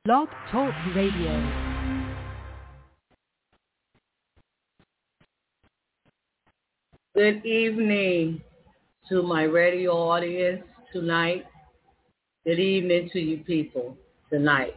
Blog Talk Radio. Good evening to my radio audience tonight. Good evening to you people tonight.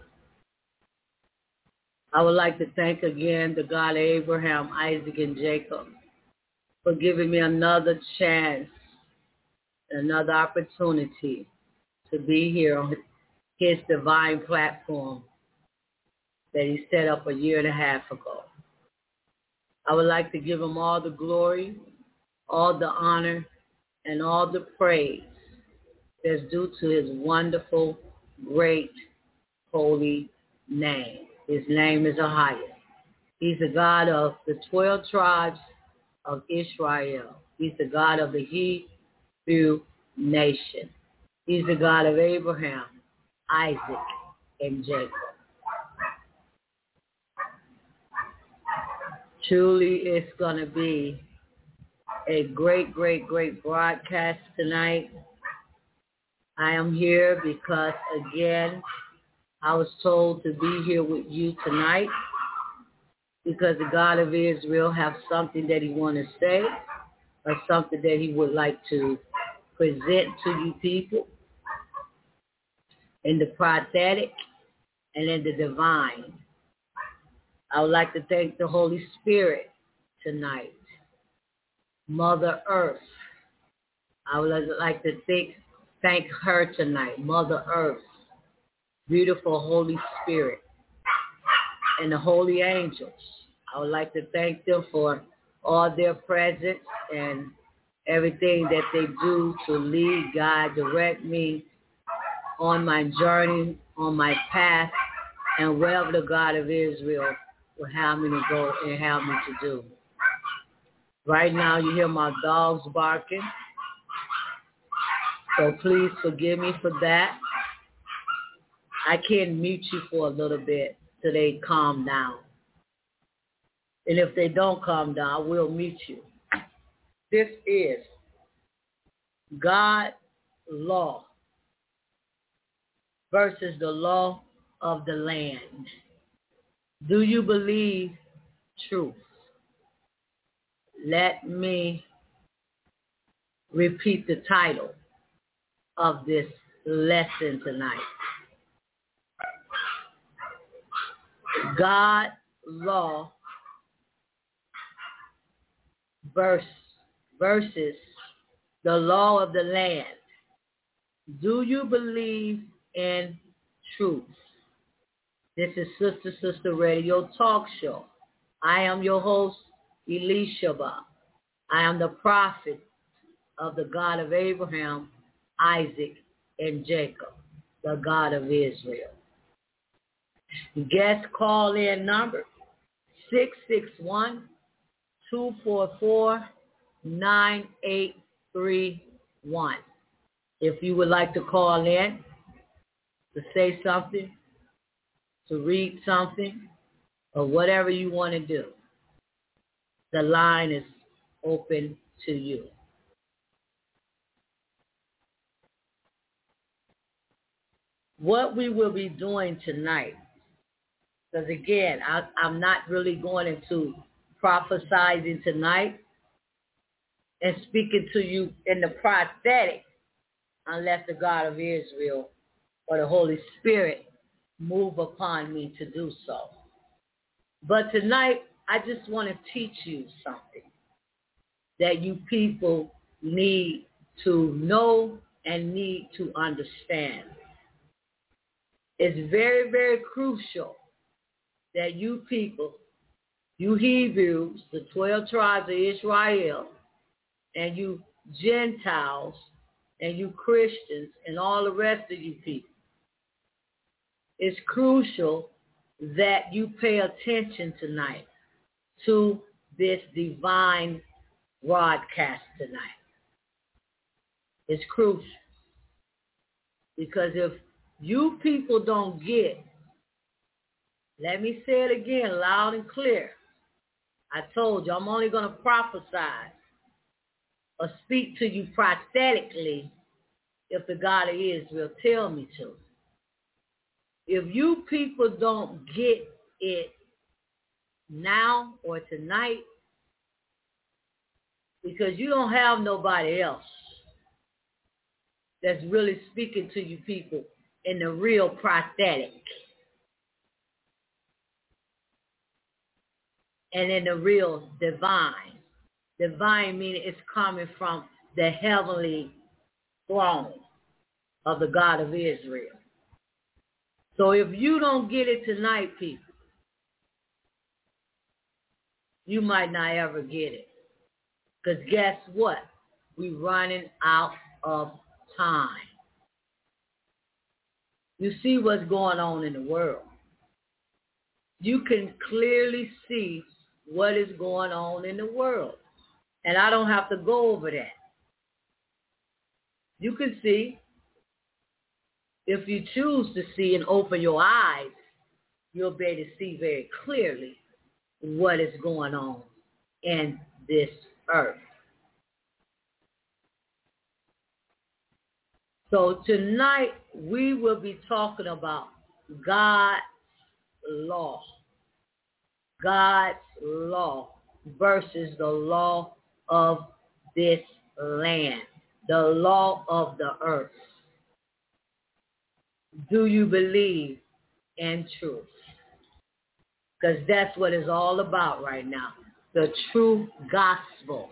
I would like to thank again the God of Abraham, Isaac, and Jacob for giving me another chance, another opportunity to be here on his divine platform that he set up a year and a half ago. I would like to give him all the glory, all the honor, and all the praise that's due to his wonderful, great, holy name. His name is Ahia. He's the God of the 12 tribes of Israel. He's the God of the Hebrew nation. He's the God of Abraham, Isaac, and Jacob. Truly, it's going to be a great, great, great broadcast tonight. I am here because, again, I was told to be here with you tonight because the God of Israel has something that he wants to say or something that he would like to present to you people in the prophetic and in the divine. I would like to thank the Holy Spirit tonight. Mother Earth. I would like to thank her tonight, Mother Earth, beautiful Holy Spirit, and the holy angels. I would like to thank them for all their presence and everything that they do to lead, guide, direct me on my journey, on my path, and wherever the God of Israel will have me to go and have me to do. Right now you hear my dogs barking, so please forgive me for that. I can mute you for a little bit till they calm down. And if they don't calm down, I will mute you. This is God's law versus the law of the land. Do you believe truth? Let me repeat the title of this lesson tonight. God law versus the law of the land. Do you believe in truth? This is Sister Radio Talk Show. I am your host, Elishaba. I am the prophet of the God of Abraham, Isaac, and Jacob, the God of Israel. Guest call-in number 661-244-9831. If you would like to call in to say something, to read something, or whatever you want to do, the line is open to you. What we will be doing tonight, because again, I'm not really going into prophesizing tonight and speaking to you in the prophetic unless the God of Israel or the Holy Spirit move upon me to do so. But tonight, I just want to teach you something that you people need to know and need to understand. It's very, very crucial that you people, you Hebrews, the 12 tribes of Israel, and you Gentiles, and you Christians, and all the rest of you people, it's crucial that you pay attention tonight to this divine broadcast tonight. It's crucial. Because if you people don't get, let me say it again loud and clear. I told you I'm only going to prophesy or speak to you prophetically if the God of Israel tell me to. If you people don't get it now or tonight, because you don't have nobody else that's really speaking to you people in the real prophetic and in the real divine. Divine meaning it's coming from the heavenly throne of the God of Israel. So if you don't get it tonight, people, you might not ever get it. Because guess what? We're running out of time. You see what's going on in the world. You can clearly see what is going on in the world. And I don't have to go over that. You can see, if you choose to see and open your eyes, you'll be able to see very clearly what is going on in this earth. So tonight we will be talking about God's law. God's law versus the law of this land, the law of the earth. Do you believe in truth? Because that's what it's all about right now, the true gospel.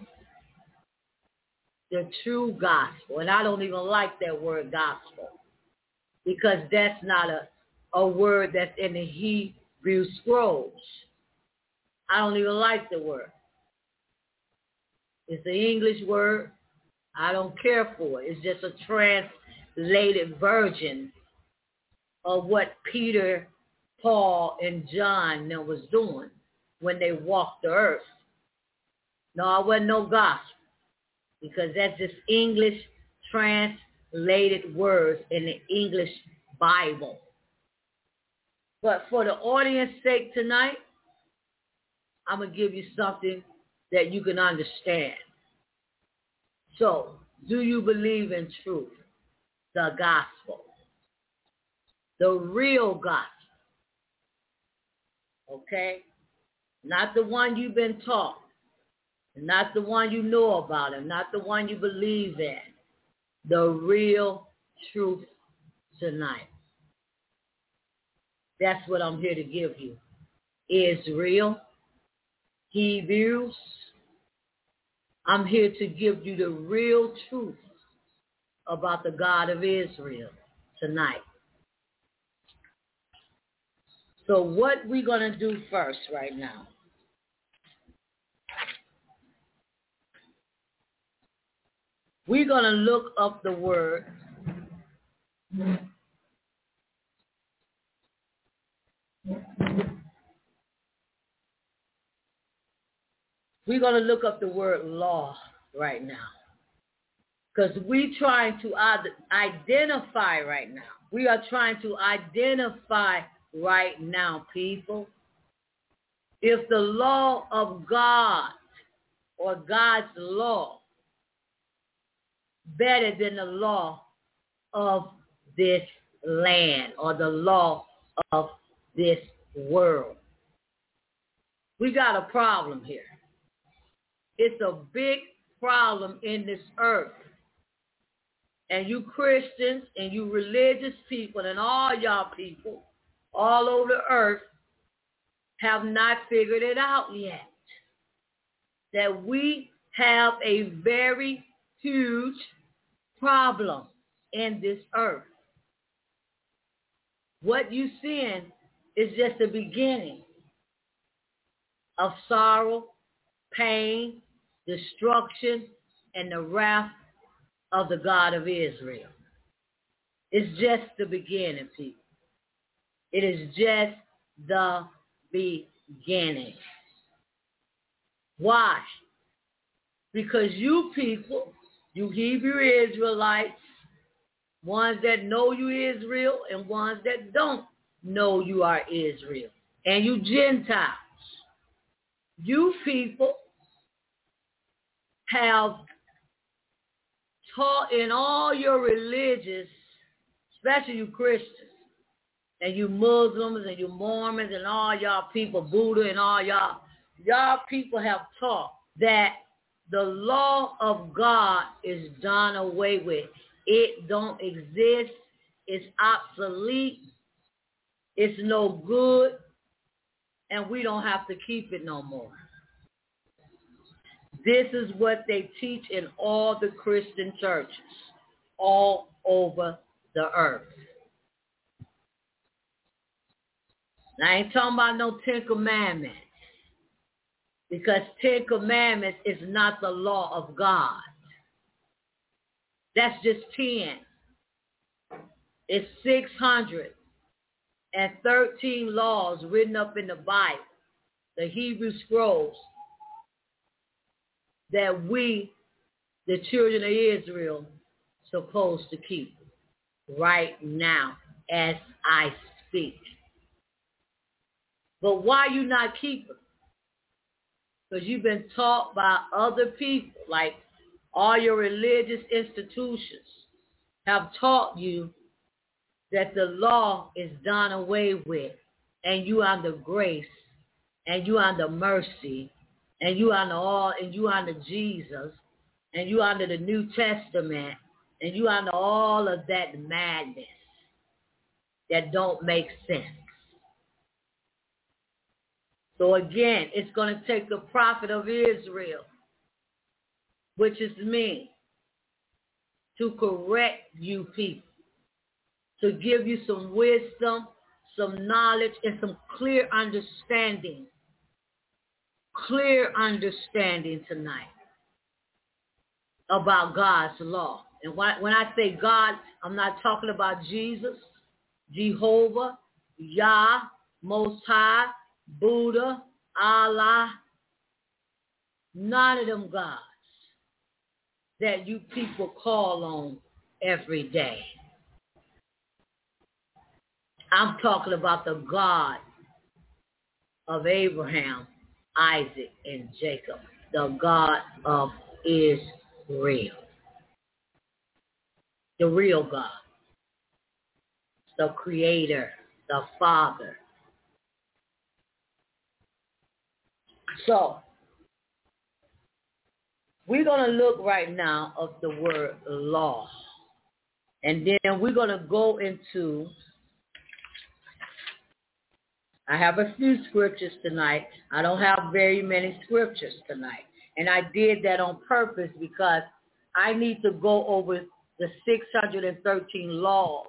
The true gospel. And I don't even like that word gospel because that's not a word that's in the Hebrew scrolls. I don't even like the word. It's an English word. I don't care for it. It's just a translated version of what Peter, Paul, and John was doing when they walked the earth. No, it wasn't no gospel, because that's just English translated words in the English Bible. But for the audience's sake tonight, I'm going to give you something that you can understand. So, do you believe in truth? The gospel. The real gospel. Okay? Not the one you've been taught. Not the one you know about, and not the one you believe in. The real truth tonight. That's what I'm here to give you. Israel, Hebrews, I'm here to give you the real truth about the God of Israel tonight. So what we're going to do first right now, we're going to look up the word law right now. Because we're trying to identify right now. We are trying to identify right now, people, if the law of God or God's law better than the law of this land or the law of this world. We got a problem here. It's a big problem in this earth. And you Christians and you religious people and all y'all people all over the earth have not figured it out yet. That we have a very huge problem in this earth. What you're seeing is just the beginning of sorrow, pain, destruction, and the wrath of the God of Israel. It's just the beginning, people. It is just the beginning. Why? Because you people, you Hebrew Israelites, ones that know you Israel and ones that don't know you are Israel, and you Gentiles, you people have taught in all your religious, especially you Christians, and you Muslims and you Mormons and all y'all people, Buddha and all y'all people have taught that the law of God is done away with. It don't exist. It's obsolete. It's no good. And we don't have to keep it no more. This is what they teach in all the Christian churches all over the earth. Now, I ain't talking about no 10 Commandments, because 10 Commandments is not the law of God. That's just 10. It's 613 laws written up in the Bible, the Hebrew scrolls, that we, the children of Israel, supposed to keep right now as I speak. But why you not keep them? Because you've been taught by other people, like all your religious institutions have taught you that the law is done away with, and you under grace, and you under mercy, and you under all, and you under Jesus, and you under the New Testament, and you under all of that madness that don't make sense. So again, it's going to take the prophet of Israel, which is me, to correct you people, to give you some wisdom, some knowledge, and some clear understanding tonight about God's law. And when I say God, I'm not talking about Jesus, Jehovah, Yah, Most High, Buddha, Allah, none of them gods that you people call on every day. I'm talking about the God of Abraham, Isaac, and Jacob, the God of Israel, the real God, the Creator, the Father. So, we're going to look right now of the word law. And then we're going to go into, I have a few scriptures tonight. I don't have very many scriptures tonight. And I did that on purpose because I need to go over the 613 laws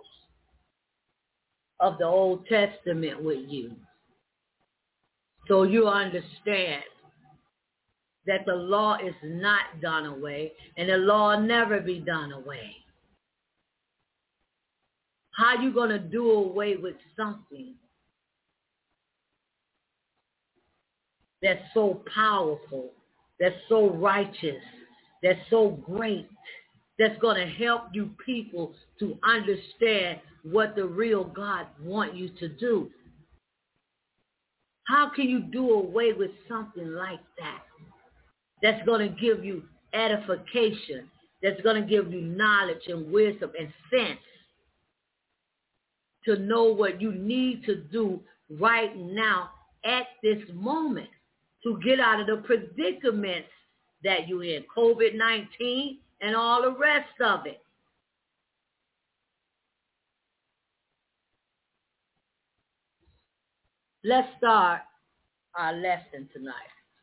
of the Old Testament with you, so you understand that the law is not done away, and the law will never be done away. How you going to do away with something that's so powerful, that's so righteous, that's so great, that's going to help you people to understand what the real God wants you to do? How can you do away with something like that? That's going to give you edification, that's going to give you knowledge and wisdom and sense to know what you need to do right now at this moment to get out of the predicaments that you're in, COVID-19 and all the rest of it. Let's start our lesson tonight.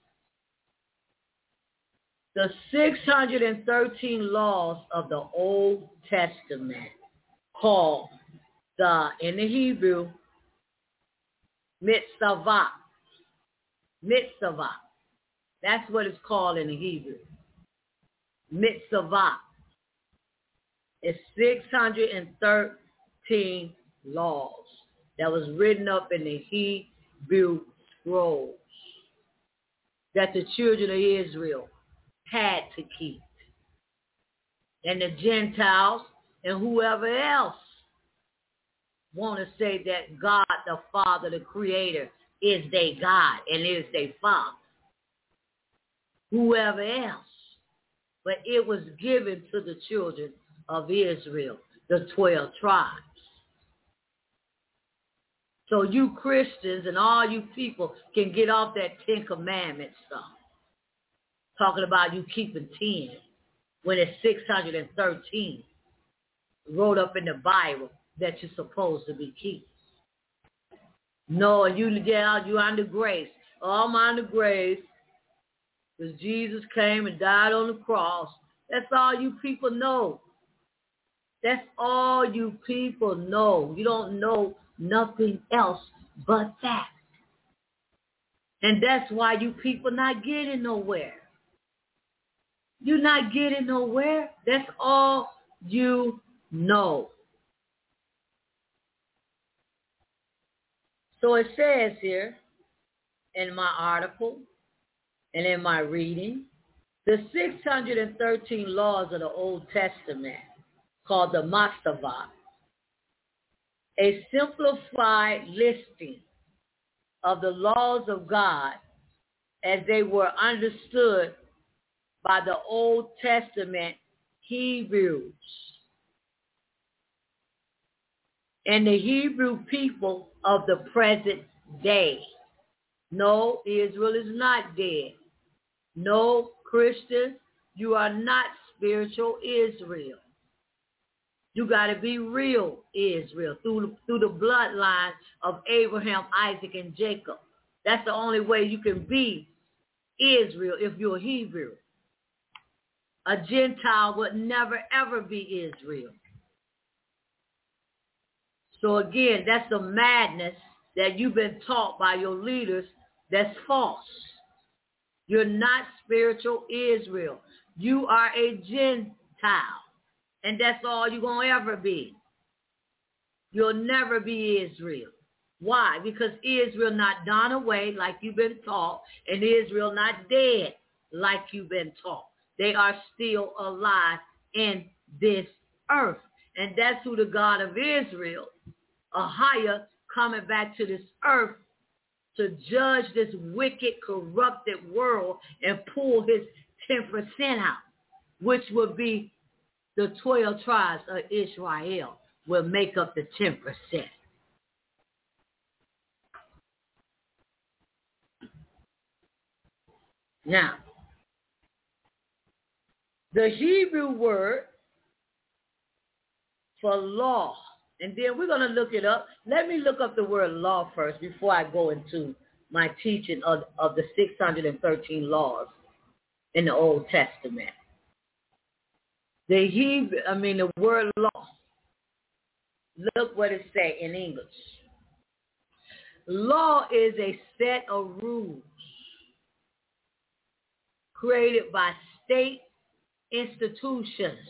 The 613 laws of the Old Testament, called in the Hebrew, mitzvah. Mitzvah. That's what it's called in the Hebrew. Mitzvah. It's 613 laws that was written up in the Hebrew scrolls that the children of Israel had to keep. And the Gentiles and whoever else want to say that God the Father, the Creator, is their God and is their Father. Whoever else. But it was given to the children of Israel, the 12 tribes. So you Christians and all you people can get off that Ten Commandments stuff. Talking about you keeping 10 when it's 613 wrote up in the Bible that you're supposed to be keeping. No, you get out, you under grace. Oh, I'm under grace because Jesus came and died on the cross. That's all you people know. That's all you people know. You don't know nothing else but that. And that's why you people not getting nowhere. You're not getting nowhere. That's all you know. So it says here in my article and in my reading, the 613 laws of the Old Testament, called the Mastavot, a simplified listing of the laws of God as they were understood by the Old Testament Hebrews and the Hebrew people of the present day. No, Israel is not dead. No, Christians, you are not spiritual Israel. You got to be real Israel through the bloodline of Abraham, Isaac, and Jacob. That's the only way you can be Israel if you're a Hebrew. A Gentile would never, ever be Israel. So again, that's the madness that you've been taught by your leaders that's false. You're not spiritual Israel. You are a Gentile. And that's all you're going to ever be. You'll never be Israel. Why? Because Israel not done away like you've been taught, and Israel not dead like you've been taught. They are still alive in this earth. And that's who the God of Israel, Ahia, coming back to this earth to judge this wicked, corrupted world and pull his 10% out, which would be the 12 tribes of Israel will make up the 10%. Now, the Hebrew word for law, and then we're going to look it up. Let me look up the word law first before I go into my teaching of the 613 laws in the Old Testament. The word law. Look what it says in English. Law is a set of rules created by state institutions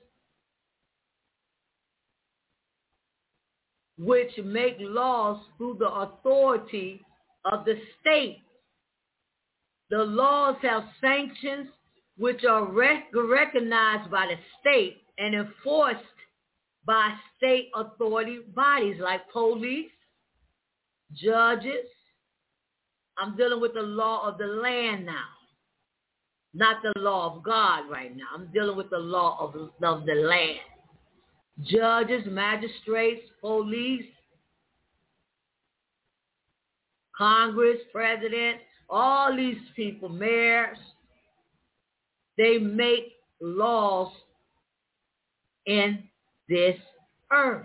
which make laws through the authority of the state. The laws have sanctions which are recognized by the state and enforced by state authority bodies like police, judges. I'm dealing with the law of the land now, not the law of God right now. I'm dealing with the law of the land. Judges, magistrates, police, Congress, president, all these people, mayors, they make laws in this earth.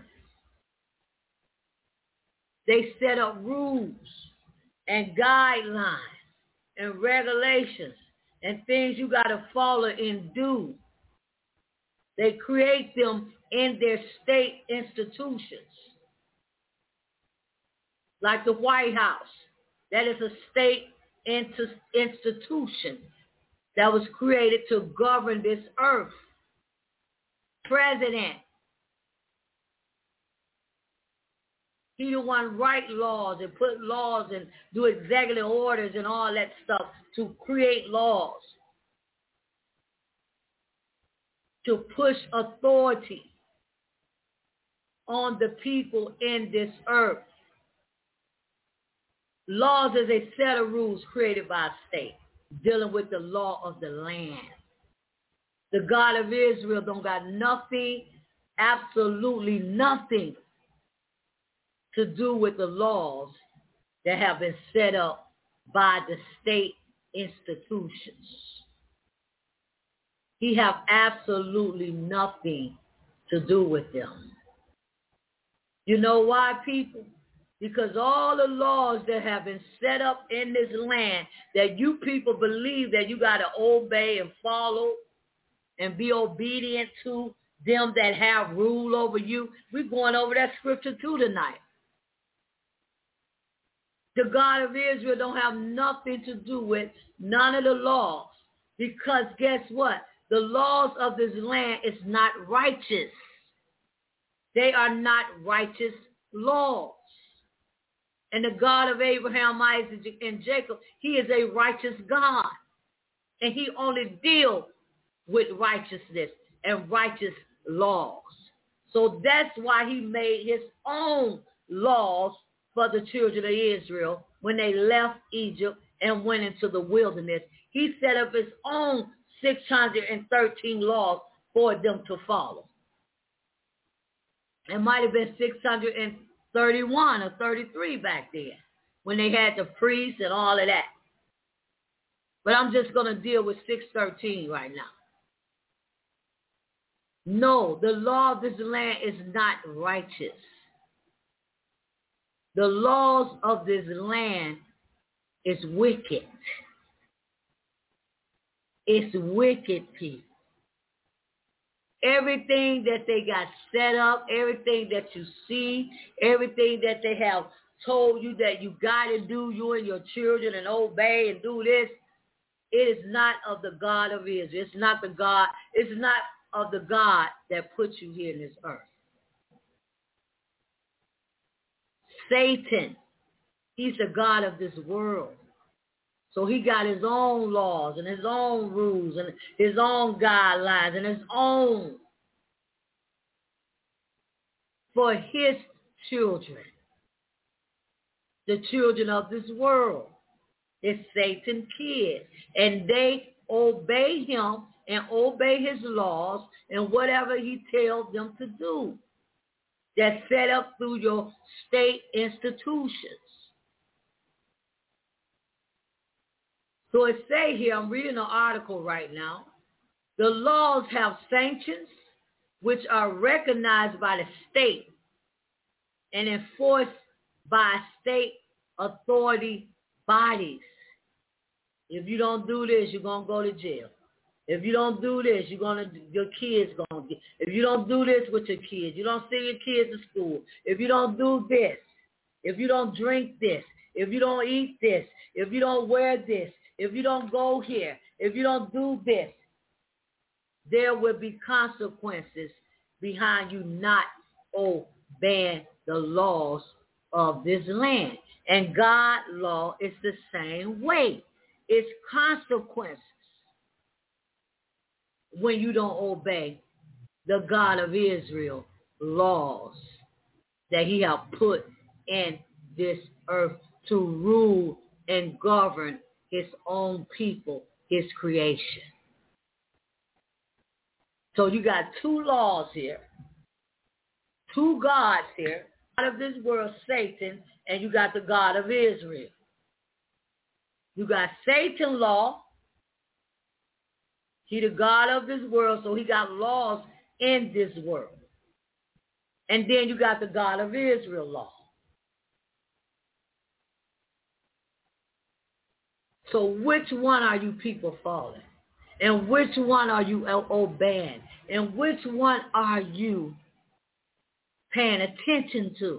They set up rules and guidelines and regulations and things you got to follow and do. They create them in their state institutions. Like the White House. That is a state institution that was created to govern this earth. President. He the one write laws and put laws and do executive orders and all that stuff to create laws. To push authority on the people in this earth. Laws is a set of rules created by a state dealing with the law of the land. The God of Israel don't got nothing, absolutely nothing to do with the laws that have been set up by the state institutions. He have absolutely nothing to do with them. You know why, people? Because all the laws that have been set up in this land that you people believe that you got to obey and follow and be obedient to them that have rule over you, we're going over that scripture too tonight. The God of Israel don't have nothing to do with none of the laws, because guess what? The laws of this land is not righteous. They are not righteous laws. And the God of Abraham, Isaac, and Jacob, he is a righteous God. And he only deals with righteousness and righteous laws. So that's why he made his own laws for the children of Israel when they left Egypt and went into the wilderness. He set up his own 613 laws for them to follow. It might have been 631 or 33 back then when they had the priests and all of that. But I'm just going to deal with 613 right now. No, the law of this land is not righteous. The laws of this land is wicked. It's wicked, people. Everything that they got set up, everything that you see, everything that they have told you that you got to do, you and your children, and obey and do this, it is not of the God of Israel. It's not the God. It's not of the God that put you here in this earth. Satan, he's the God of this world. So he got his own laws and his own rules and his own guidelines and his own for his children, the children of this world. It's Satan's kids. And they obey him and obey his laws and whatever he tells them to do. That's set up through your state institutions. So it say here, I'm reading an article right now, the laws have sanctions which are recognized by the state and enforced by state authority bodies. If you don't do this, you're going to go to jail. If you don't do this, your kids going to get. If you don't do this with your kids, you don't send your kids to school. If you don't do this, if you don't drink this, if you don't eat this, if you don't wear this, if you don't go here, if you don't do this, there will be consequences behind you not obeying the laws of this land. And God's law is the same way. It's consequences when you don't obey the God of Israel laws that he has put in this earth to rule and govern his own people, his creation. So you got two laws here, two gods here, God of this world, Satan, and you got the God of Israel. You got Satan's law. He the God of this world, so he got laws in this world. And then you got the God of Israel law. So which one are you people following? And which one are you obeying? And which one are you paying attention to?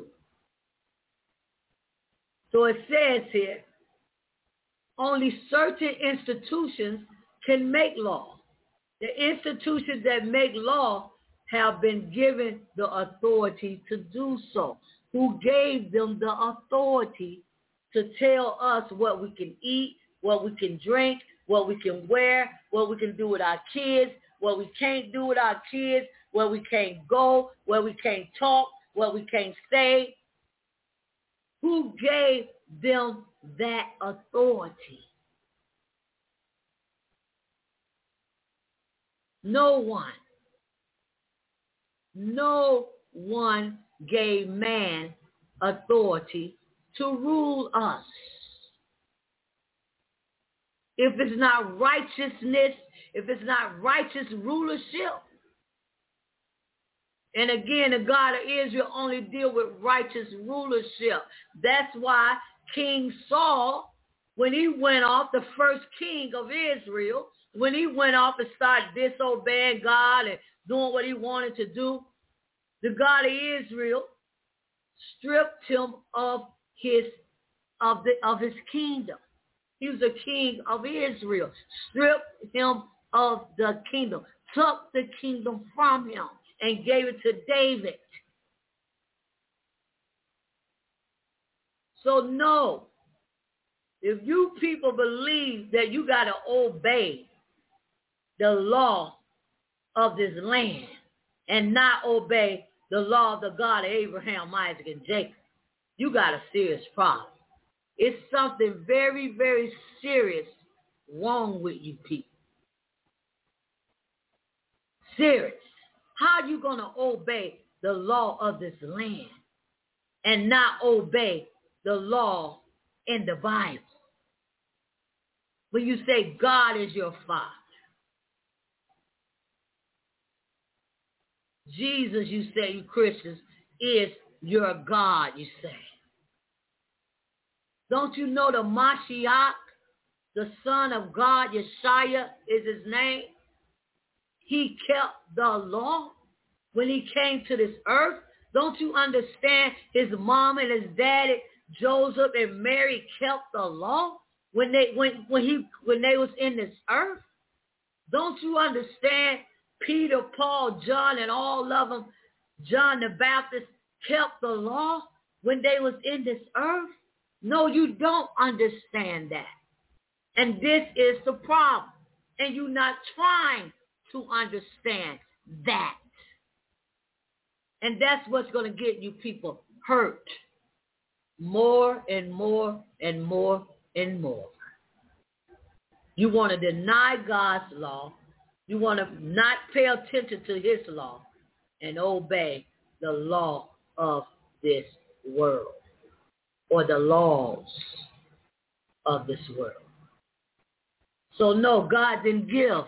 So it says here, only certain institutions can make law. The institutions that make law have been given the authority to do so. Who gave them the authority to tell us what we can eat, what we can drink, what we can wear, what we can do with our kids, what we can't do with our kids, where we can't go, where we can't talk, what we can't say? Who gave them that authority? No one. No one gave man authority to rule us. If it's not righteousness, if it's not righteous rulership, and again, the God of Israel only deal with righteous rulership. That's why King Saul, when he went off, the first king of Israel, when he went off and started disobeying God and doing what he wanted to do, the God of Israel stripped him of his kingdom. He was a king of Israel. Stripped him of the kingdom. Took the kingdom from him and gave it to David. So no, if you people believe that you got to obey the law of this land and not obey the law of the God of Abraham, Isaac, and Jacob, you got a serious problem. It's something very, very serious wrong with you people. Serious. How are you going to obey the law of this land and not obey the law in the Bible? When you say God is your Father, Jesus, you say, you Christians, is your God, you say. Don't you know the Mashiach, the Son of God, Yeshua is his name? He kept the law when he came to this earth. Don't you understand his mom and his daddy, Joseph and Mary, kept the law when they was in this earth? Don't you understand Peter, Paul, John, and all of them, John the Baptist, kept the law when they was in this earth? No, you don't understand that. And this is the problem. And you're not trying to understand that. And that's what's going to get you people hurt more and more and more and more. You want to deny God's law. You want to not pay attention to his law and obey the law of this world or the laws of this world. So no, God didn't give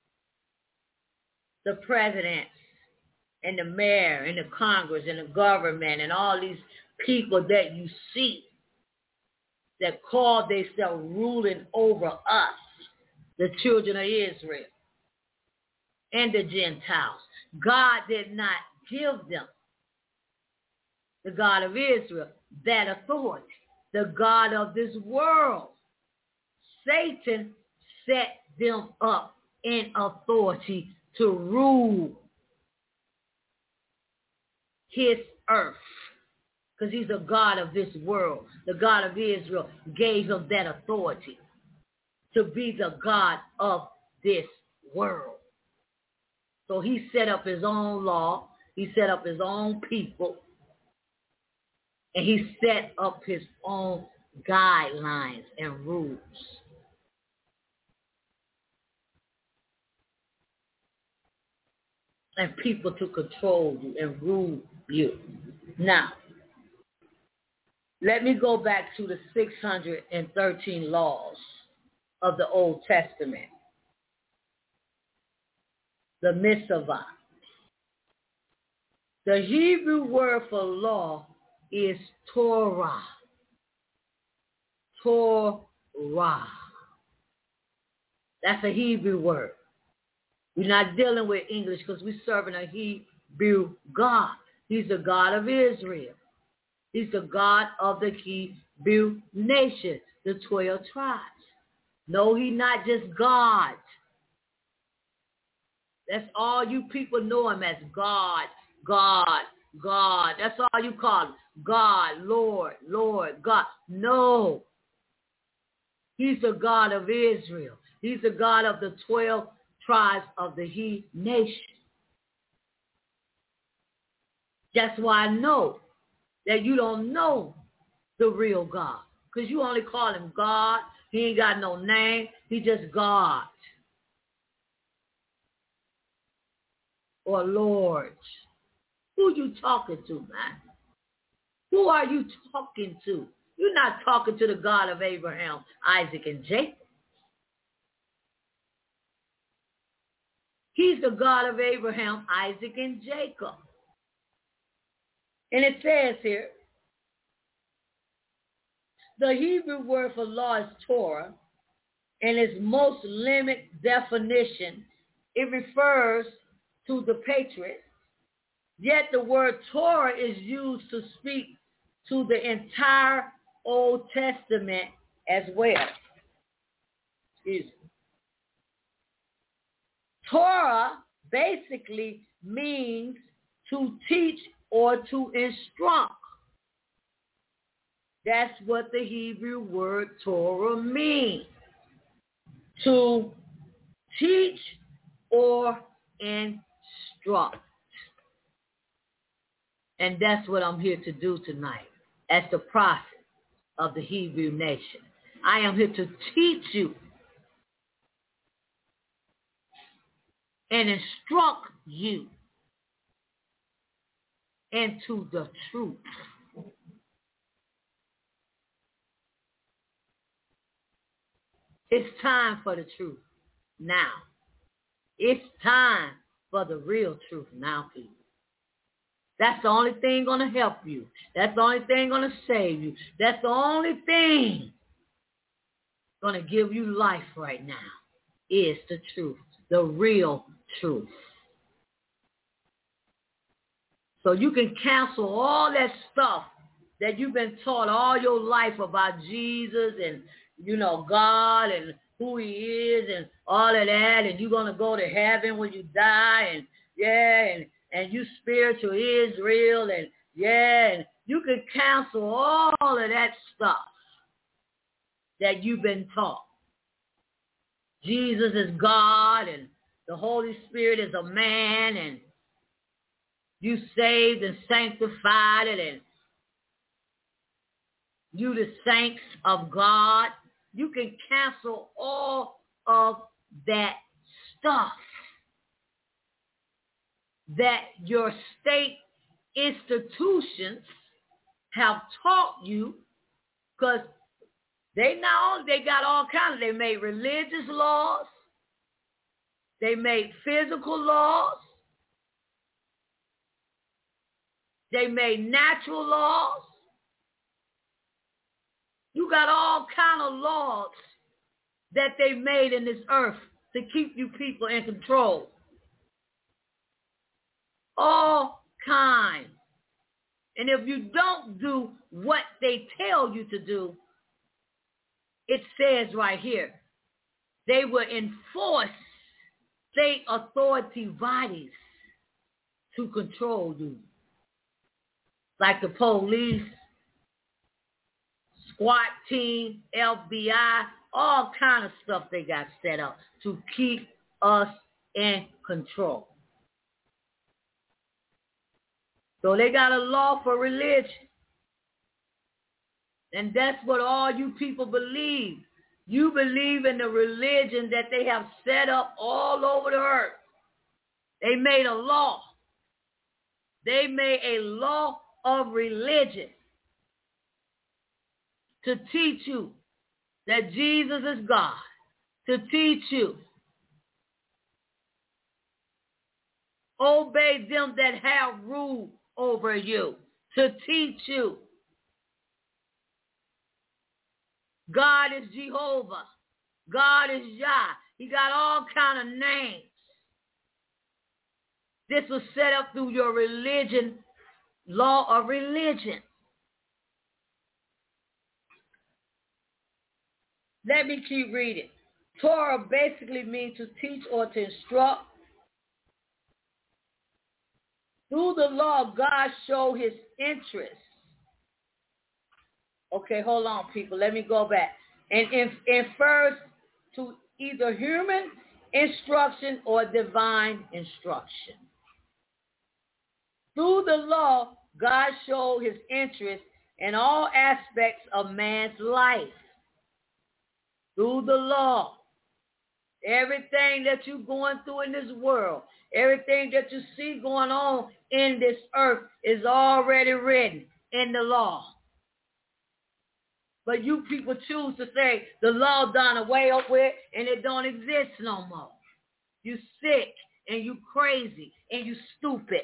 the presidents and the mayor and the Congress and the government and all these people that you see that call themselves ruling over us, the children of Israel and the Gentiles. God did not give them, the God of Israel, that authority. The God of this world, Satan, set them up in authority to rule his earth, because he's the God of this world. The God of Israel gave him that authority to be the God of this world. So he set up his own law. He set up his own people. And he set up his own guidelines and rules. And people to control you and rule you. Now, let me go back to the 613 laws of the Old Testament. The Mitzvah. The Hebrew word for law is Torah. Torah. That's a Hebrew word. We're not dealing with English because we're serving a Hebrew God. He's the God of Israel. He's the God of the Hebrew nation, the 12 tribes. No, he's not just God. That's all you people know him as, God, God, God. That's all you call him. God, Lord, Lord, God. No. He's the God of Israel. He's the God of the 12 tribes of the He nation. That's why I know that you don't know the real God, because you only call him God. He ain't got no name. He just God. Or Lord. Who you talking to, man? Who Who are you talking to? You're not talking to the God of Abraham, Isaac, and Jacob. He's the God of Abraham, Isaac, and Jacob. And it says here, the Hebrew word for law is Torah. In its most limited definition, it refers to the patriarchs. Yet the word Torah is used to speak to the entire Old Testament as well. Excuse me. Torah basically means to teach or to instruct. That's what the Hebrew word Torah means. To teach or instruct. And that's what I'm here to do tonight as the prophet of the Hebrew nation. I am here to teach you and instruct you into the truth. It's time for the truth now. It's time for the real truth now, people. That's the only thing going to help you. That's the only thing going to save you. That's the only thing going to give you life right now is the truth, the real truth. So you can cancel all that stuff that you've been taught all your life about Jesus and, God and who he is and all of that, and you're going to go to heaven when you die, and you spiritual Israel, and you can cancel all of that stuff that you've been taught. Jesus is God, and the Holy Spirit is a man, and you saved and sanctified it, and you the saints of God. You can cancel all of that stuff that your state institutions have taught you, because they got all kinds. They made religious laws. They made physical laws. They made natural laws. You got all kind of laws that they made in this earth to keep you people in control. All kinds. And if you don't do what they tell you to do, it says right here, they will enforce state authority bodies to control you. Like the police, SWAT team, FBI, all kind of stuff they got set up to keep us in control. So they got a law for religion. And that's what all you people believe. You believe in the religion that they have set up all over the earth. They made a law. They made a law of religion to teach you that Jesus is God, to teach you obey them that have rule over you, to teach you God is Jehovah, God is Yah. He got all kind of names. This was set up through your religion, law of religion. Let me keep reading. Torah basically means to teach or to instruct. Through the law, God showed his interest. Okay, hold on, people. Let me go back. And infers to either human instruction or divine instruction. Through the law, God showed his interest in all aspects of man's life. Through the law, everything that you're going through in this world, everything that you see going on in this earth is already written. in the law. But you people choose to say the law done away with and it don't exist no more. You sick and you crazy and you stupid.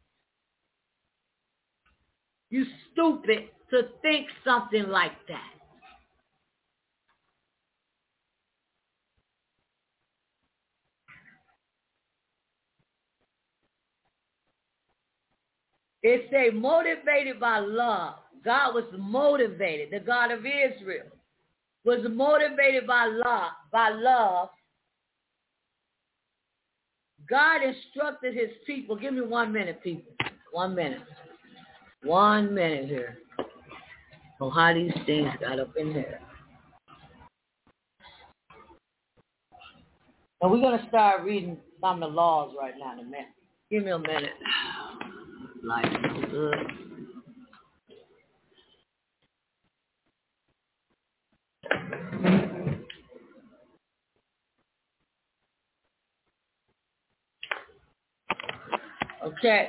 You stupid to think something like that. It say motivated by love. God was motivated. The God of Israel was motivated by love. God instructed his people. Give me 1 minute, people. 1 minute. 1 minute here. Oh, how these things got up in here. And we're going to start reading some of the laws right now in a minute. Give me a minute. Life is good. Okay.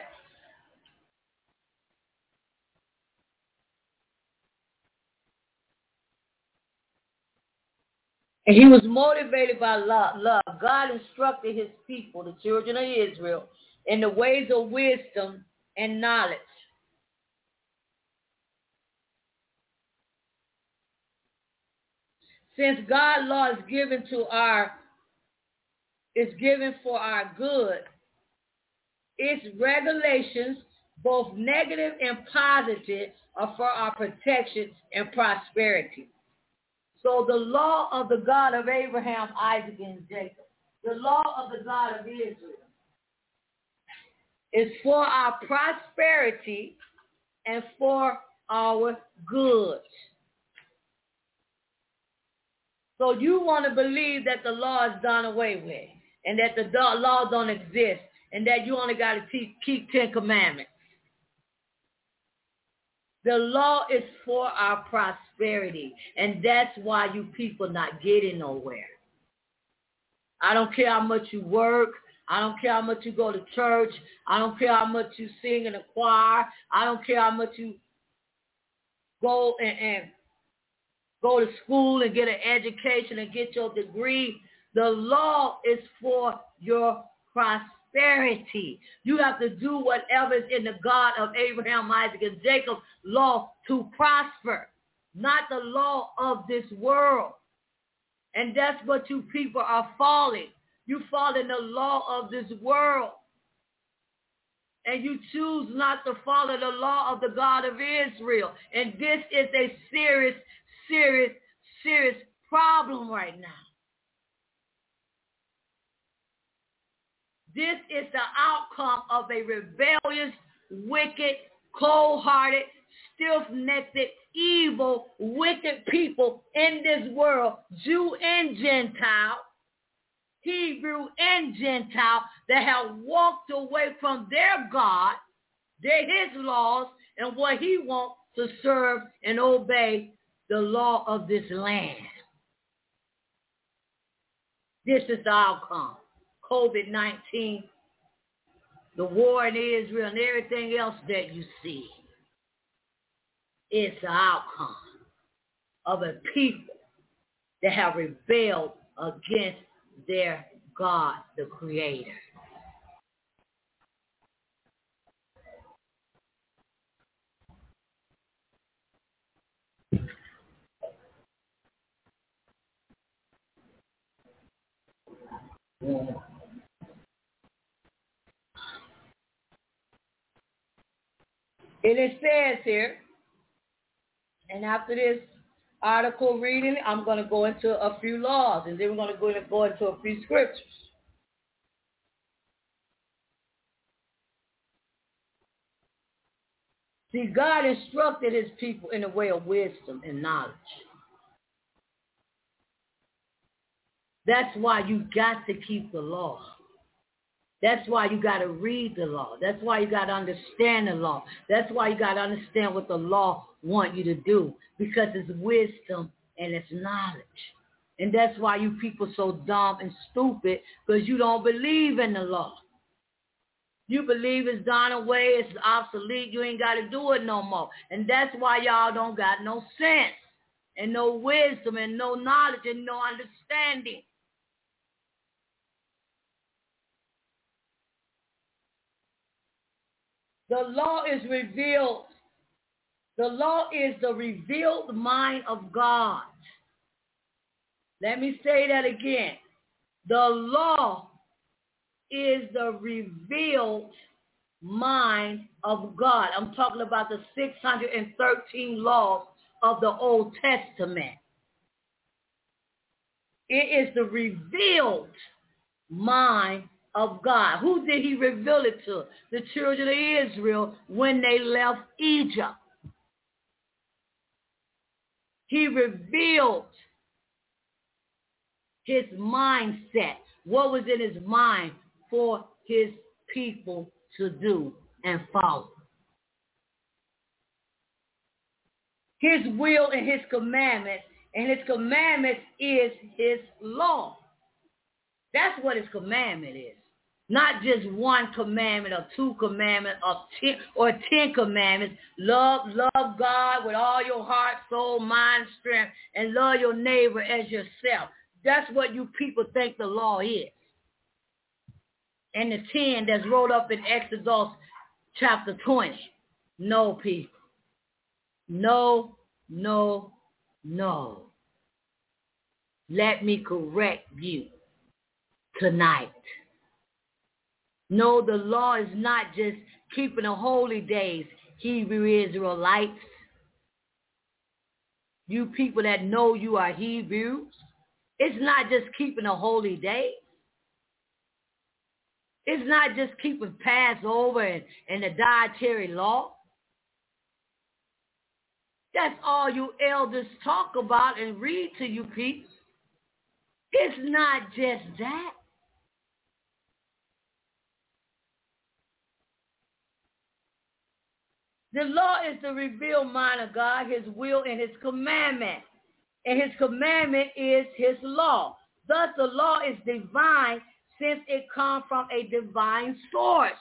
And he was motivated by love. God instructed his people, the children of Israel, in the ways of wisdom and knowledge. Since God's law is given for our good, its regulations, both negative and positive, are for our protection and prosperity. So the law of the God of Abraham, Isaac, and Jacob, the law of the God of Israel, is for our prosperity and for our good. So you want to believe that the law is done away with and that the law don't exist and that you only got to keep 10 commandments. The law is for our prosperity, and that's why you people not getting nowhere. I don't care how much you work. I don't care how much you go to church. I don't care how much you sing in a choir. I don't care how much you go and go to school and get an education and get your degree. The law is for your prosperity. You have to do whatever is in the God of Abraham, Isaac, and Jacob law to prosper, not the law of this world. And that's what you people are falling. You fall in the law of this world. And you choose not to follow the law of the God of Israel. And this is a serious, serious, serious problem right now. This is the outcome of a rebellious, wicked, cold-hearted, stiff-necked, evil, wicked people in this world, Jew and Gentile, Hebrew and Gentile, that have walked away from their God, his laws, and what he wants to serve and obey the law of this land. This is the outcome. COVID-19, the war in Israel, and everything else that you see. It's the outcome of a people that have rebelled against their God, the Creator. Yeah. And it says here, and after this article reading, I'm going to go into a few laws, and then we're going to go into a few scriptures. See, God instructed his people in a way of wisdom and knowledge. That's why you got to keep the law. That's why you got to read the law. That's why you got to understand the law. That's why you got to understand what the law wants you to do, because it's wisdom and it's knowledge. And that's why you people so dumb and stupid, because you don't believe in the law. You believe it's gone away, it's obsolete, you ain't got to do it no more. And that's why y'all don't got no sense and no wisdom and no knowledge and no understanding. The law is revealed. The law is the revealed mind of God. Let me say that again. The law is the revealed mind of God. I'm talking about the 613 laws of the Old Testament. It is the revealed mind of God. Who did he reveal it to? The children of Israel when they left Egypt. He revealed his mindset. What was in his mind for his people to do and follow. His will and his commandments, and his commandments is his law. That's what his commandment is. Not just one commandment or two commandments or 10 commandments. Love God with all your heart, soul, mind, strength, and love your neighbor as yourself. That's what you people think the law is. And the 10 that's wrote up in Exodus chapter 20. No, people. No, no, no. Let me correct you tonight. No, the law is not just keeping the holy days, Hebrew Israelites. You people that know you are Hebrews. It's not just keeping a holy day. It's not just keeping Passover and the dietary law. That's all you elders talk about and read to you people. It's not just that. The law is the revealed mind of God, his will and his commandment. And his commandment is his law. Thus the law is divine since it comes from a divine source.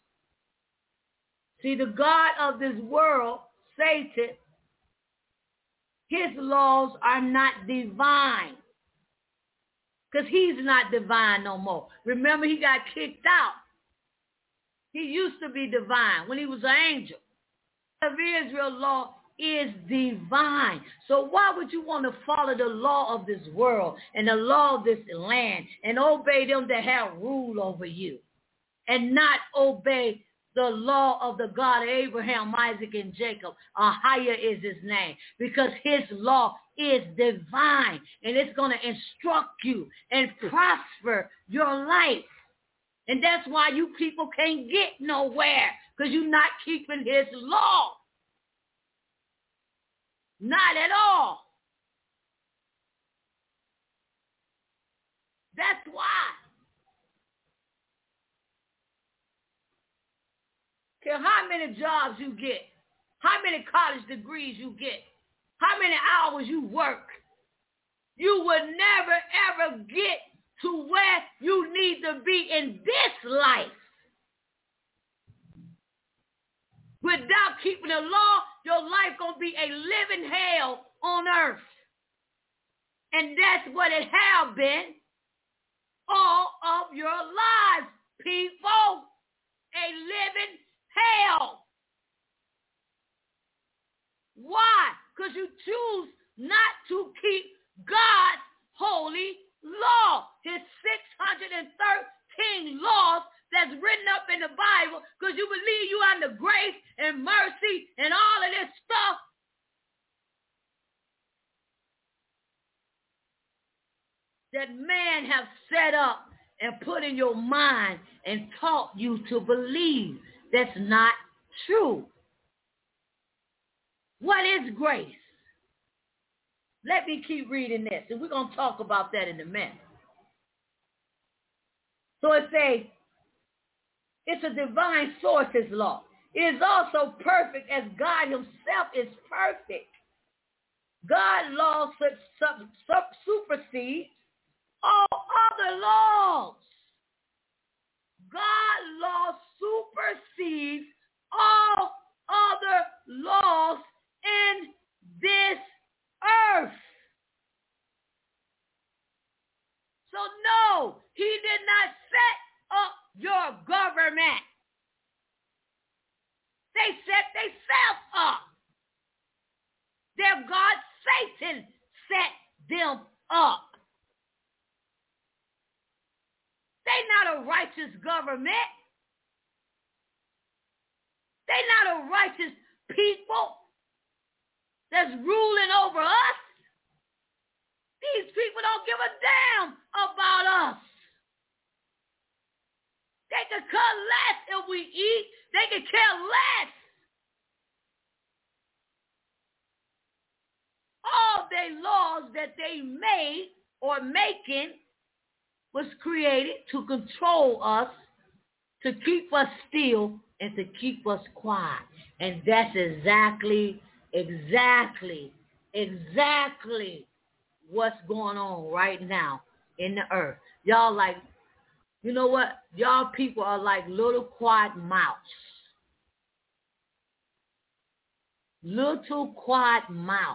See, the God of this world, Satan, his laws are not divine. Because he's not divine no more. Remember, he got kicked out. He used to be divine when he was an angel. Of Israel law is divine. So why would you want to follow the law of this world and the law of this land and obey them that have rule over you and not obey the law of the God of Abraham, Isaac, and Jacob? Higher is his name, because his law is divine and it's going to instruct you and prosper your life. And that's why you people can't get nowhere, because you're not keeping his law. Not at all. That's why. Care how many jobs you get, how many college degrees you get, how many hours you work, you will never, ever get to where you need to be in this life. Without keeping the law, your life going to be a living hell on earth. And that's what it has been all of your lives, people. A living hell. Why? Because you choose not to keep God's holy law, his 613 laws that's written up in the Bible, because you believe you under grace and mercy and all of this stuff. That man have set up and put in your mind and taught you to believe. That's not true. What is grace? Let me keep reading this, and we're going to talk about that in a minute. So it says, it's a divine source, his law. It is also perfect as God himself is perfect. God's law supersedes all other laws. God's law supersedes all other laws in this earth. So no, he did not set up your government. They set themselves up. Their God Satan set them up. They're not a righteous government. They're not a righteous people that's ruling over us. These people don't give a damn about us. They could care less if we eat. They could care less. All their laws that they made or making was created to control us, to keep us still, and to keep us quiet. And that's exactly what's going on right now in the earth. Y'all like, you know what? Y'all people are like little quiet mouse. Little quiet mouse.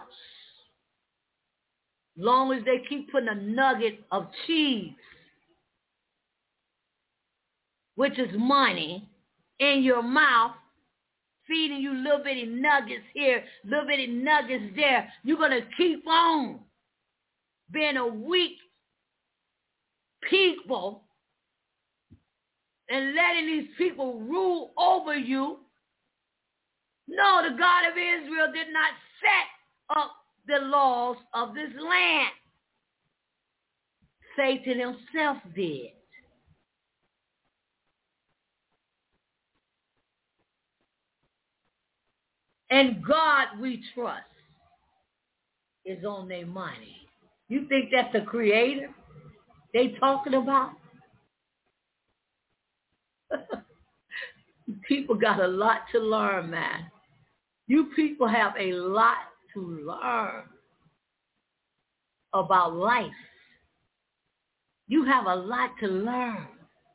Long as they keep putting a nugget of cheese, which is money, in your mouth, feeding you little bitty nuggets here, little bitty nuggets there, you're going to keep on being a weak people and letting these people rule over you. No, the God of Israel did not set up the laws of this land. Satan himself did. And God we trust is on their money. You think that's the creator they talking about? People got a lot to learn, man. You people have a lot to learn about life. You have a lot to learn.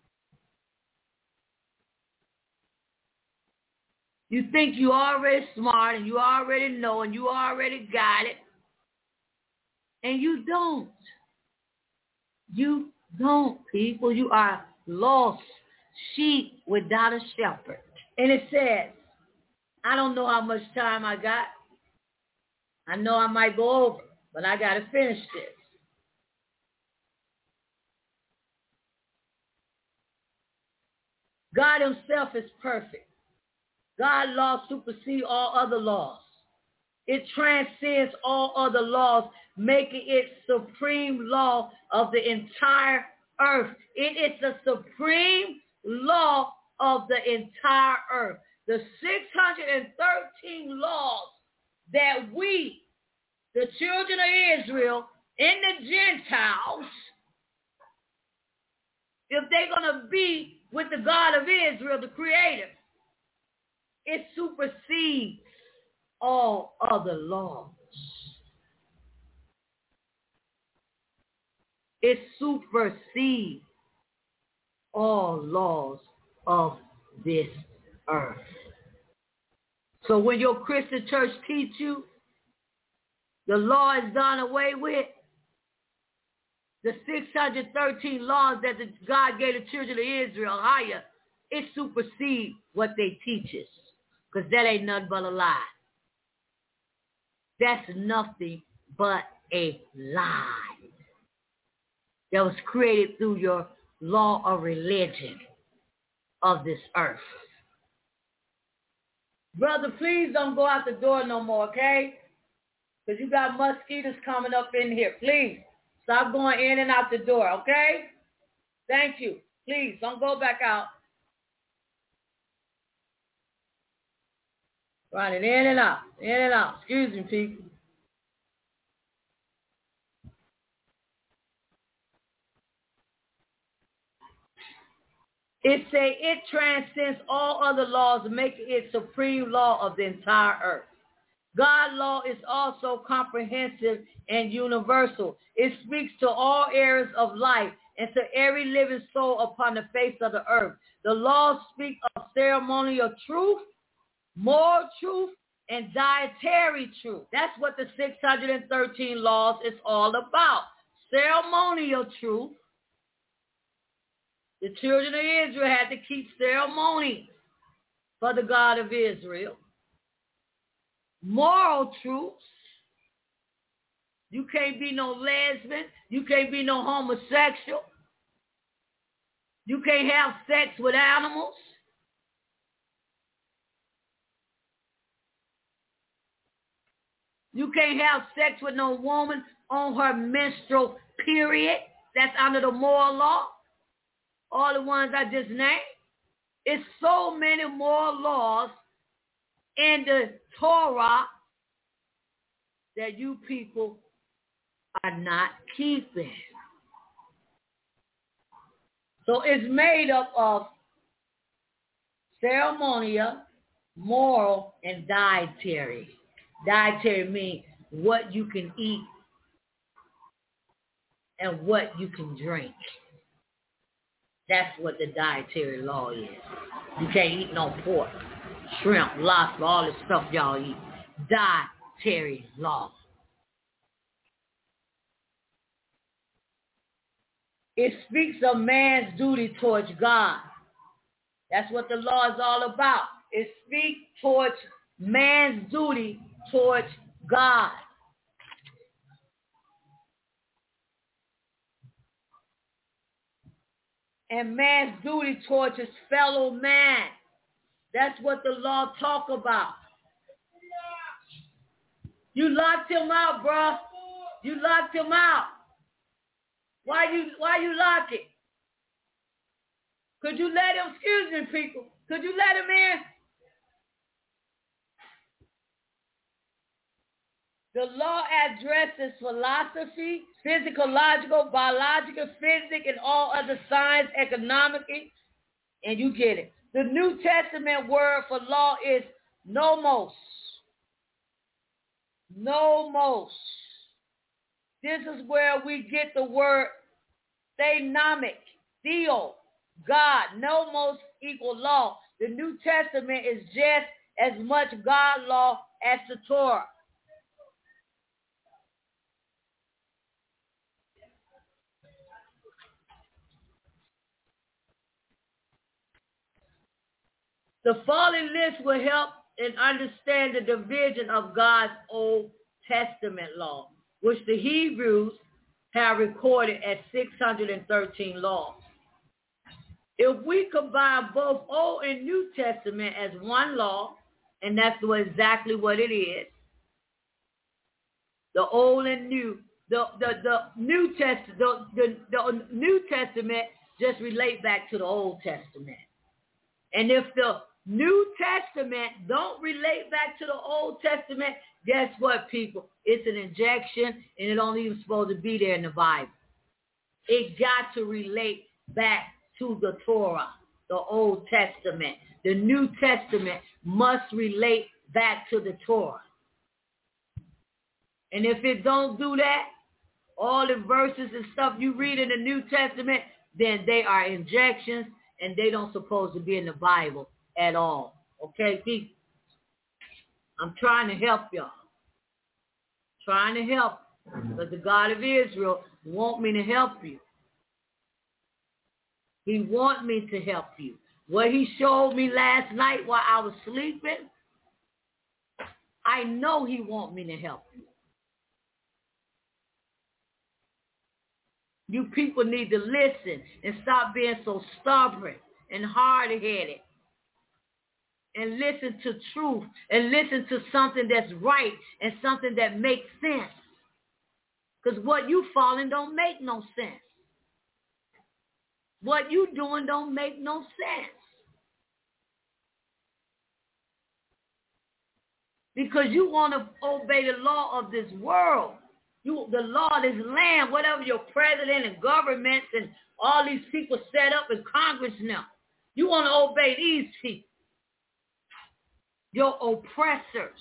You think you already smart and you already know and you already got it. And you don't. You don't, people. You are lost sheep without a shepherd. And it says, I don't know how much time I got. I know I might go over, but I got to finish this. God himself is perfect. God's law supersedes all other laws. It transcends all other laws, making it supreme law of the entire earth. It is the supreme law of the entire earth. The 613 laws that we, the children of Israel, and the Gentiles, if they're going to be with the God of Israel, the Creator, it supersedes all other laws. It supersedes all laws of this earth. So when your Christian church teach you the law is done away with, the 613 laws that God gave the children of Israel higher, it supersedes what they teach us. Because that ain't nothing but a lie. That's nothing but a lie that was created through your law of religion of this earth. Brother, please don't go out the door no more, okay? Because you got mosquitoes coming up in here. Please, stop going in and out the door, okay? Thank you. Please, don't go back out. Running in and out, in and out. Excuse me, people. It transcends all other laws, making it supreme law of the entire earth. God's law is also comprehensive and universal. It speaks to all areas of life and to every living soul upon the face of the earth. The laws speak of ceremonial truth, moral truth, and dietary truth. That's what the 613 laws is all about. Ceremonial truth. The children of Israel had to keep ceremonies for the God of Israel. Moral truths. You can't be no lesbian. You can't be no homosexual. You can't have sex with animals. You can't have sex with no woman on her menstrual period. That's under the moral law. All the ones I just named. It's so many moral laws in the Torah that you people are not keeping. So it's made up of ceremonial, moral, and dietary. Dietary means what you can eat and what you can drink. That's what the dietary law is. You can't eat no pork, shrimp, lobster, all this stuff y'all eat. Dietary law. It speaks of man's duty towards God. That's what the law is all about. It speaks towards man's duty towards God. And man's duty towards his fellow man. That's what the law talk about. You locked him out, bro. You locked him out. Why you lock it? Could you let him, excuse me, people, could you let him in? The law addresses philosophy, physiological, biological, physics, and all other science, economic, and you get it. The New Testament word for law is nomos. Nomos. This is where we get the word theonomic, theo, God. Nomos equal law. The New Testament is just as much God law as the Torah. The following list will help in understand the division of God's Old Testament law, which the Hebrews have recorded as 613 laws. If we combine both Old and New Testament as one law, and that's exactly what it is, the Old and New, the New Testament, the New Testament just relate back to the Old Testament. And if the New Testament don't relate back to the Old Testament, guess what, people? It's an injection, and it don't even supposed to be there in the Bible. It got to relate back to the Torah, the Old Testament. The New Testament must relate back to the Torah. And if it don't do that, all the verses and stuff you read in the New Testament, then they are injections, and they don't supposed to be in the Bible at all. Okay, people? I'm trying to help y'all. Trying to help. But the God of Israel want me to help you. He want me to help you. What he showed me last night while I was sleeping, I know he want me to help you. You people need to listen and stop being so stubborn and hard-headed. And listen to truth. And listen to something that's right and something that makes sense. Because what you following don't make no sense. What you doing don't make no sense. Because you want to obey the law of this world. The law of this land, whatever your president and governments and all these people set up in Congress now. You want to obey these people. Your oppressors.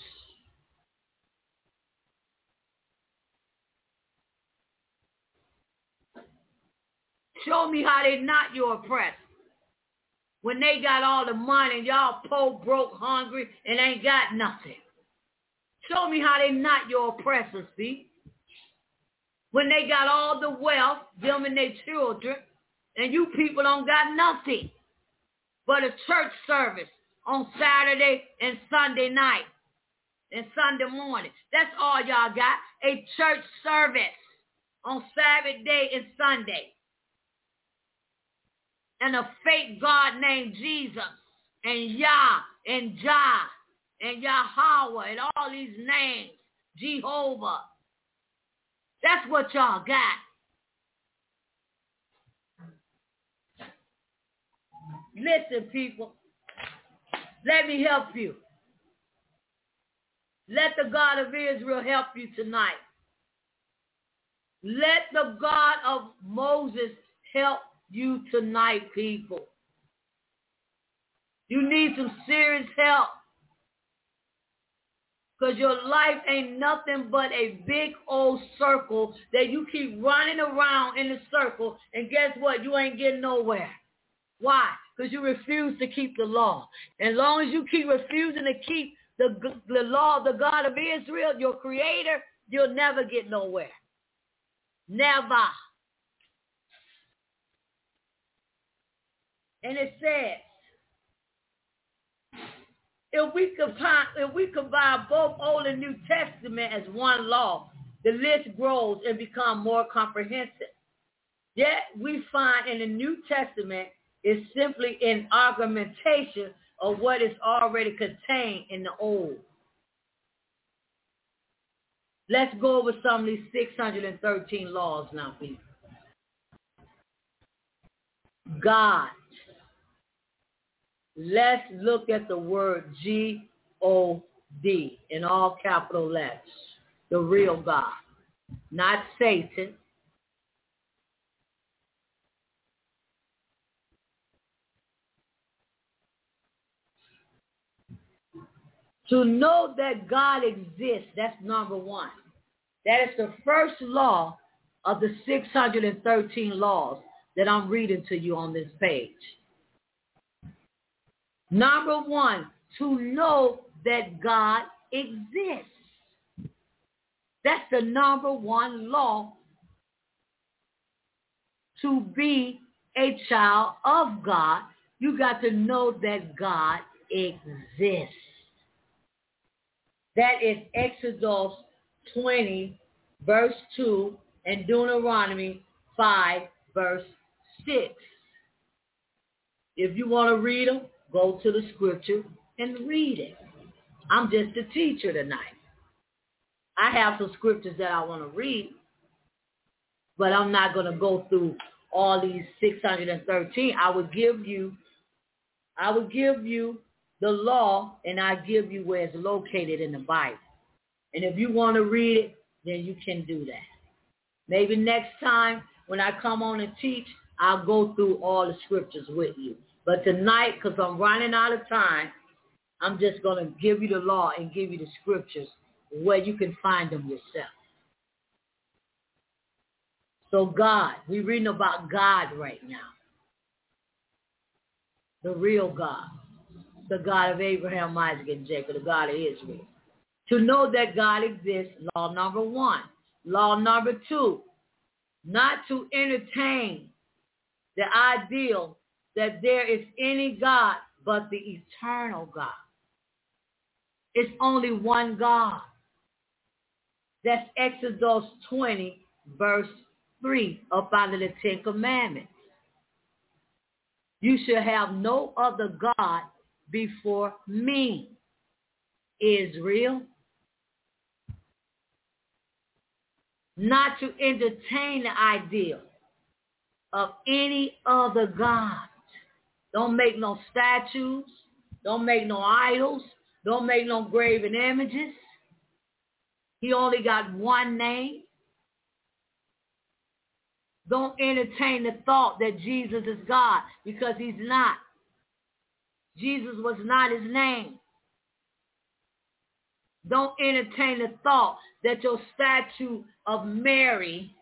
Show me how they're not your oppressors. when they got all the money and y'all poor, broke, hungry, and ain't got nothing? Show me how they not your oppressors, see? When they got all the wealth, them and their children, and you people don't got nothing but a church service on Saturday and Sunday night and Sunday morning. That's all y'all got, a church service on Saturday and Sunday. And a fake God named Jesus and Yah and Jah and Yahweh and all these names, Jehovah. That's what y'all got. Listen, people, let me help you. Let the God of Israel help you tonight. Let the God of Moses help you tonight, people. You need some serious help. Because your life ain't nothing but a big old circle that you keep running around in the circle, and guess what? You ain't getting nowhere. Why? Because you refuse to keep the law. As long as you keep refusing to keep the law of the God of Israel, your creator, you'll never get nowhere. Never. And it says, if we combine both Old and New Testament as one law, the list grows and becomes more comprehensive. Yet we find in the New Testament is simply an augmentation of what is already contained in the Old. Let's go over some of these 613 laws now, people. God. Let's look at the word G-O-D in all capital letters. The real God, not Satan. To know that God exists, that's number one. That is the first law of the 613 laws that I'm reading to you on this page. Number one, to know that God exists. That's the number one law to be a child of God. You got to know that God exists. That is Exodus 20, verse 2, and Deuteronomy 5, verse 6. If you want to read them, go to the scripture and read it. I'm just a teacher tonight. I have some scriptures that I want to read, but I'm not going to go through all these 613. I would give you the law, and I give you where it's located in the Bible. And if you want to read it, then you can do that. Maybe next time when I come on and teach, I'll go through all the scriptures with you. But tonight, because I'm running out of time, I'm just going to give you the law and give you the scriptures where you can find them yourself. So God, we're reading about God right now. The real God. The God of Abraham, Isaac, and Jacob, the God of Israel. To know that God exists, law number one. Law number two, not to entertain the ideal that there is any God but the eternal God. It's only one God. That's Exodus 20, verse 3, up out of the Ten Commandments. You shall have no other God before me. Israel. Not to entertain the idea of any other God. Don't make no statues. Don't make no idols. Don't make no graven images. He only got one name. Don't entertain the thought that Jesus is God, because he's not. Jesus was not his name. Don't entertain the thought that your statue of Mary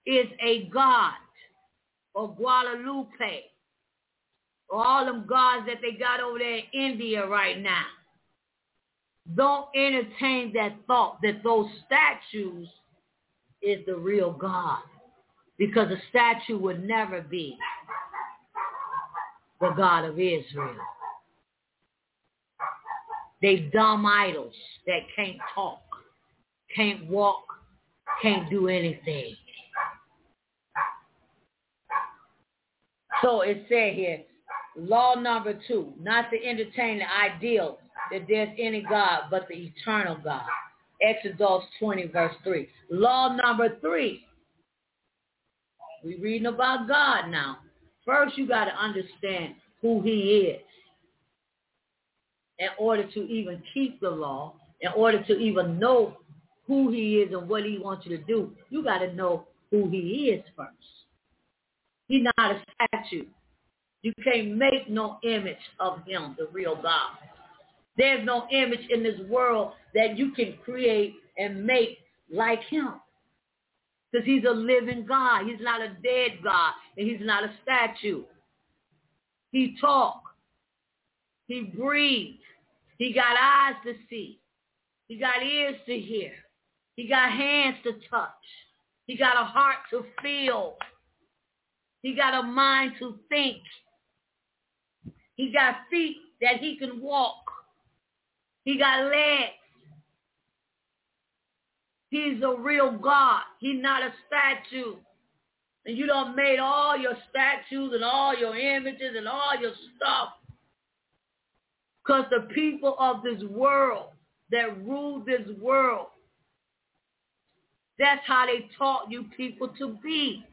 is a god, or Guadalupe, or all them gods that they got over there in India right now. Don't entertain that thought that those statues is the real God, because a statue would never be the God of Israel. They dumb idols that can't talk, can't walk, can't do anything. So it said here, law number 2, not to entertain the ideal that there's any God but the eternal God. Exodus 20, verse 3. Law number 3, we're reading about God now. First, you got to understand who he is in order to even keep the law, in order to even know who he is and what he wants you to do. You got to know who he is first. He's not a statue. You can't make no image of him, the real God. There's no image in this world that you can create and make like him. Because he's a living God. He's not a dead God. And he's not a statue. He talks. He breathes. He got eyes to see. He got ears to hear. He got hands to touch. He got a heart to feel. He got a mind to think. He got feet that he can walk. He got legs. He's a real God. He's not a statue. And you done made all your statues and all your images and all your stuff. Because the people of this world that rule this world, that's how they taught you people to be.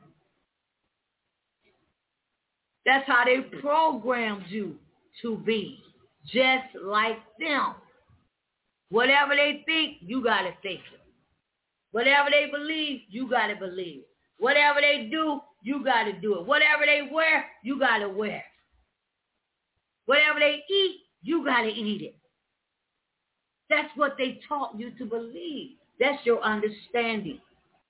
That's how they programmed you to be, just like them. Whatever they think, you got to think it. Whatever they believe, you got to believe it. Whatever they do, you got to do it. Whatever they wear, you got to wear it. Whatever they eat, you got to eat it. That's what they taught you to believe. That's your understanding.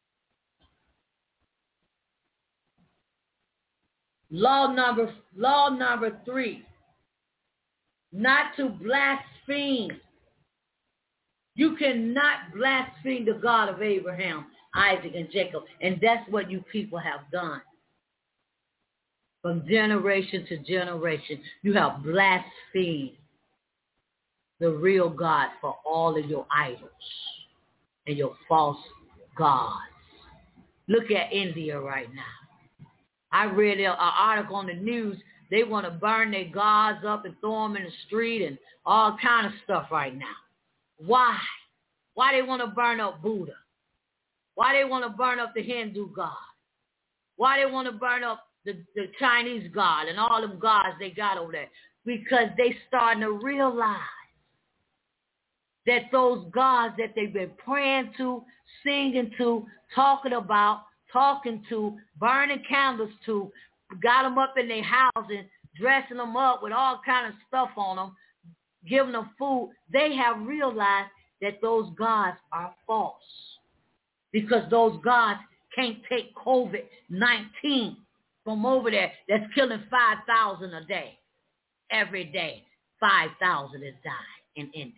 Law number 3, not to blaspheme. You cannot blaspheme the God of Abraham, Isaac, and Jacob. And that's what you people have done. From generation to generation, you have blasphemed the real God for all of your idols and your false gods. Look at India right now. I read an article on the news. They want to burn their gods up and throw them in the street and all kind of stuff right now. Why? Why they want to burn up Buddha? Why they want to burn up the Hindu God? Why they want to burn up the Chinese God and all them gods they got over there? Because they starting to realize that those gods that they've been praying to, singing to, talking about, talking to, burning candles to, got them up in their houses, dressing them up with all kind of stuff on them, giving them food. They have realized that those gods are false, because those gods can't take COVID-19 from over there that's killing 5,000 a day. Every day, 5,000 is dying in India.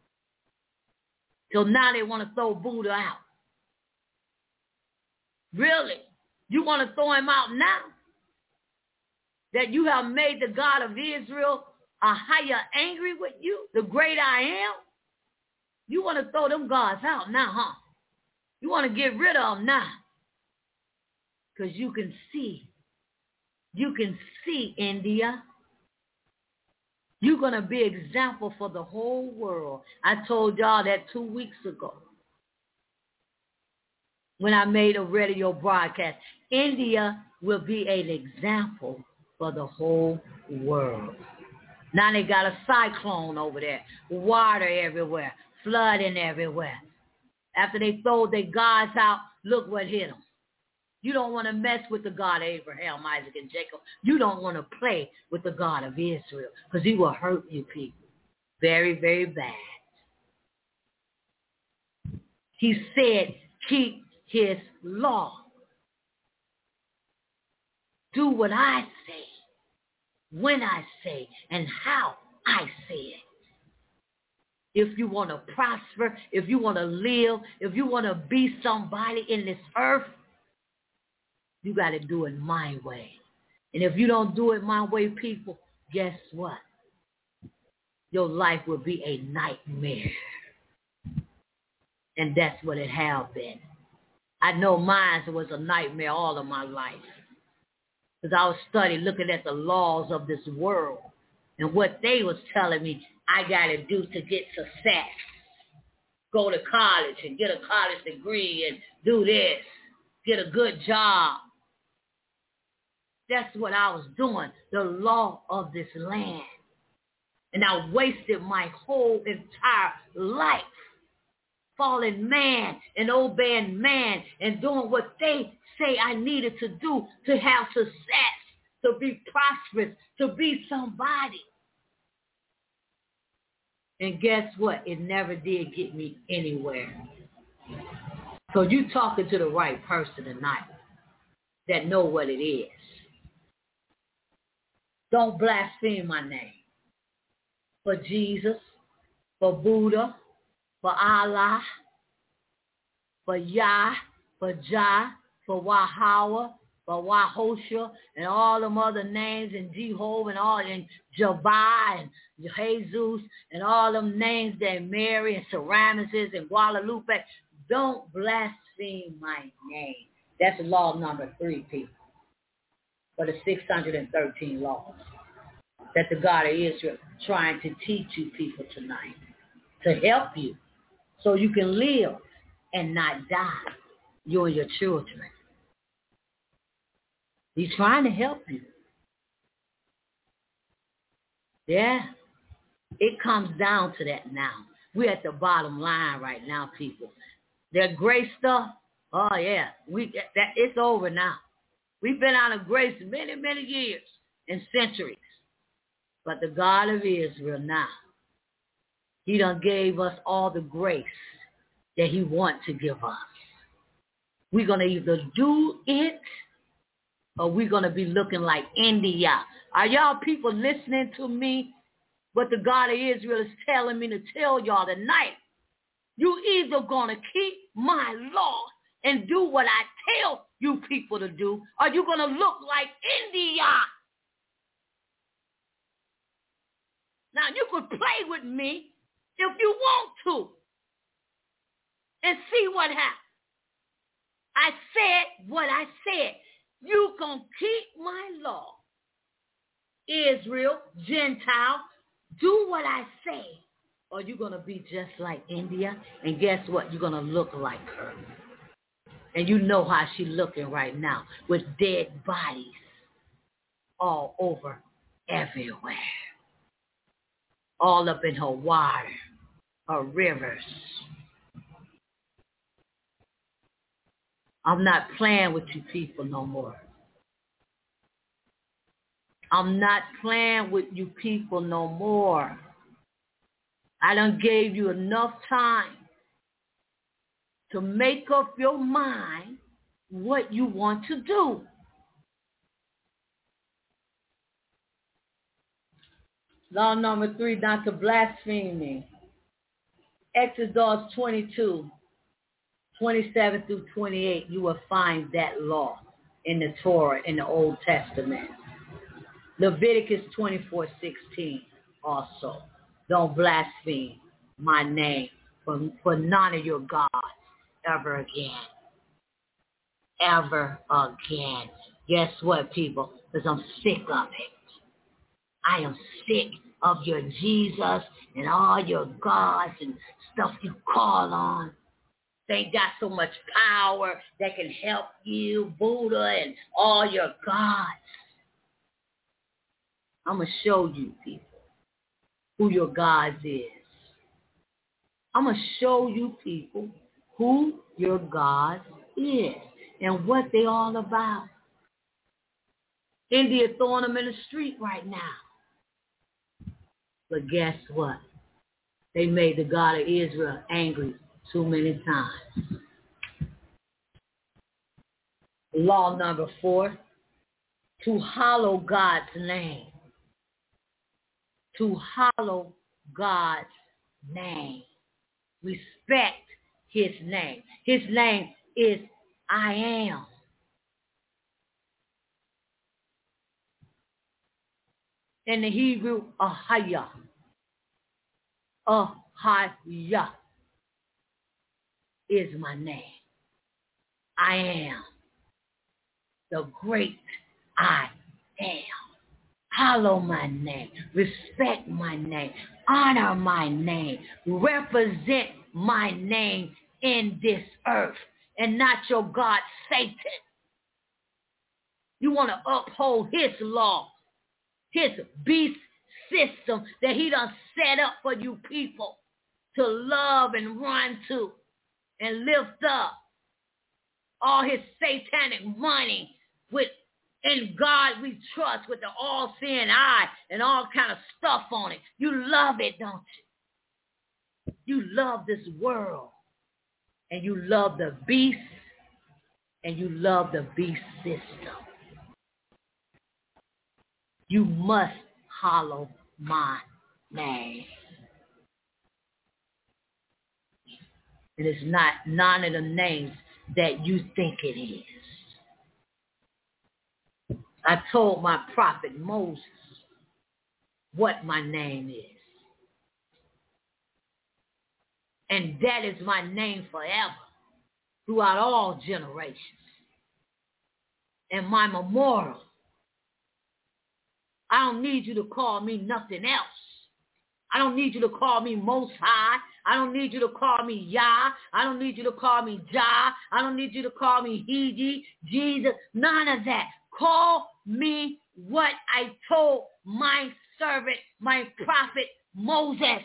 So now they want to throw Buddha out. Really? You want to throw him out now? That you have made the God of Israel a higher angry with you, the great I am? You want to throw them gods out now, huh? You want to get rid of them now. Because you can see, India. You're going to be example for the whole world. I told y'all that 2 weeks ago when I made a radio broadcast. India will be an example for the whole world. Now they got a cyclone over there, water everywhere, flooding everywhere. After they throw their gods out, look what hit them. You don't want to mess with the God of Abraham, Isaac, and Jacob. You don't want to play with the God of Israel, because he will hurt you people very, very bad. He said, keep his law. Do what I say, when I say, and how I say it. If you want to prosper, if you want to live, if you want to be somebody in this earth, you got to do it my way. And if you don't do it my way, people, guess what? Your life will be a nightmare. And that's what it has been. I know mine was a nightmare all of my life. Because I was studying, looking at the laws of this world and what they was telling me I got to do to get success. Go to college and get a college degree and do this. Get a good job. That's what I was doing, the law of this land. And I wasted my whole entire life following man and obeying man and doing what they say I needed to do to have success, to be prosperous, to be somebody. And guess what? It never did get me anywhere. So you talking to the right person tonight that know what it is. Don't blaspheme my name. For Jesus, for Buddha, for Allah, for Yah, for Jah, for Wahawa, for Wahosha, and all them other names, and Jehovah, and all, and Jabbar, and Jesus, and all them names that Mary, and Seramis, and Guadalupe. Don't blaspheme my name. That's law number 3, people, for the 613 laws that the God of Israel trying to teach you people tonight, to help you so you can live and not die, you and your children. He's trying to help you. Yeah. It comes down to that now. We're at the bottom line right now, people. That grace stuff, oh yeah, it's over now. We've been out of grace many, many years and centuries. But the God of Israel now, he done gave us all the grace that he wants to give us. We're going to either do it or we're going to be looking like India. Are y'all people listening to me? What the God of Israel is telling me to tell y'all tonight. You either going to keep my law and do what I tell you people to do, or you're going to look like India. Now, you could play with me if you want to and see what happens. I said what I said. You going to keep my law. Israel, Gentile, do what I say, or you're going to be just like India, and guess what? You're going to look like her. And you know how she's looking right now, with dead bodies all over everywhere. All up in her water, her rivers. I'm not playing with you people no more. I'm not playing with you people no more. I done gave you enough time to make up your mind what you want to do. Law number 3, not to blaspheme me. Exodus 22, 27 through 28, you will find that law in the Torah, in the Old Testament. Leviticus 24:16 also. Don't blaspheme my name for none of your gods ever again. Ever again. Guess what, people? Because I'm sick of it. I am sick of your Jesus and all your gods and stuff you call on. They got so much power that can help you, Buddha and all your gods. I'm going to show you, people, who your gods is. I'm going to show you, people, who your gods is and what they all about. India throwing them in the street right now. But guess what? They made the God of Israel angry too many times. Law number 4, to hallow God's name. To hallow God's name. Respect his name. His name is I am. In the Hebrew, Ahaya. Ahaya is my name. I am the great I am. Hallow my name. Respect my name. Honor my name. Represent my name in this earth and not your God, Satan. You want to uphold his law, his beast system that he done set up for you people to love and run to and lift up. All his satanic money with in God we trust with the all-seeing eye and all kind of stuff on it. You love it, don't you? You love this world. And you love the beast. And you love the beast system. You must hallow my name. It is not none of the names that you think it is. I told my prophet Moses what my name is. And that is my name forever, throughout all generations. And my memorial. I don't need you to call me nothing else. I don't need you to call me Most High. I don't need you to call me Yah. I don't need you to call me Jah. I don't need you to call me He, Jesus. None of that. Call me what I told my servant, my prophet Moses.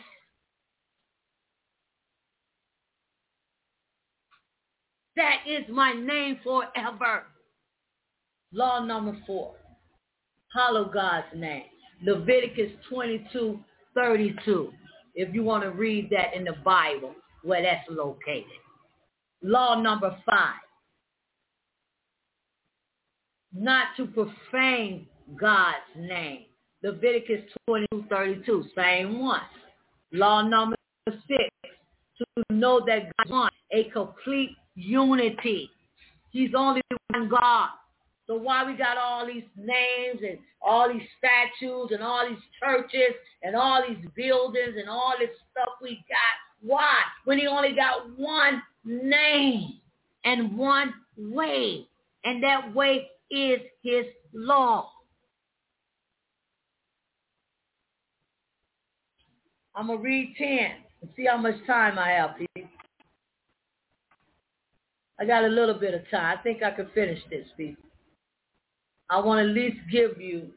That is my name forever. Law number 4. Hallow God's name. Leviticus 22:32. If you want to read that in the Bible, where that's located. Law number 5. Not to profane God's name. Leviticus 22:32. Same one. Law number 6. To know that God wants a complete unity. He's only one God. So why we got all these names and all these statues and all these churches and all these buildings and all this stuff we got? Why? When he only got one name and one way. And that way is his law. I'm going to read 10 and see how much time I have, people. I got a little bit of time. I think I can finish this, people. I want to at least give you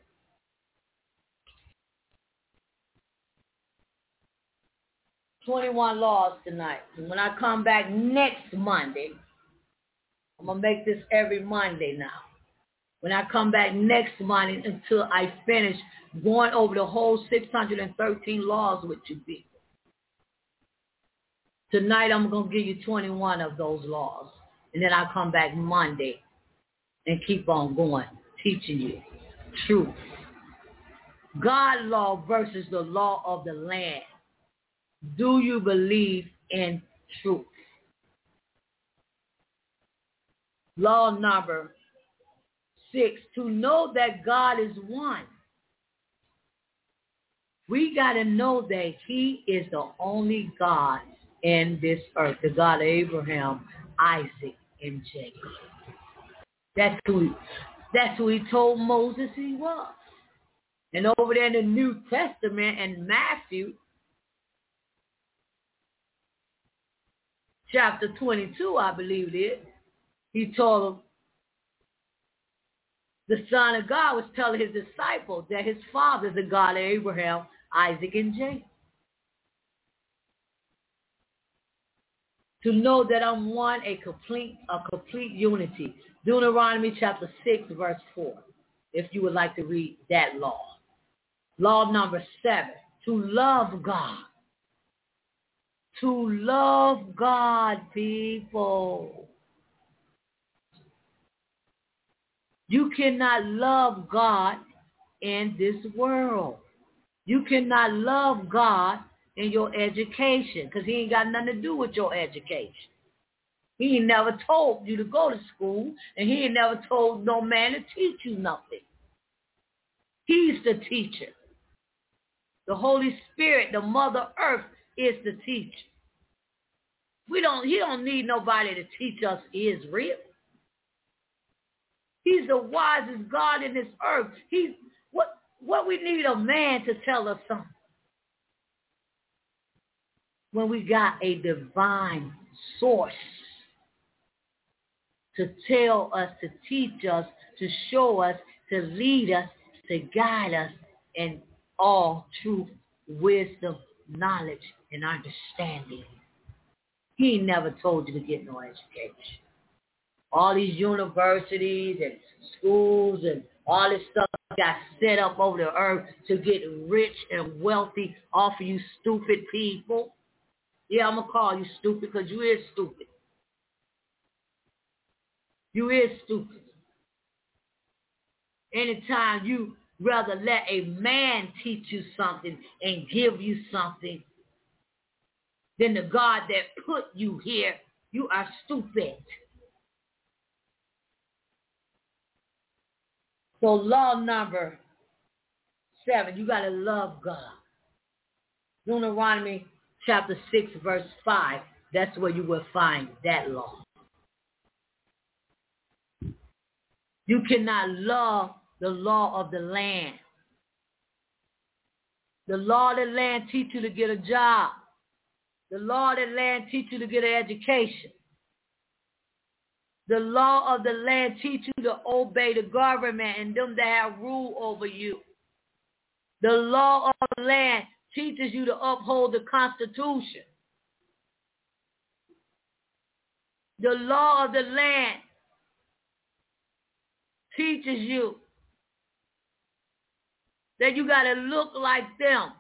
21 laws tonight. And when I come back next Monday, I'm going to make this every Monday now. When I come back next Monday until I finish going over the whole 613 laws with you people. Tonight I'm going to give you 21 of those laws. And then I'll come back Monday and keep on going, teaching you truth. God law versus the law of the land. Do you believe in truth? Law number 6, to know that God is one. We got to know that he is the only God in this earth, the God of Abraham, Isaac, and Jacob. That's who he told Moses he was. And over there in the New Testament in Matthew, chapter 22, I believe it is, he told them, the Son of God was telling his disciples that his father is the God of Abraham, Isaac, and Jacob. To know that I'm one, a complete unity. Deuteronomy chapter 6, verse 4, if you would like to read that law. Law number 7, to love God. To love God, people. You cannot love God in this world. You cannot love God in your education because he ain't got nothing to do with your education. He ain't never told you to go to school, and he ain't never told no man to teach you nothing. He's the teacher. The Holy Spirit, the Mother Earth, is the teacher. He don't need nobody to teach us Israel. He's the wisest God in this earth. What we need a man to tell us something when we got a divine source to tell us, to teach us, to show us, to lead us, to guide us in all truth, wisdom, knowledge, and understanding. He never told you to get no education. All these universities and schools and all this stuff got set up over the earth to get rich and wealthy off of you stupid people. Yeah, I'm going to call you stupid because you is stupid. You is stupid. Anytime you rather let a man teach you something and give you something than the God that put you here, you are stupid. So law number 7, you got to love God. Deuteronomy chapter 6, verse 5, that's where you will find that law. You cannot love the law of the land. The law of the land teach you to get a job. The law of the land teach you to get an education. The law of the land teach you to obey the government and them that have rule over you. The law of the land teaches you to uphold the Constitution. The law of the land teaches you that you got to look like them.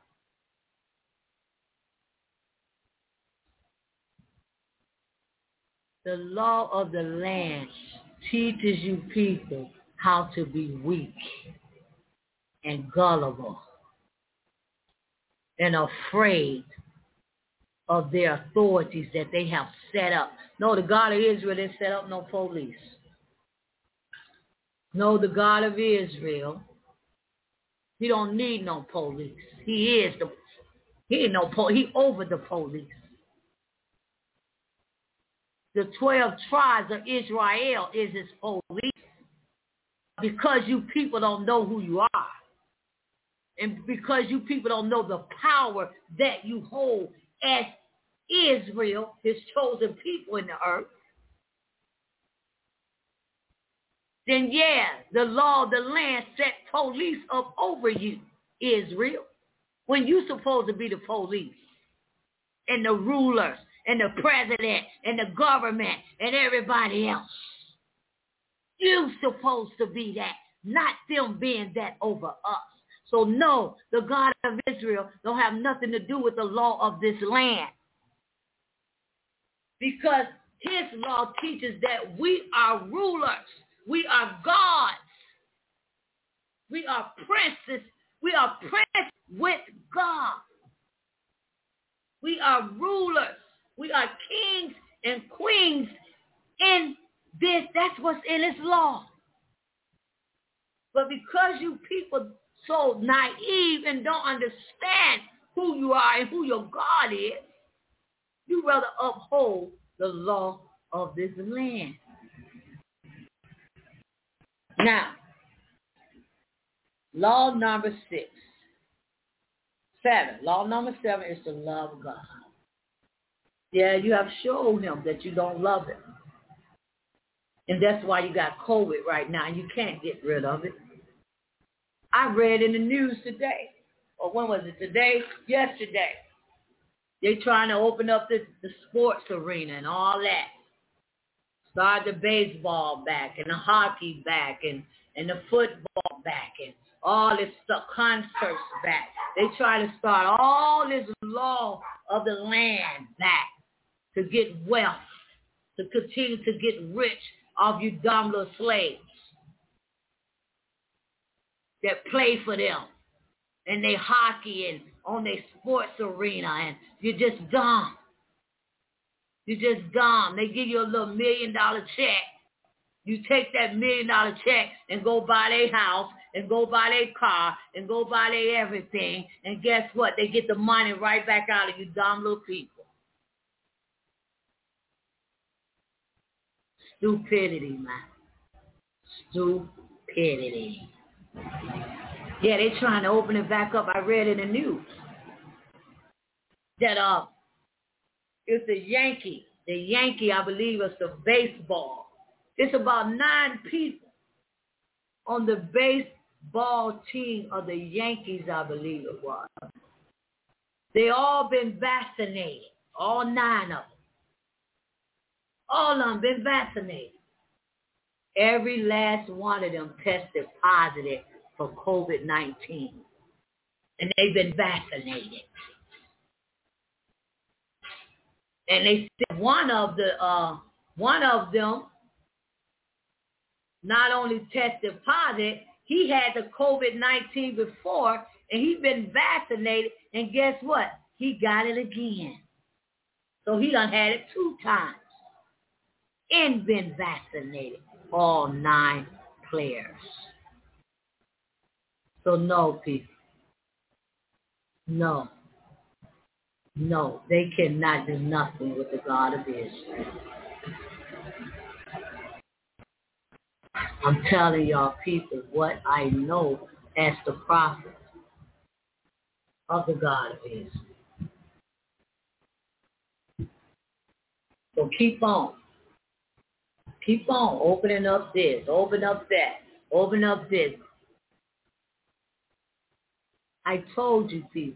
The law of the land teaches you people how to be weak and gullible and afraid of their authorities that they have set up. No, the God of Israel didn't set up no police. No, the God of Israel, he don't need no police. He over the police. The 12 tribes of Israel is his police. Because you people don't know who you are. And because you people don't know the power that you hold as Israel, his chosen people in the earth, then yeah, the law of the land set police up over you, Israel, when you're supposed to be the police and the rulers and the president and the government and everybody else. You're supposed to be that, not them being that over us. So no, the God of Israel don't have nothing to do with the law of this land. Because his law teaches that we are rulers. We are gods. We are princes. We are princes with God. We are rulers. We are kings and queens in this. That's what's in his law. But because you people so naive and don't understand who you are and who your God is, you rather uphold the law of this land. Now, law number 7. Law number 7 is to love God. Yeah, you have shown him that you don't love him. And that's why you got COVID right now. You can't get rid of it. I read in the news today, or when was it today? Yesterday. They trying to open up the sports arena and all that. Start the baseball back and the hockey back and the football back and all this stuff, concerts back. They try to start all this law of the land back to get wealth, to continue to get rich off you dumb little slaves. that play for them, and they hockey and on their sports arena, and you're just dumb. You're just dumb. They give you a little $1 million check. You take that $1 million check and go buy their house and go buy their car and go buy their everything. And guess what? They get the money right back out of you dumb little people. Stupidity, man. Stupidity. Yeah, they trying to open it back up. I read in the news that it's the Yankee. The Yankee, I believe, is the baseball. It's about 9 people on the baseball team of the Yankees, I believe it was. They all been vaccinated, all 9 of them. All of them been vaccinated. Every last one of them tested positive for COVID-19, and they've been vaccinated. And they said one of them not only tested positive, he had the COVID-19 before, and he'd been vaccinated, and guess what? He got it again. So he done had it 2 times and been vaccinated, all 9 players. So no, people. No, they cannot do nothing with the God of Israel. I'm telling y'all people what I know as the prophet of the God of Israel. So keep on. Keep on opening up this, open up that, open up this. I told you people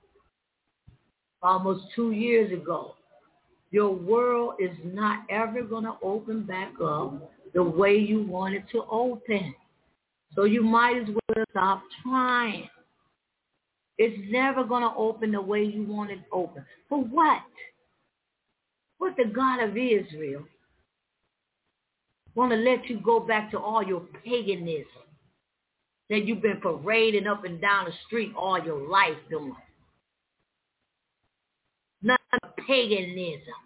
almost 2 years ago, your world is not ever going to open back up the way you want it to open. So you might as well stop trying. It's never going to open the way you want it open. For what? What the God of Israel want to let you go back to all your paganism that you've been parading up and down the street all your life doing. None of paganism.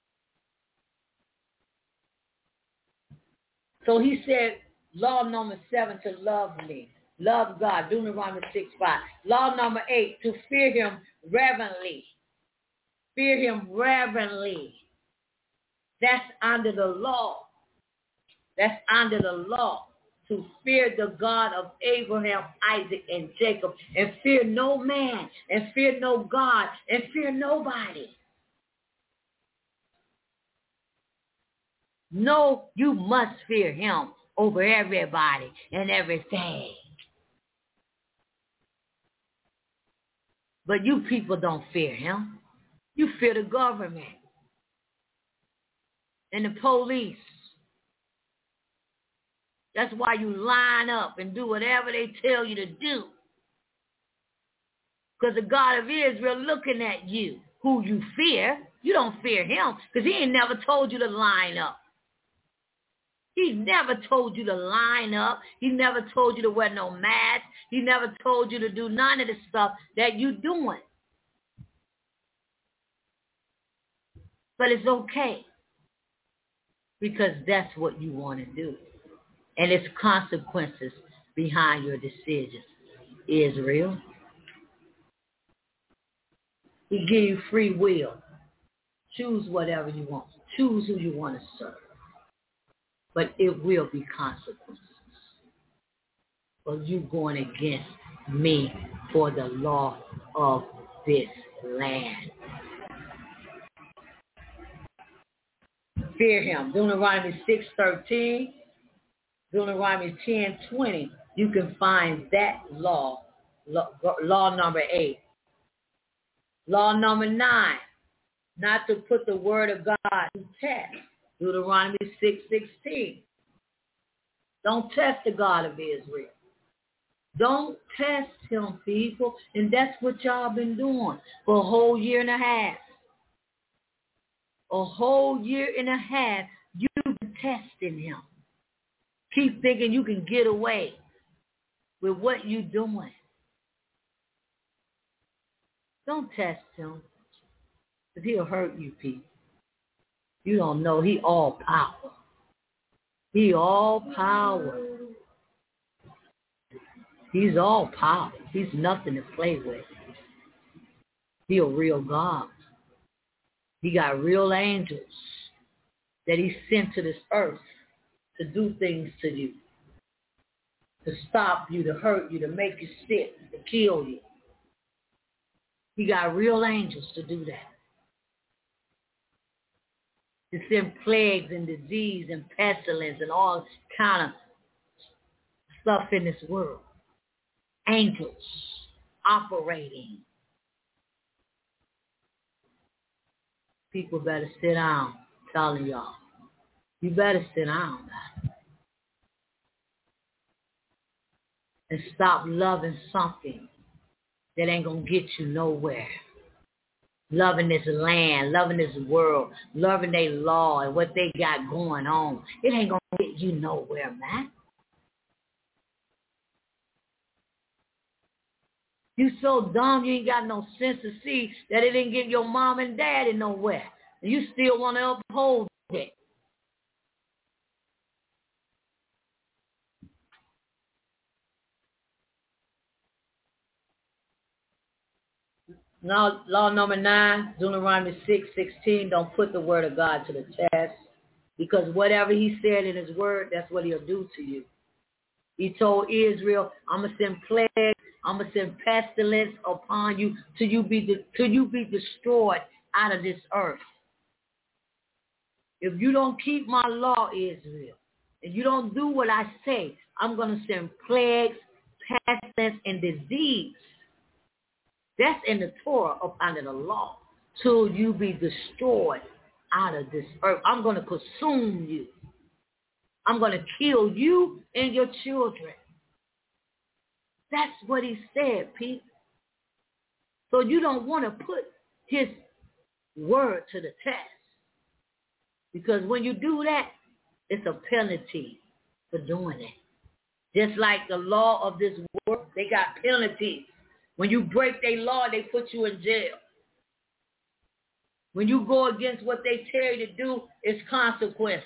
So he said, law number 7, to love me. Love God, Deuteronomy 6:5. Law number 8, to fear him reverently. Fear him reverently. That's under the law. That's under the law. To fear the God of Abraham, Isaac, and Jacob, and fear no man, and fear no God, and fear nobody. No, you must fear him over everybody and everything. But you people don't fear him. You fear the government and the police. That's why you line up and do whatever they tell you to do. Because the God of Israel looking at you, who you fear. You don't fear him because he ain't never told you to line up. He never told you to line up. He never told you to wear no mask. He never told you to do none of the stuff that you're doing. But it's okay because that's what you want to do. And it's consequences behind your decisions. Israel. He give you free will. Choose whatever you want. Choose who you want to serve. But it will be consequences for you going against me for the law of this land. Fear him. Deuteronomy 6:13, Deuteronomy 10:20. You can find that law number 8. Law number 9, not to put the word of God to test. Deuteronomy 6:16. Don't test the God of Israel. Don't test him, people. And that's what y'all been doing for a whole year and a half. A whole year and a half, you've been testing him. Keep thinking you can get away. with what you doing. Don't test him, because he'll hurt you, people. You don't know he all power. He all power. He's all power. He's nothing to play with. He a real God. He got real angels that he sent to this earth to do things to you, to stop you, to hurt you, to make you sick, to kill you. He got real angels to do that. To send plagues and disease and pestilence and all kind of stuff in this world. Angels operating. People better sit down, telling y'all. You better sit down now. And stop loving something that ain't going to get you nowhere. Loving this land, loving this world, loving their law and what they got going on. It ain't going to get you nowhere, man. You so dumb you ain't got no sense to see that it didn't get your mom and daddy nowhere. And you still want to uphold it. Now, law number 9, Deuteronomy 6:16, don't put the word of God to the test, because whatever he said in his word, that's what he'll do to you. He told Israel, I'm going to send plagues, I'm going to send pestilence upon you till you be destroyed out of this earth. If you don't keep my law, Israel, and you don't do what I say, I'm going to send plagues, pestilence, and disease. That's in the Torah up under the law. Till you be destroyed out of this earth. I'm going to consume you. I'm going to kill you and your children. That's what he said, Pete. So you don't want to put his word to the test. Because when you do that, it's a penalty for doing it. Just like the law of this world, they got penalties. When you break their law, they put you in jail. When you go against what they tell you to do, it's consequences.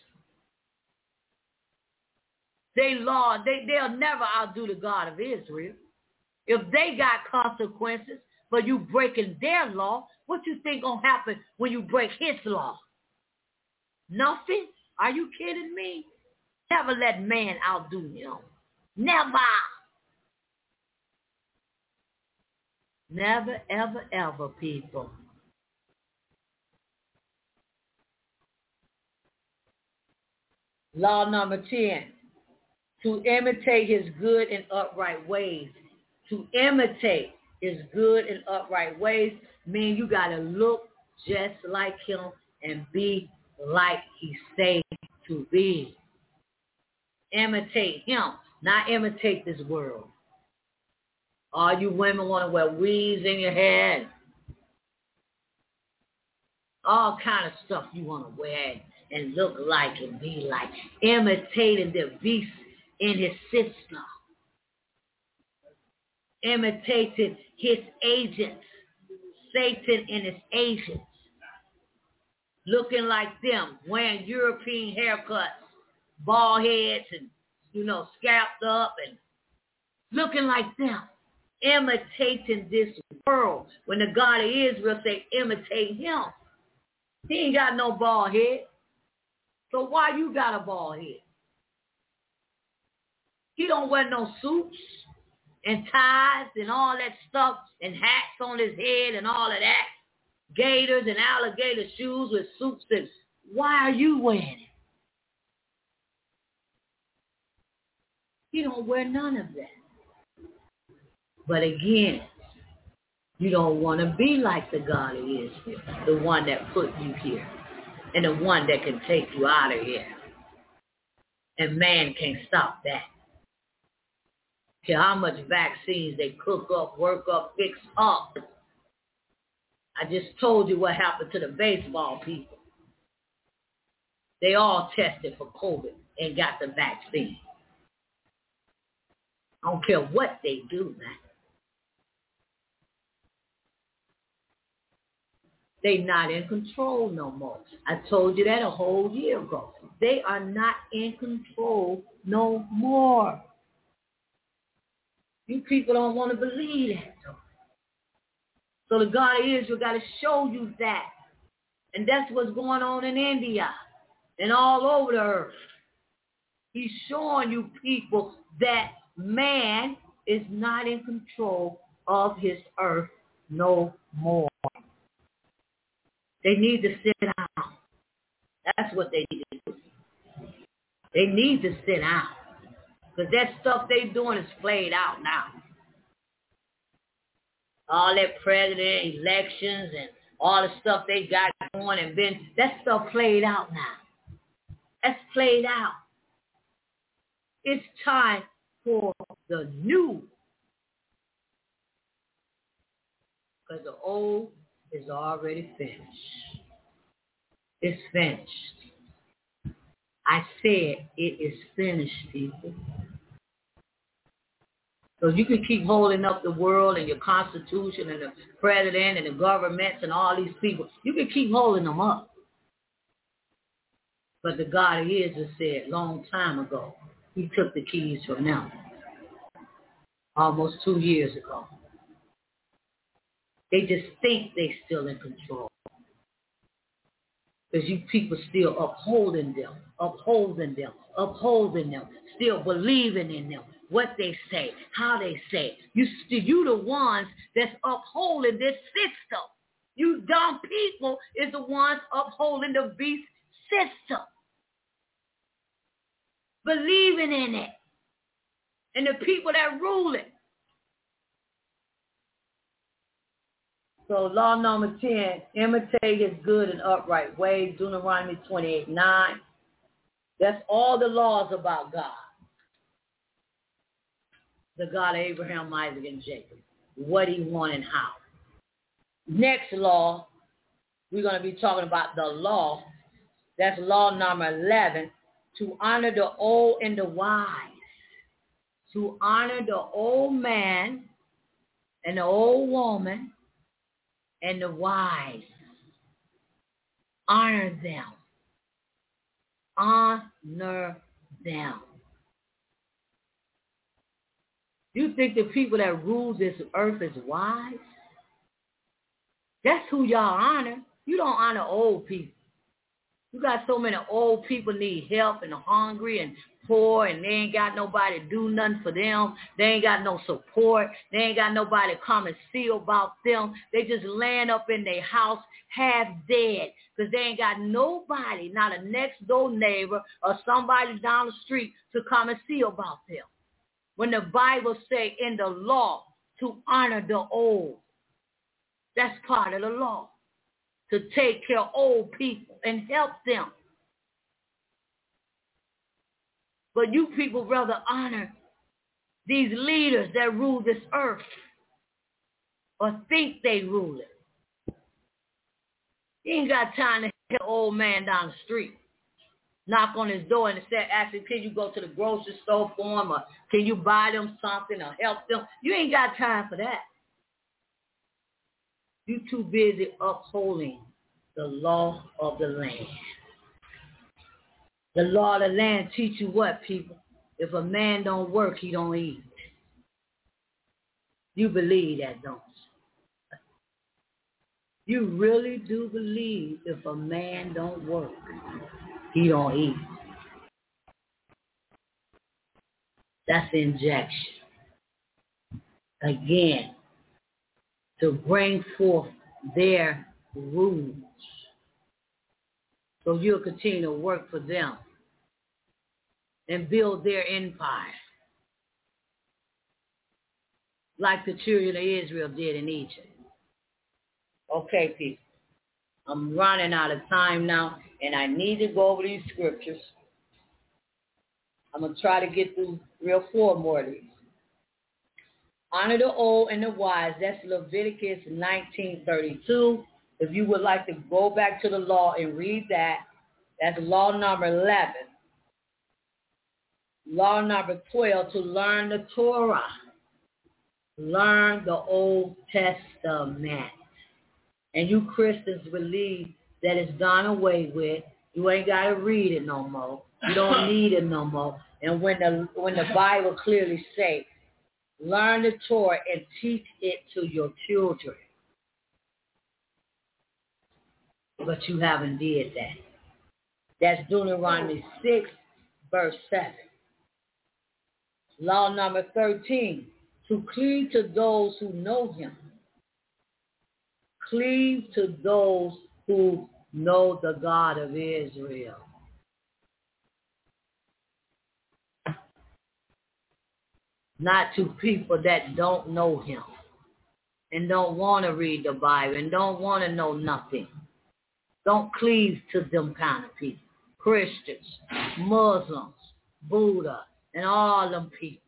They'll never outdo the God of Israel. If they got consequences for you breaking their law, what you think gonna happen when you break his law? Nothing? Are you kidding me? Never let man outdo him. Never. Never, ever, ever, people. Law number 10, to imitate his good and upright ways. To imitate his good and upright ways means you got to look just like him and be like he say to be. Imitate him, not imitate this world. All you women want to wear weaves in your hair, all kind of stuff you want to wear and look like and be like. Imitating the beast in his system. Imitating his agents. Satan and his agents. Looking like them, wearing European haircuts, bald heads and, scalped up and looking like them. Imitating this world. When the God of Israel say imitate him, he ain't got no bald head. So why you got a bald head? He don't wear no suits and ties and all that stuff and hats on his head and all of that. Gators and alligator shoes with suits. And why are you wearing it? He don't wear none of that. But again, you don't want to be like the God of Israel, the one that put you here and the one that can take you out of here. And man can't stop that. Care how much vaccines they cook up, work up, fix up. I just told you what happened to the baseball people. They all tested for COVID and got the vaccine. I don't care what they do, man. They not in control no more. I told you that a whole year ago. They are not in control no more. You people don't want to believe that, though. So the God of Israel got to show you that. And that's what's going on in India and all over the earth. He's showing you people that man is not in control of his earth no more. They need to sit down. That's what they need to do. They need to sit down. Because that stuff they doing is played out now. All that president elections and all the stuff they got going and been, that stuff played out now. That's played out. It's time for the new. Because the old is already finished. It's finished. I said it is finished, people. So you can keep holding up the world and your constitution and the president and the governments and all these people. You can keep holding them up. But the God of Israel said long time ago, he took the keys from them. Almost 2 years ago. They just think they're still in control. Because you people still upholding them, still believing in them, what they say, how they say. You the ones that's upholding this system. You dumb people is the ones upholding the beast system. Believing in it. And the people that rule it. So law number 10, imitate his good and upright ways, Deuteronomy 28:9. That's all the laws about God. The God of Abraham, Isaac, and Jacob. What he wanted and how. Next law, we're going to be talking about the law. That's law number 11, to honor the old and the wise. To honor the old man and the old woman and the wise. Honor them. Honor them. You think the people that rule this earth is wise? That's who y'all honor. You don't honor old people. You got so many old people need help and are hungry and poor and they ain't got nobody to do nothing for them. They ain't got no support. They ain't got nobody to come and see about them. They just laying up in their house half dead because they ain't got nobody, not a next door neighbor or somebody down the street to come and see about them. When the Bible say in the law to honor the old, that's part of the law. To take care of old people and help them. But you people rather honor these leaders that rule this earth or think they rule it. You ain't got time to help an old man down the street. Knock on his door and ask him, can you go to the grocery store for him or can you buy them something or help them? You ain't got time for that. You too busy upholding the law of the land. The law of the land teach you what, people? If a man don't work, he don't eat. You believe that, don't you? You really do believe if a man don't work, he don't eat. That's injection. Again, to bring forth their rules. So you'll continue to work for them and build their empire like the children of Israel did in Egypt. Okay, people. I'm running out of time now, and I need to go over these scriptures. I'm going to try to get through 3 or 4 more of these. Honor the old and the wise. That's Leviticus 19:32. If you would like to go back to the law and read that, that's law number 11. Law number 12, to learn the Torah. Learn the Old Testament. And you Christians believe that it's done away with. You ain't got to read it no more. You don't need it no more. And when the Bible clearly says, learn the Torah and teach it to your children. But you haven't did that. That's Deuteronomy 6, verse 7. Law number 13, to cleave to those who know him. Cleave to those who know the God of Israel. Not to people that don't know him and don't want to read the Bible and don't want to know nothing. Don't cleave to them kind of people. Christians, Muslims, Buddha, and all them people.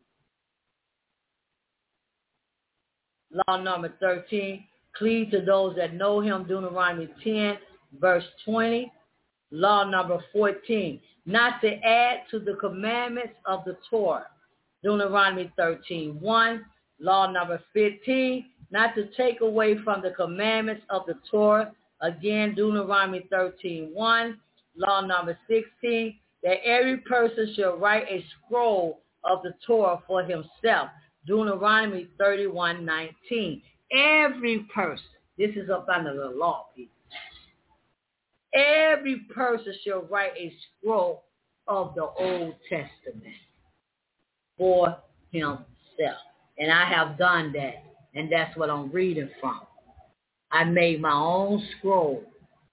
Law number 13, cleave to those that know him, Deuteronomy 10, verse 20. Law number 14, not to add to the commandments of the Torah, Deuteronomy 13, 1. Law number 15, not to take away from the commandments of the Torah, again, Deuteronomy 13, 1. Law number 16, that every person shall write a scroll of the Torah for himself, Deuteronomy 31, 19. Every person, this is up under the law, people. Every person shall write a scroll of the Old Testament for himself. And I have done that, and that's what I'm reading from. I made my own scroll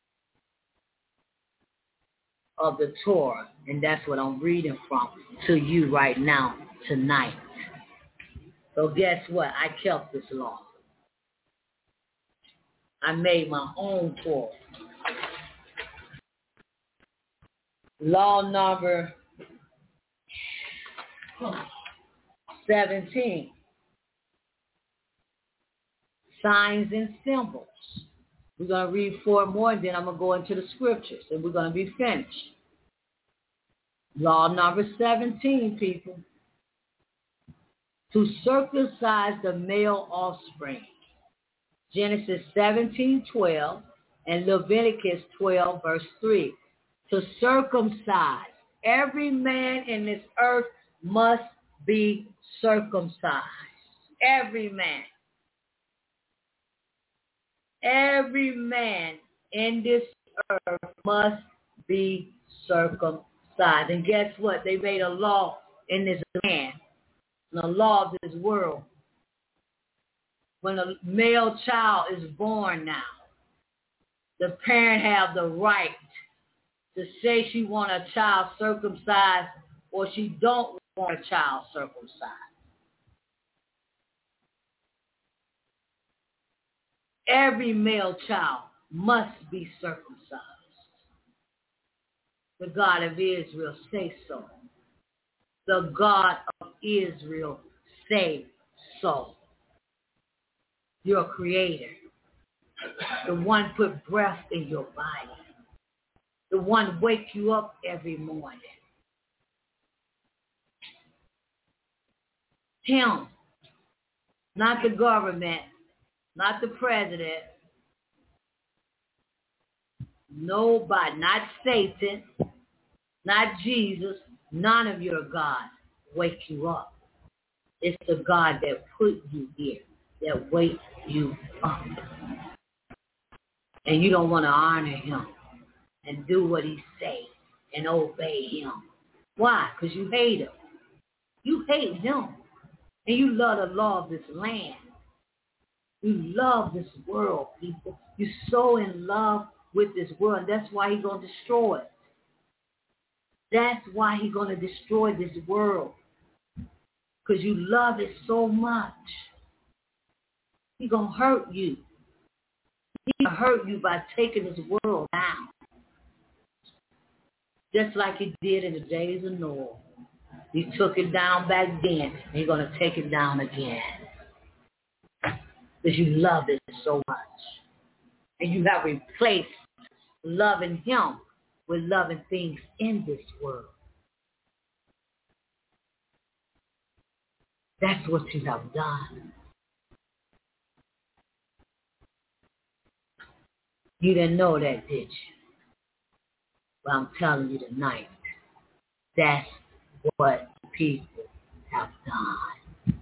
of the Torah, and that's what I'm reading from to you right now, tonight. So guess what? I kept this law. I made my own Torah. Law number 17. Signs and symbols. We're going to read 4 more, and then I'm going to go into the scriptures, and we're going to be finished. Law number 17, people. To circumcise the male offspring. Genesis 17:12 and Leviticus 12, verse 3. To circumcise. Every man in this earth must be circumcised. Every man. Every man in this earth must be circumcised. And guess what? They made a law in this land, the law of this world. When a male child is born now, the parent have the right to say she want a child circumcised or she don't want a child circumcised. Every male child must be circumcised. The God of Israel say so. The God of Israel say so. Your creator. The one put breath in your body. The one wake you up every morning. Him. Not the government. Not the president. Nobody. Not Satan. Not Jesus. None of your gods wake you up. It's the God that put you here, that wakes you up. And you don't want to honor him and do what he says and obey him. Why? Because you hate him. You hate him. And you love the law of this land. You love this world, people. You're so in love with this world. That's why he's going to destroy it. That's why he's going to destroy this world. Because you love it so much. He's going to hurt you. He's going to hurt you by taking this world down. Just like he did in the days of Noah. He took it down back then, and he's going to take it down again. Because you love it so much. And you have replaced loving him with loving things in this world. That's what you have done. You didn't know that, did you? But I'm telling you tonight, that's what people have done.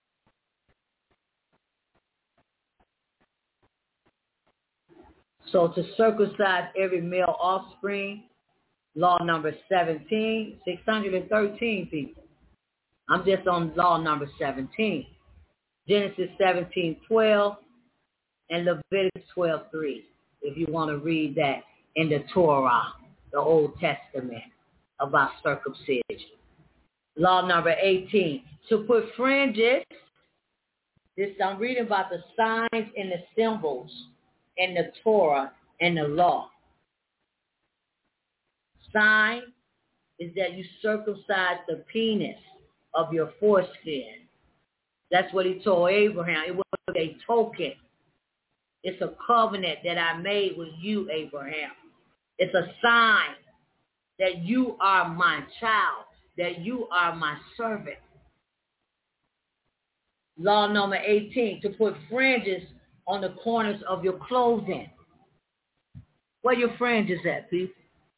So to circumcise every male offspring, law number 17, 613 people. I'm just on law number 17. Genesis 17:12 and Leviticus 12:3. If you want to read that in the Torah, the Old Testament, about circumcision. Law number 18, to put fringes. This I'm reading about the signs and the symbols in the Torah and the law. Sign is that you circumcise the penis of your foreskin. That's what he told Abraham. It was a token. It's a covenant that I made with you, Abraham. It's a sign that you are my child, that you are my servant. Law number 18, to put fringes on the corners of your clothing. Where your fringes at, people?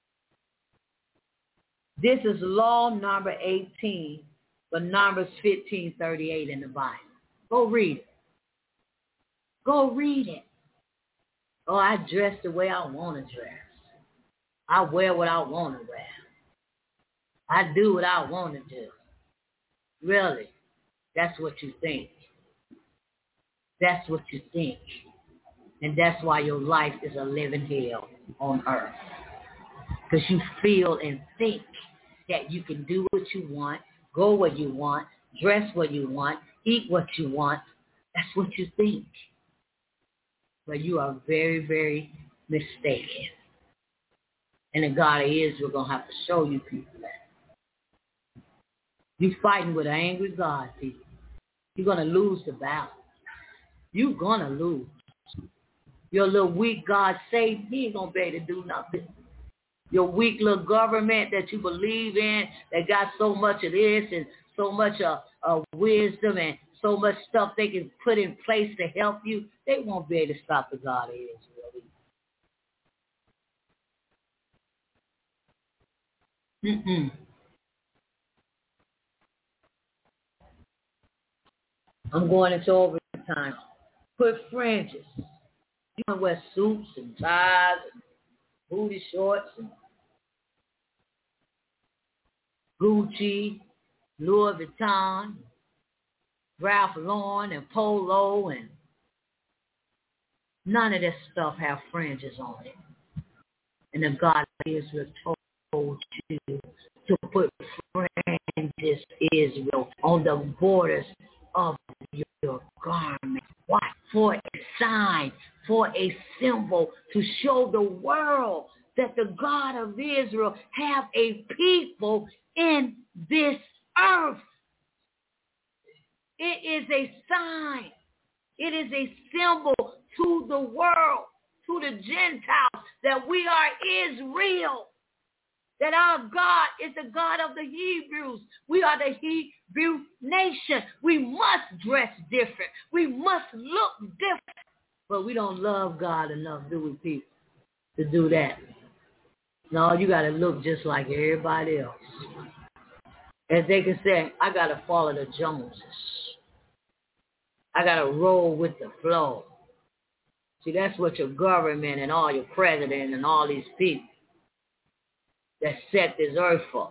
This is law number 18 for Numbers 15:38 in the Bible. Go read it. Go read it. Oh, I dress the way I want to dress. I wear what I want to wear. I do what I want to do. Really? That's what you think. That's what you think. And that's why your life is a living hell on earth. Because you feel and think that you can do what you want, go where you want, dress what you want, eat what you want. That's what you think. But you are very, very mistaken. And the God of Israel going to have to show you people that. You're fighting with an angry God, people. You're going to lose the battle. You're going to lose. Your little weak God saved, he ain't going to be able to do nothing. Your weak little government that you believe in, that got so much of this and so much of wisdom and so much stuff they can put in place to help you, they won't be able to stop the God of Israel. I'm going into overtime. Put fringes. You want to wear suits and ties and booty shorts and Gucci, Louis Vuitton, Ralph Lauren and Polo, and none of this stuff have fringes on it. And the God of Israel told you to put fringes, Israel, on the borders of your garment. Why? For a sign, for a symbol, to show the world that the God of Israel have a people in this earth. It is a sign. It is a symbol to the world, to the Gentiles, that we are Israel, that our God is the God of the Hebrews. We are the Hebrew nation. We must dress different. We must look different. But we don't love God enough, do we, people, to do that? No, you got to look just like everybody else. As they can say, I got to follow the Joneses. I got to roll with the flow. See, that's what your government and all your president and all these people that set this earth for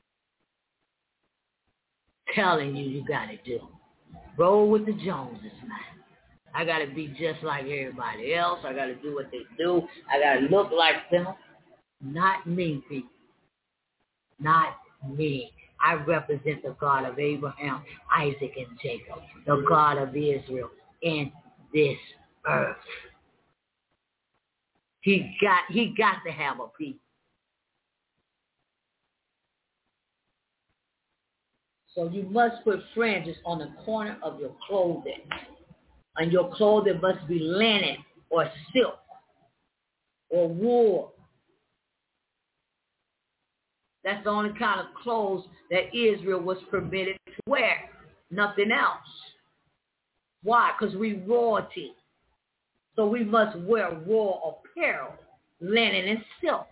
telling you got to do. Roll with the Joneses, man. I got to be just like everybody else. I got to do what they do. I got to look like them. Not me, people. Not me. I represent the God of Abraham, Isaac, and Jacob, the God of Israel in this earth. He got to have a people. So you must put fringes on the corner of your clothing. And your clothing must be linen or silk or wool. That's the only kind of clothes that Israel was permitted to wear. nothing else. Why? Because we royalty. So we must wear royal apparel, linen and silk.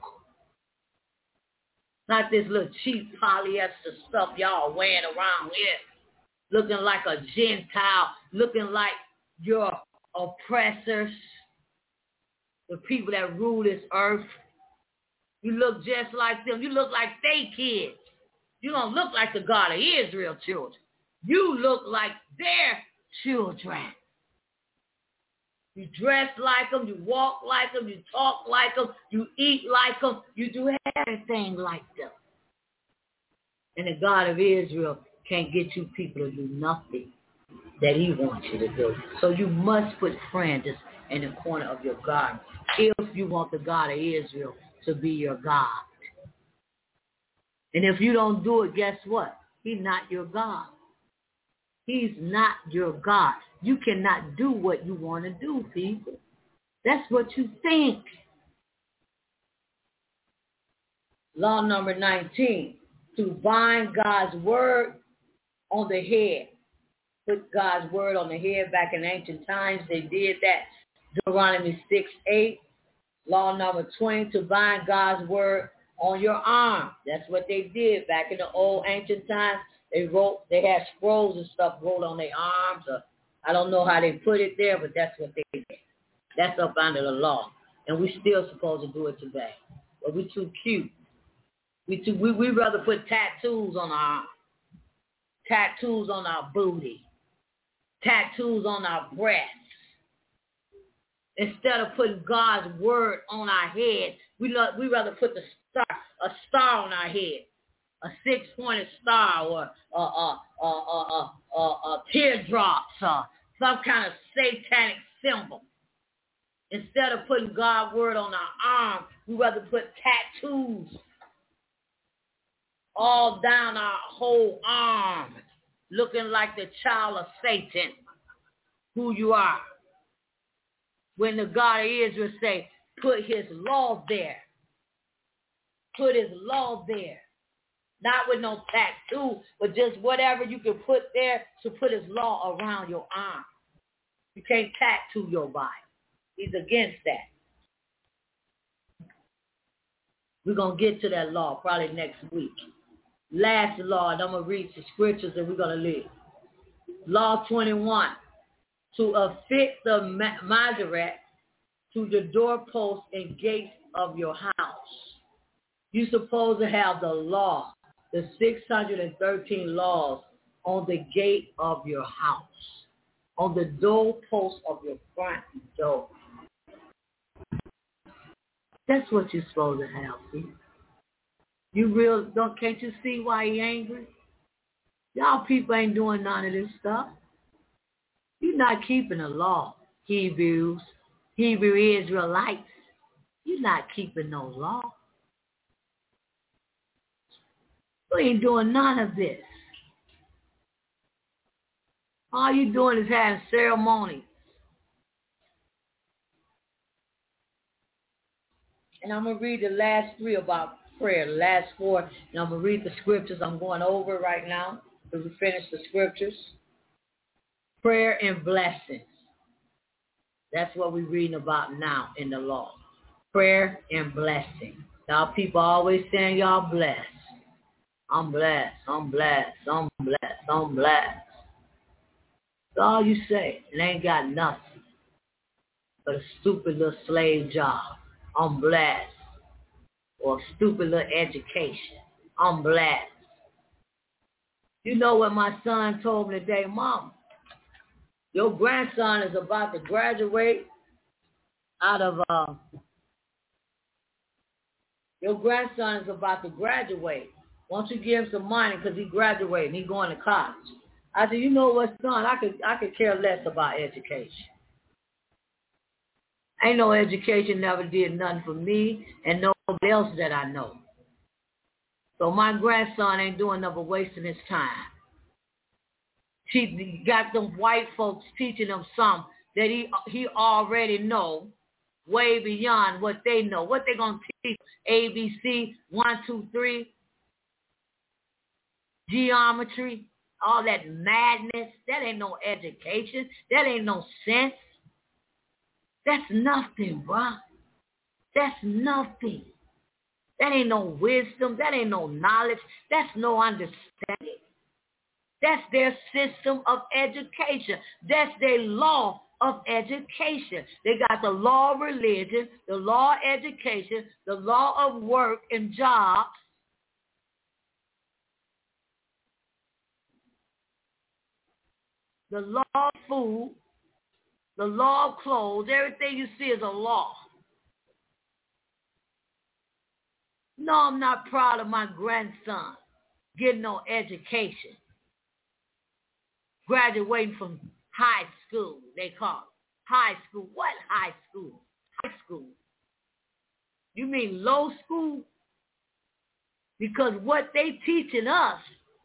Not this little cheap polyester stuff y'all wearing around here, looking like a Gentile, looking like your oppressors, the people that rule this earth. You look just like them. You look like they kids. You don't look like the God of Israel children. You look like their children. You dress like them. You walk like them. You talk like them. You eat like them. You do everything like them. And the God of Israel can't get you people to do nothing that he wants you to do. So you must put fringes in the corner of your garment if you want the God of Israel to be your God. And if you don't do it, guess what? He's not your God. He's not your God. You cannot do what you want to do, people. That's what you think. Law number 19, to bind God's word on the head. Put God's word on the head. Back in ancient times, they did that. Deuteronomy 6:8. Law number 20, to bind God's word on your arm. That's what they did back in the old ancient times. They had scrolls and stuff rolled on their arms. Or I don't know how they put it there, but that's what they did. That's up under the law. And we still supposed to do it today. But we too cute. We rather put tattoos on our arm, tattoos on our booty, tattoos on our breasts. Instead of putting God's word on our head, we rather put a star on our head, a 6-pointed star, or teardrops, or some kind of satanic symbol. Instead of putting God's word on our arm, we rather put tattoos all down our whole arm, looking like the child of Satan, who you are. When the God of Israel say, put his law there. Put his law there. Not with no tattoo, but just whatever you can put there to put his law around your arm. You can't tattoo your body. He's against that. We're going to get to that law probably next week. Last law, and I'm going to read the scriptures and we're going to live. Law 21. To affix the Masoret to the doorpost and gates of your house. You're supposed to have the law, the 613 laws on the gate of your house, on the doorpost of your front door. That's what you're supposed to have, see? Can't you see why he angry? Y'all people ain't doing none of this stuff. You're not keeping the law, Hebrew Israelites. You're not keeping no law. You ain't doing none of this. All you doing is having ceremonies. And I'm going to read the last 3 about prayer, the last 4. And I'm going to read the scriptures I'm going over right now as we finish the scriptures. Prayer and blessings. That's what we're reading about now in the law. Prayer and blessing. Y'all people always saying y'all blessed. I'm blessed. I'm blessed. I'm blessed. I'm blessed. That's all you say. It ain't got nothing but a stupid little slave job. I'm blessed. Or a stupid little education. I'm blessed. You know what my son told me today? Mom, your grandson is about to graduate out of, your grandson is about to graduate. Why don't you give him some money because he graduated and he's going to college? I said, you know what, son, I could care less about education. Ain't no education never did nothing for me and nobody else that I know. So my grandson ain't doing nothing but wasting his time. He got them white folks teaching him something that he already know way beyond what they know. What they going to teach? ABC, 1, 2, 3, geometry. all that madness, that ain't no education. That ain't no sense. That's nothing, bruh. That's nothing. That ain't no wisdom. That ain't no knowledge. That's no understanding. That's their system of education. That's their law of education. They got the law of religion, the law of education, the law of work and jobs. The law of food, the law of clothes. Everything you see is a law. No, I'm not proud of my grandson getting no education. Graduating from high school, they call it. High school. What high school? High school. You mean low school? Because what they teaching us,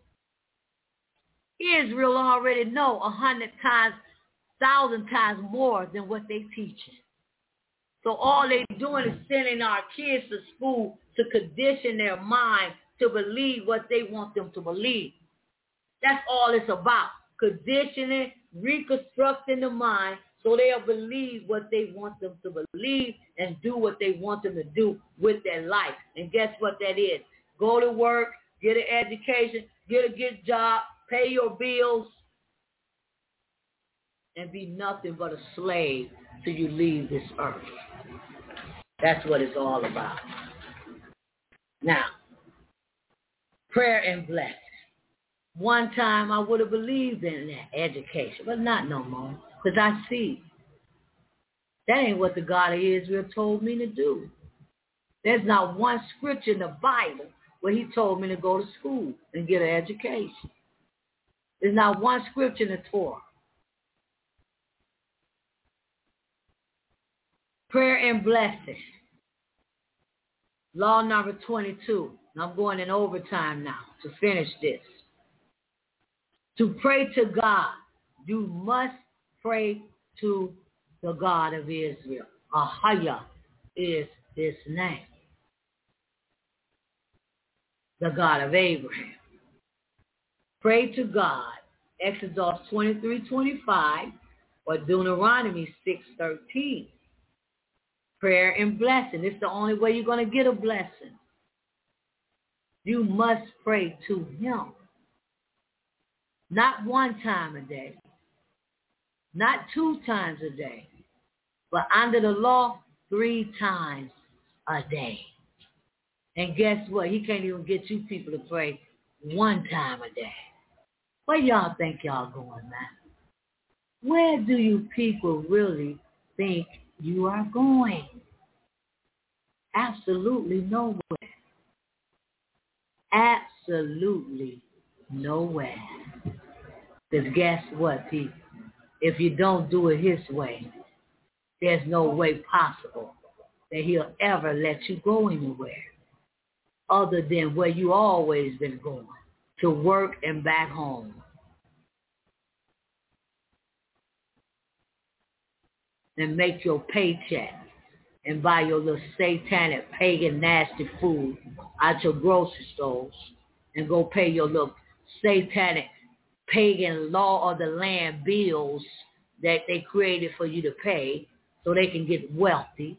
Israel already know 100 times, 1,000 times more than what they teaching. So all they doing is sending our kids to school to condition their mind to believe what they want them to believe. That's all it's about. Conditioning, reconstructing the mind so they'll believe what they want them to believe and do what they want them to do with their life. And guess what that is? Go to work, get an education, get a good job, pay your bills, and be nothing but a slave till you leave this earth. That's what it's all about. Now, prayer and blessing. One time I would have believed in that education, but not no more, because I see that ain't what the God of Israel told me to do. There's not one scripture in the Bible where he told me to go to school and get an education. There's not one scripture in the Torah. Prayer and blessing. Law number 22. And I'm going in overtime now to finish this. To pray to God, you must pray to the God of Israel. Ahaya is his name. The God of Abraham. Pray to God. Exodus 23:25 or Deuteronomy 6:13. Prayer and blessing. It's the only way you're going to get a blessing. You must pray to him. Not one time a day. Not 2 times a day. But under the law, 3 times a day. And guess what? He can't even get you people to pray 1 time a day. Where y'all think y'all going, man? Where do you people really think you are going? Absolutely nowhere. Absolutely nowhere. Because guess what, people? If you don't do it his way, there's no way possible that he'll ever let you go anywhere other than where you always been going, to work and back home. And make your paycheck and buy your little satanic, pagan, nasty food out your grocery stores and go pay your little satanic, pagan law of the land bills that they created for you to pay so they can get wealthy.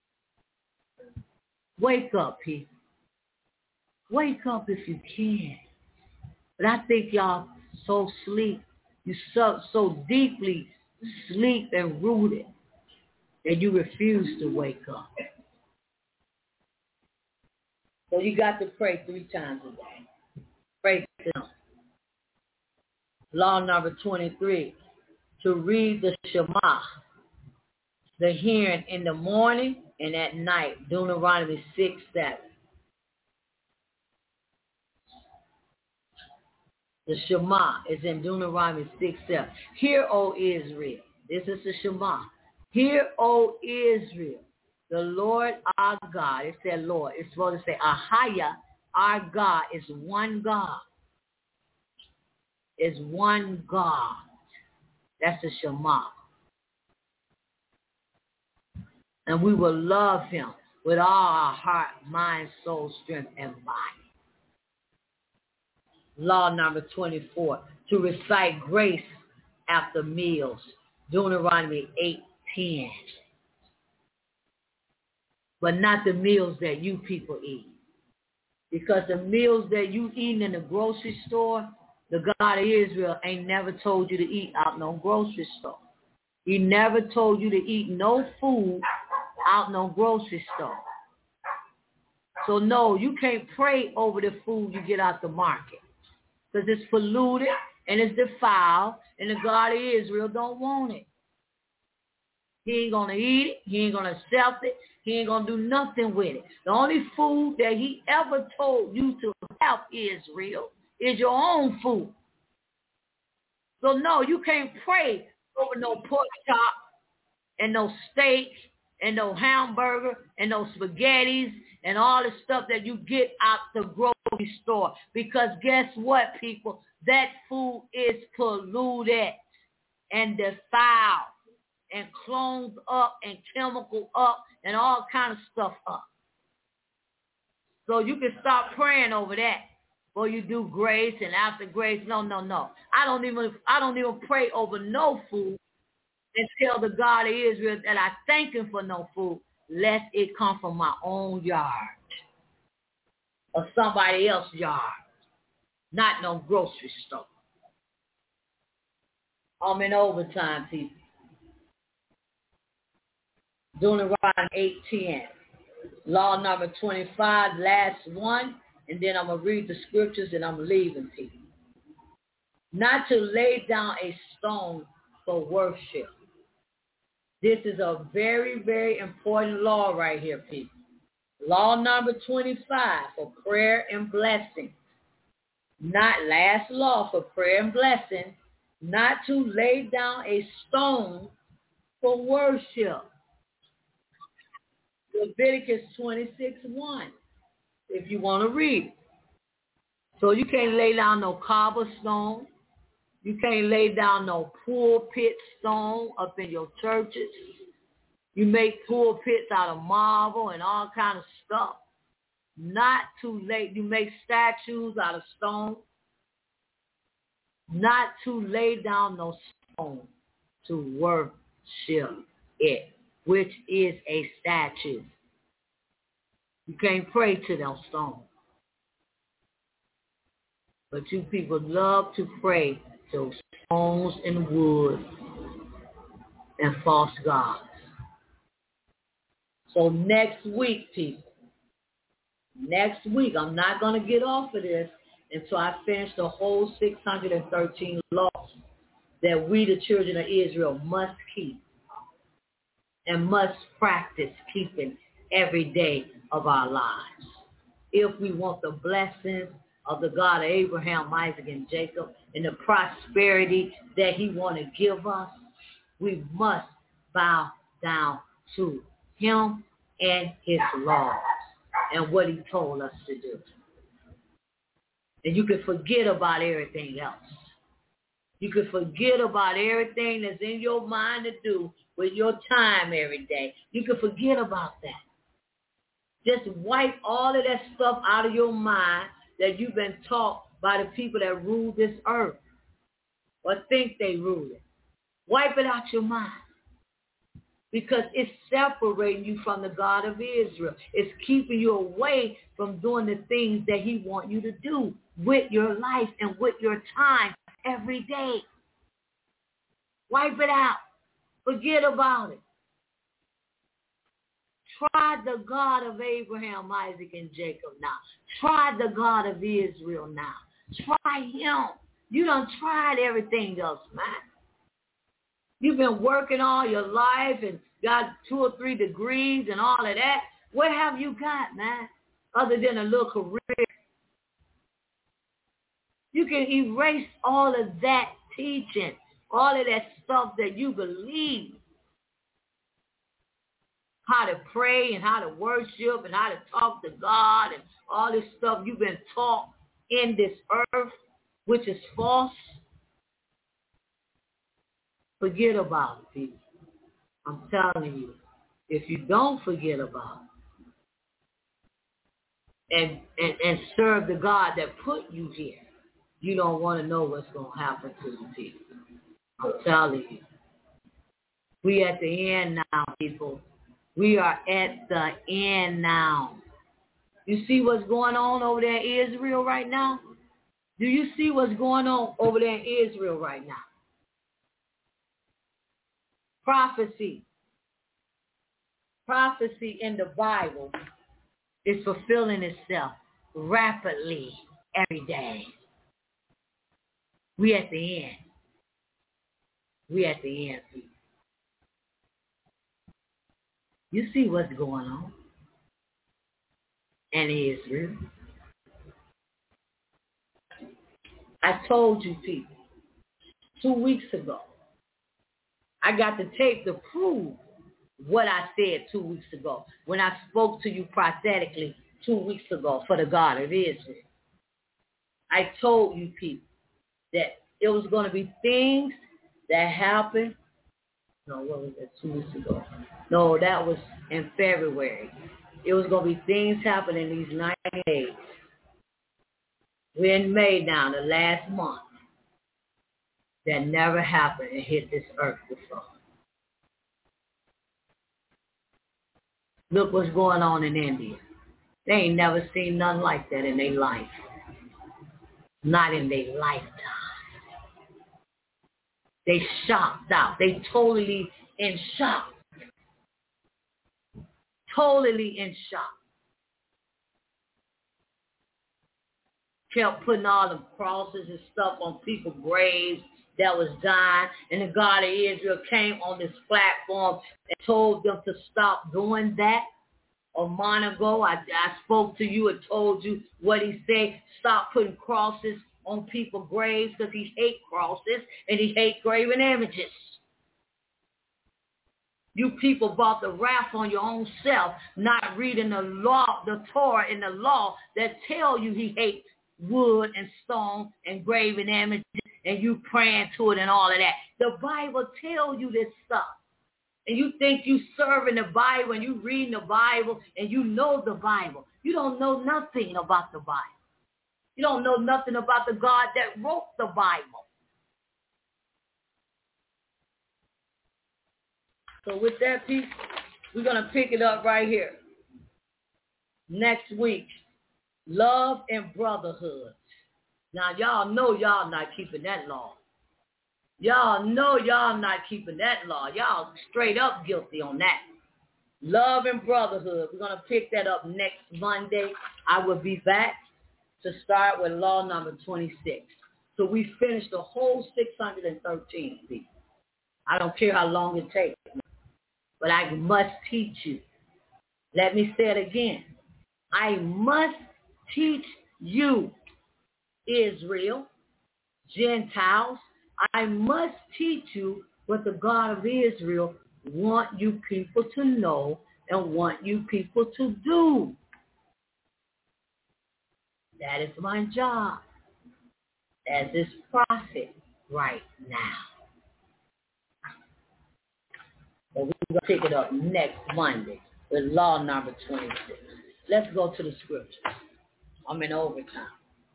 Wake up, people. Wake up if you can. But I think y'all so sleep. You so deeply sleep and rooted that you refuse to wake up. So you got to pray 3 times a day. Pray to him. Law number 23, to read the Shema, the hearing in the morning and at night, Deuteronomy 6:7. The Shema is in Deuteronomy 6:7. Hear, O Israel. This is the Shema. Hear, O Israel, the Lord our God. It said Lord. It's supposed to say Ahaya, our God is one God. Is one God. That's the Shema. And we will love him with all our heart, mind, soul, strength, and body. Law number 24, to recite grace after meals. Deuteronomy 8:10. But not the meals that you people eat. Because the meals that you eat in the grocery store, the God of Israel ain't never told you to eat out no grocery store. He never told you to eat no food out no grocery store. So no, you can't pray over the food you get out the market. Because it's polluted and it's defiled, and the God of Israel don't want it. He ain't going to eat it. He ain't going to accept it. He ain't going to do nothing with it. The only food that he ever told you to have, Israel, is your own food. So no, you can't pray over no pork chop and no steak and no hamburger and no spaghettis and all the stuff that you get out the grocery store. Because guess what, people? That food is polluted and defiled and cloned up and chemical up and all kind of stuff up. So you can stop praying over that. Well, you do grace and after grace. No. I don't even pray over no food and tell the God of Israel that I thank him for no food, lest it come from my own yard or somebody else's yard, not no grocery store. I'm in overtime, people. Deuteronomy 8:10. Law number 25, last one, and then I'm going to read the scriptures and I'm leaving people. Not to lay down a stone for worship. This is a very, very important law right here, people. Law number 25 for prayer and blessing. Not last law for prayer and blessing. Not to lay down a stone for worship. Leviticus 26:1, if you want to read it. So you can't lay down no cobblestone. You can't lay down no pulpit stone up in your churches. You make pulpits out of marble and all kind of stuff. Not too late. You make statues out of stone. Not to lay down no stone to worship it, which is a statue. You can't pray to those stones. But you people love to pray to stones and wood and false gods. So next week, people, I'm not going to get off of this until I finish the whole 613 laws that we, the children of Israel, must keep and must practice keeping every day of our lives. If we want the blessings of the God of Abraham, Isaac, and Jacob, and the prosperity that he want to give us, we must bow down to him and his laws and what he told us to do. And you can forget about everything else. You can forget about everything that's in your mind to do with your time every day. You can forget about that. Just wipe all of that stuff out of your mind that you've been taught by the people that rule this earth or think they rule it. Wipe it out your mind. Because it's separating you from the God of Israel. It's keeping you away from doing the things that he wants you to do with your life and with your time every day. Wipe it out. Forget about it. Try the God of Abraham, Isaac, and Jacob now. Try the God of Israel now. Try him. You done tried everything else, man. You've been working all your life and got 2 or 3 degrees and all of that. What have you got, man, other than a little career? You can erase all of that teaching, all of that stuff that you believe. How to pray and how to worship and how to talk to God and all this stuff you've been taught in this earth, which is false. Forget about it, people. I'm telling you, if you don't forget about it and serve the God that put you here, you don't want to know what's going to happen to the people. I'm telling you. We at the end now, people. We are at the end now. You see what's going on over there in Israel right now? Do you see what's going on over there in Israel right now? Prophecy. Prophecy in the Bible is fulfilling itself rapidly every day. We at the end. We at the end, people. You see what's going on in Israel. I told you people 2 weeks ago. I got the tape to prove what I said 2 weeks ago when I spoke to you prophetically 2 weeks ago for the God of Israel. I told you people that it was going to be things that happened. No, what was that 2 weeks ago? No, that was in February. It was going to be things happening in these 90 days. We're in May now, the last month, that never happened and hit this earth before. Look what's going on in India. They ain't never seen nothing like that in their life. Not in their lifetime. They shocked out. They totally in shock. Totally in shock. Kept putting all the crosses and stuff on people's graves that was dying. And the God of Israel came on this platform and told them to stop doing that. A month ago, I spoke to you and told you what he said. Stop putting crosses on people's graves because he hates crosses and he hates graven images. You people brought the wrath on your own self, not reading the law, the Torah and the law that tell you he hates wood and stone and graven images, and you praying to it and all of that. The Bible tells you this stuff. And you think you serving the Bible and you reading the Bible and you know the Bible. You don't know nothing about the Bible. You don't know nothing about the God that wrote the Bible. So with that piece, we're going to pick it up right here. Next week, love and brotherhood. Now, y'all know y'all not keeping that law. Y'all know y'all not keeping that law. Y'all straight up guilty on that. Love and brotherhood. We're going to pick that up next Monday. I will be back to start with law number 26. So we finished the whole 613 people. I don't care how long it takes, but I must teach you. Let me say it again. I must teach you, Israel, Gentiles. I must teach you what the God of Israel want you people to know and want you people to do. That is my job as this prophet right now. But we're going to pick it up next Monday with law number 26. Let's go to the scriptures. I'm in overtime.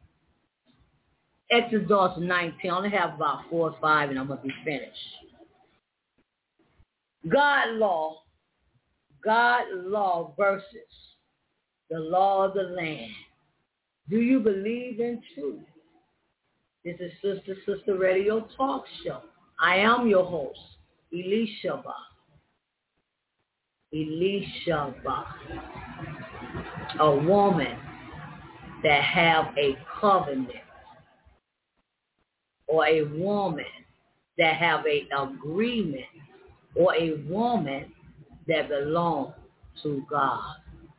Exodus 19. I only have about 4 or 5 and I'm going to be finished. God law versus the law of the land. Do you believe in truth? This is Sister Radio Talk Show. I am your host, Elishaba. A woman that have a covenant, or a woman that have an agreement, or a woman that belongs to God.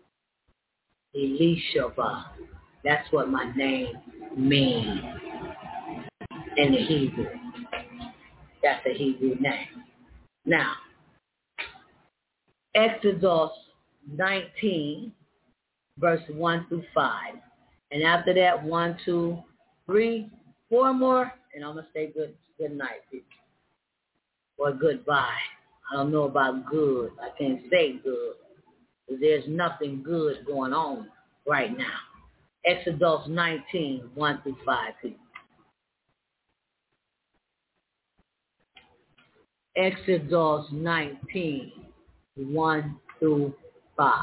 Elishaba. That's what my name means in the Hebrew. That's a Hebrew name. Now, Exodus 19, verse 1 through 5. And after that, 1, 2, 3, 4 more, and I'm going to say good night, people. Or goodbye. I don't know about good. I can't say good. Because there's nothing good going on right now. Exodus 19, 1 through 5, people. Exodus 19, 1 through 5.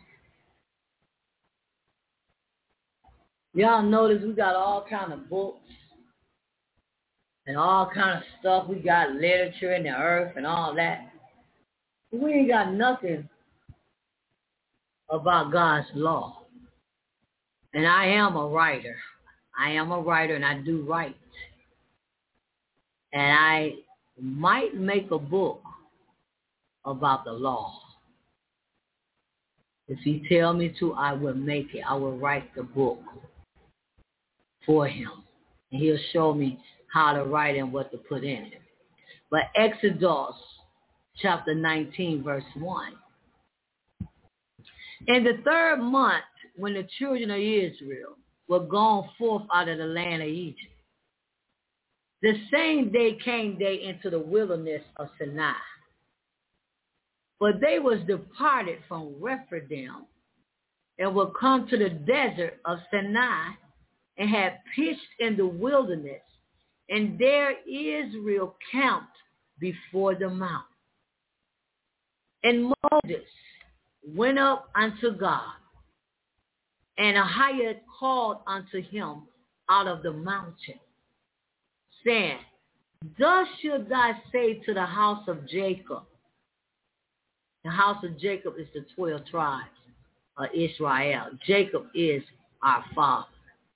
Y'all notice we got all kind of books and all kind of stuff. We got literature in the earth and all that. We ain't got nothing about God's law. And I am a writer. I am a writer and I do write. And I might make a book about the law. If he tell me to, I will make it. I will write the book for him. And he'll show me how to write and what to put in it. But Exodus chapter 19, verse 1. In the third month, when the children of Israel were gone forth out of the land of Egypt, the same day came they into the wilderness of Sinai. For they was departed from Rephidim and were come to the desert of Sinai and had pitched in the wilderness, and there Israel camped before the mount. And Moses went up unto God, and Ahiah called unto him out of the mountain, saying, Thus should thou say to the house of Jacob. The house of Jacob is the 12 tribes of Israel. Jacob is our father.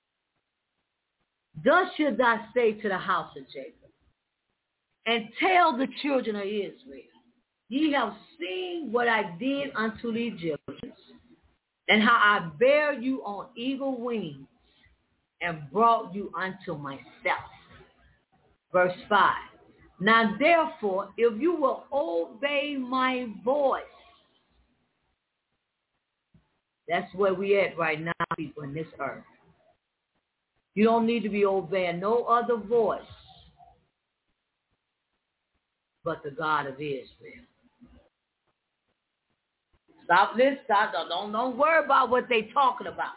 Thus should thou say to the house of Jacob, and tell the children of Israel, Ye have seen what I did unto the Egyptians, and how I bare you on eagle wings, and brought you unto myself. Verse 5. Now therefore, if you will obey my voice, that's where we at right now, people, in this earth. You don't need to be obeying no other voice but the God of Israel. Stop this. Stop. Don't worry about what they talking about.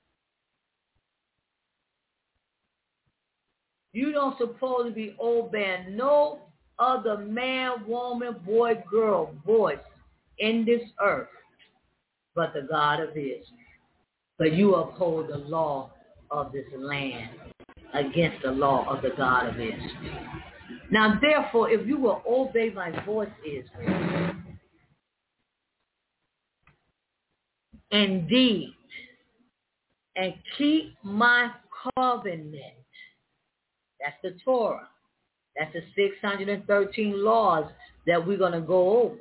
You don't supposed to be obeying no other man, woman, boy, girl, voice in this earth but the God of Israel. But you uphold the law of this land against the law of the God of Israel. Now, therefore, if you will obey my voice, Israel, indeed, and keep my covenant, that's the Torah. That's the 613 laws that we're going to go over.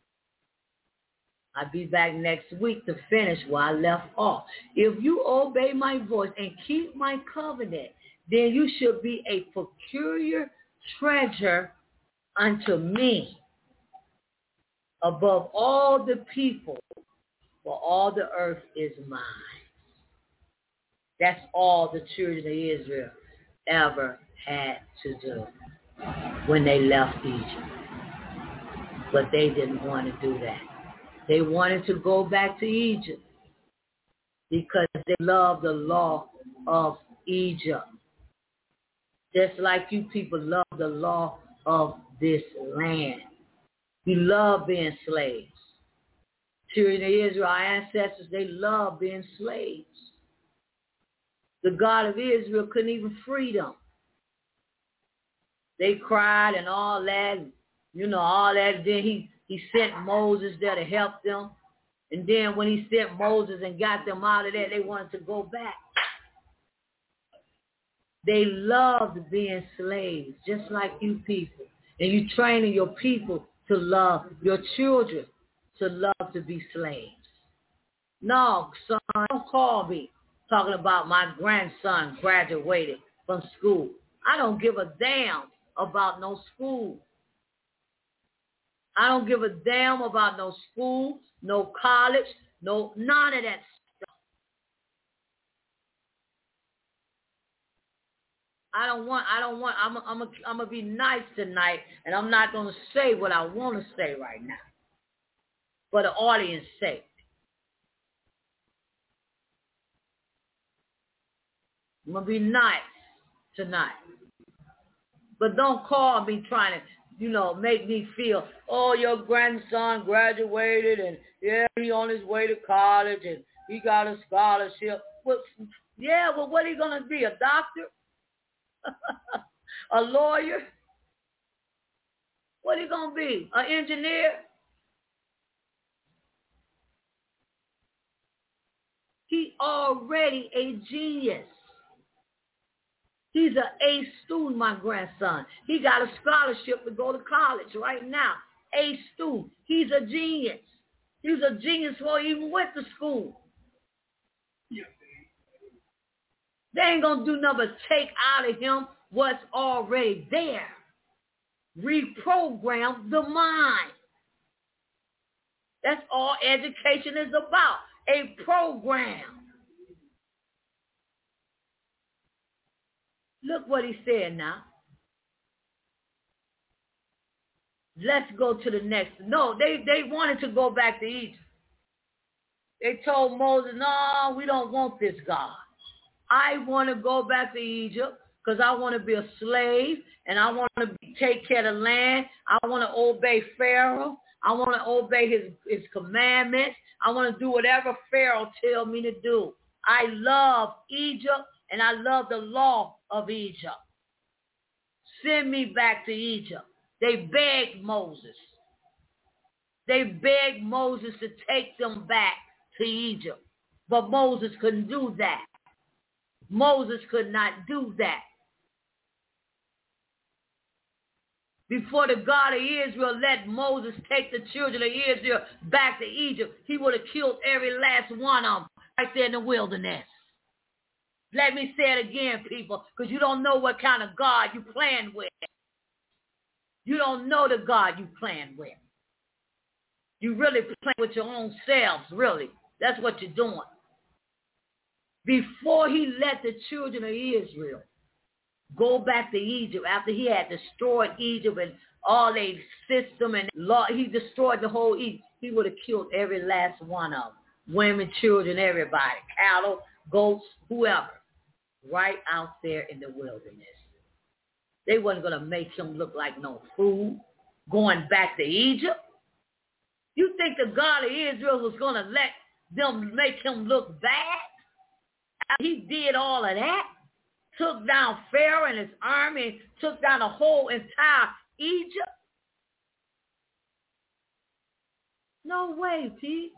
I'll be back next week to finish where I left off. If you obey my voice and keep my covenant, then you should be a peculiar treasure unto me above all the people, for all the earth is mine. That's all the children of Israel ever had to do when they left Egypt. But they didn't want to do that. They wanted to go back to Egypt because they loved the law of Egypt. Just like you people love the law of this land. You love being slaves. Children of Israel, our ancestors, they loved being slaves. The God of Israel couldn't even free them. They cried and all that, all that. Then he sent Moses there to help them. And then when he sent Moses and got them out of there, they wanted to go back. They loved being slaves, just like you people. And you training your people to love, your children to love to be slaves. No, son, don't call me talking about my grandson graduated from school. I don't give a damn about no school. I don't give a damn about no school, no college, none of that stuff. I'm gonna be nice tonight, and I'm not gonna say what I want to say right now, for the audience's sake. I'm gonna be nice tonight, but don't call me trying to. make me feel, oh, your grandson graduated and yeah, he on his way to college and he got a scholarship. Well, yeah, well, what are you going to be, a doctor? A lawyer? What are you going to be, an engineer? He already a genius. He's an A student, my grandson. He got a scholarship to go to college right now. A student. He's a genius. He's a genius before he even went to school. They ain't going to do nothing but take out of him what's already there. Reprogram the mind. That's all education is about. A program. Look what he said now. Let's go to the next. No, they wanted to go back to Egypt. They told Moses, no, we don't want this God. I want to go back to Egypt because I want to be a slave and I want to take care of the land. I want to obey Pharaoh. I want to obey his commandments. I want to do whatever Pharaoh tells me to do. I love Egypt and I love the law of Egypt. Send me back to Egypt. They begged Moses. They begged Moses to take them back to Egypt. But Moses couldn't do that. Moses could not do that. Before the God of Israel let Moses take the children of Israel back to Egypt, he would have killed every last one of them right there in the wilderness. Let me say it again, people, because you don't know what kind of God you playing with. You don't know the God you playing with. You really playing with your own selves, really. That's what you're doing. Before he let the children of Israel go back to Egypt, after he had destroyed Egypt and all their system and law, he destroyed the whole Egypt, he would have killed every last one of them. Women, children, everybody, cattle, goats, whoever, right out there in the wilderness. They wasn't going to make him look like no fool going back to Egypt. You think the God of Israel was going to let them make him look bad? He did all of that. Took down Pharaoh and his army, took down the whole entire Egypt. No way, Pete.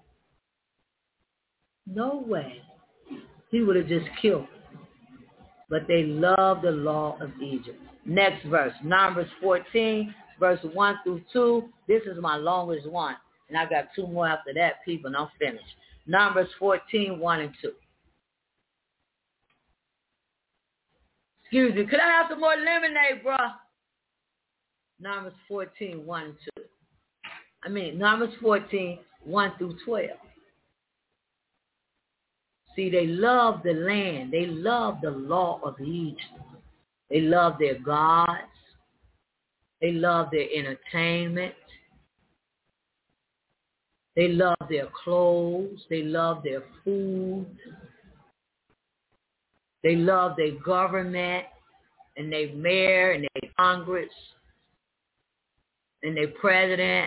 No way. He would have just killed them. But they loved the law of Egypt. Next verse, Numbers 14, verse 1 through 2. This is my longest one. And I got two more after that, people, and I'm finished. Numbers 14, 1 and 2. Excuse me, could I have some more lemonade, bro? Numbers 14, 1 and 2. Numbers 14, 1 through 12. See, they love the land. They love the law of Egypt. They love their gods. They love their entertainment. They love their clothes. They love their food. They love their government and their mayor and their Congress and their president.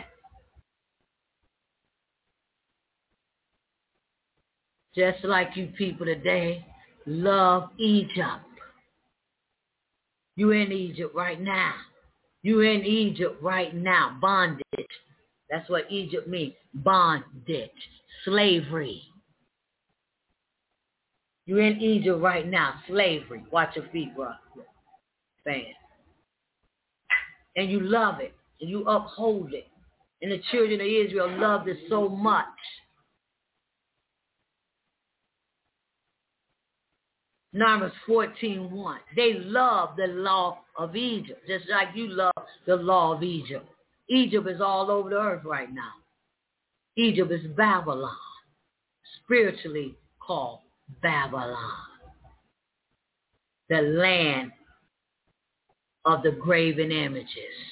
Just like you people today love Egypt. You in Egypt right now. You in Egypt right now. Bondage. That's what Egypt means. Bondage. Slavery. You're in Egypt right now. Slavery. Watch your feet, bro. Fan. And you love it. And you uphold it. And the children of Israel loved it so much. Numbers 14:1. They love the law of Egypt, just like you love the law of Egypt. Egypt is all over the earth right now. Egypt is Babylon, spiritually called Babylon, the land of the graven images.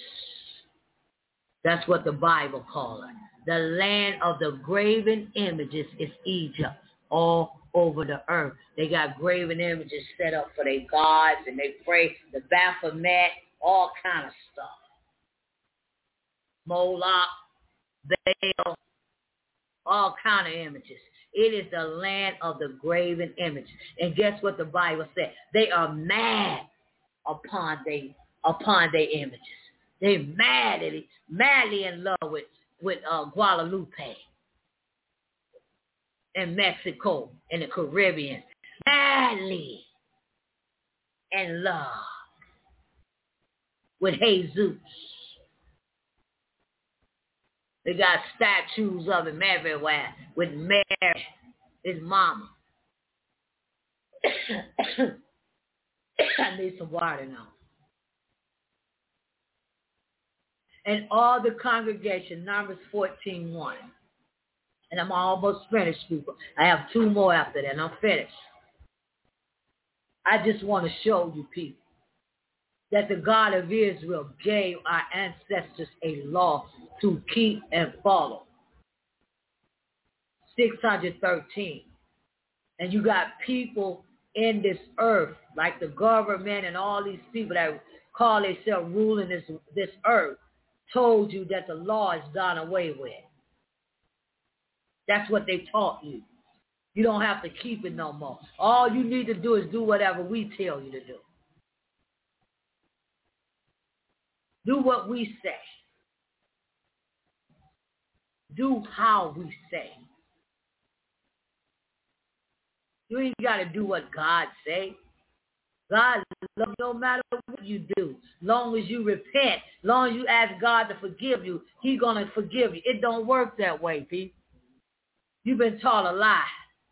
That's what the Bible calls it. The land of the graven images is Egypt, all over the earth. They got graven images set up for their gods, and they pray the Baphomet, all kind of stuff. Moloch, Baal, all kind of images. It is the land of the graven images. And guess what the Bible said? They are mad upon their images. They madly in love with Guadalupe and Mexico and the Caribbean. Madly in love with Jesus. They got statues of him everywhere with Mary, his mama. I need some water now. And all the congregation, Numbers 14:1. And I'm almost finished, people. I have 2 more after that, and I'm finished. I just want to show you, people, that the God of Israel gave our ancestors a law to keep and follow. 613. And you got people in this earth, like the government and all these people that call themselves ruling this earth, told you that the law is done away with. That's what they taught you. You don't have to keep it no more. All you need to do is do whatever we tell you to do. Do what we say. Do how we say. You ain't got to do what God say. God loves you no matter what you do. Long as you repent, long as you ask God to forgive you, He's going to forgive you. It don't work that way, people. You've been taught a lie.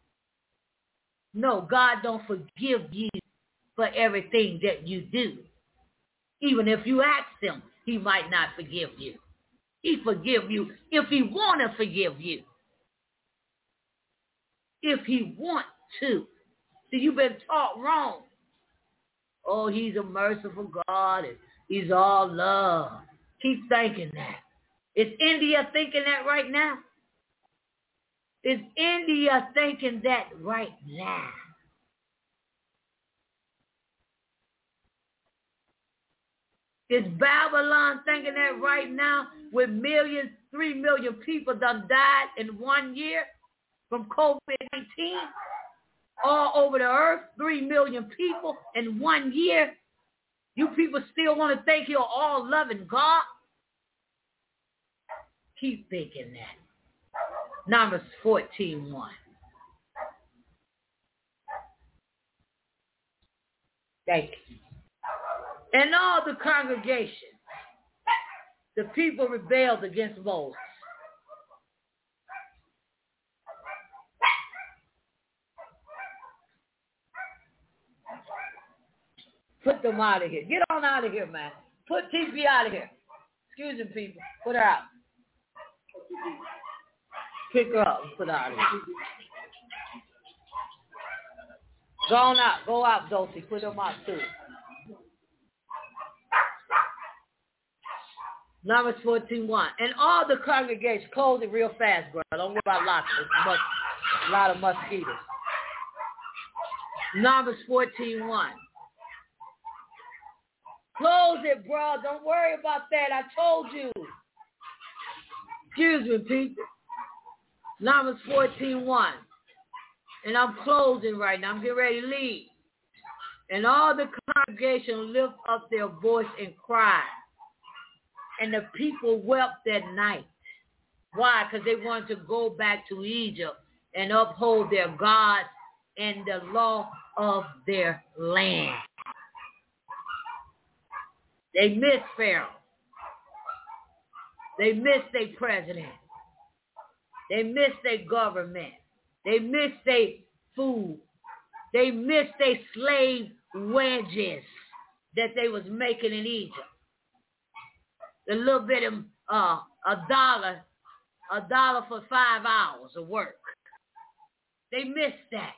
No, God don't forgive you for everything that you do. Even if you ask Him, He might not forgive you. He forgive you if He want to forgive you. If He want to. See, you've been taught wrong. Oh, He's a merciful God and He's all love. Keep thinking that. Is India thinking that right now? Is India thinking that right now? Is Babylon thinking that right now with 3 million people done died in 1 year from COVID-19? All over the earth, 3 million people in 1 year. You people still want to think you're all loving God? Keep thinking that. Numbers 14:1. Thank you. And all the congregation, the people rebelled against Moses. Put them out of here. Get on out of here, man. Put TP out of here. Excuse me, people. Put her out. Pick her up and put her out of here. Go on out. Go out, Dulcie. Put them out, too. Numbers 14:1. And all the congregation, close it real fast, bro. Don't worry about lots. There's a lot of mosquitoes. Numbers 14:1. Close it, bro. Don't worry about that. I told you. Excuse me, people. Numbers 14:1. And I'm closing right now. I'm getting ready to leave. And all the congregation lift up their voice and cry. And the people wept that night. Why? Because they wanted to go back to Egypt and uphold their gods and the law of their land. They miss Pharaoh. They miss their president. They miss their government. They miss their food. They miss their slave wages that they was making in Egypt. A little bit of $1 for 5 hours of work. They missed that.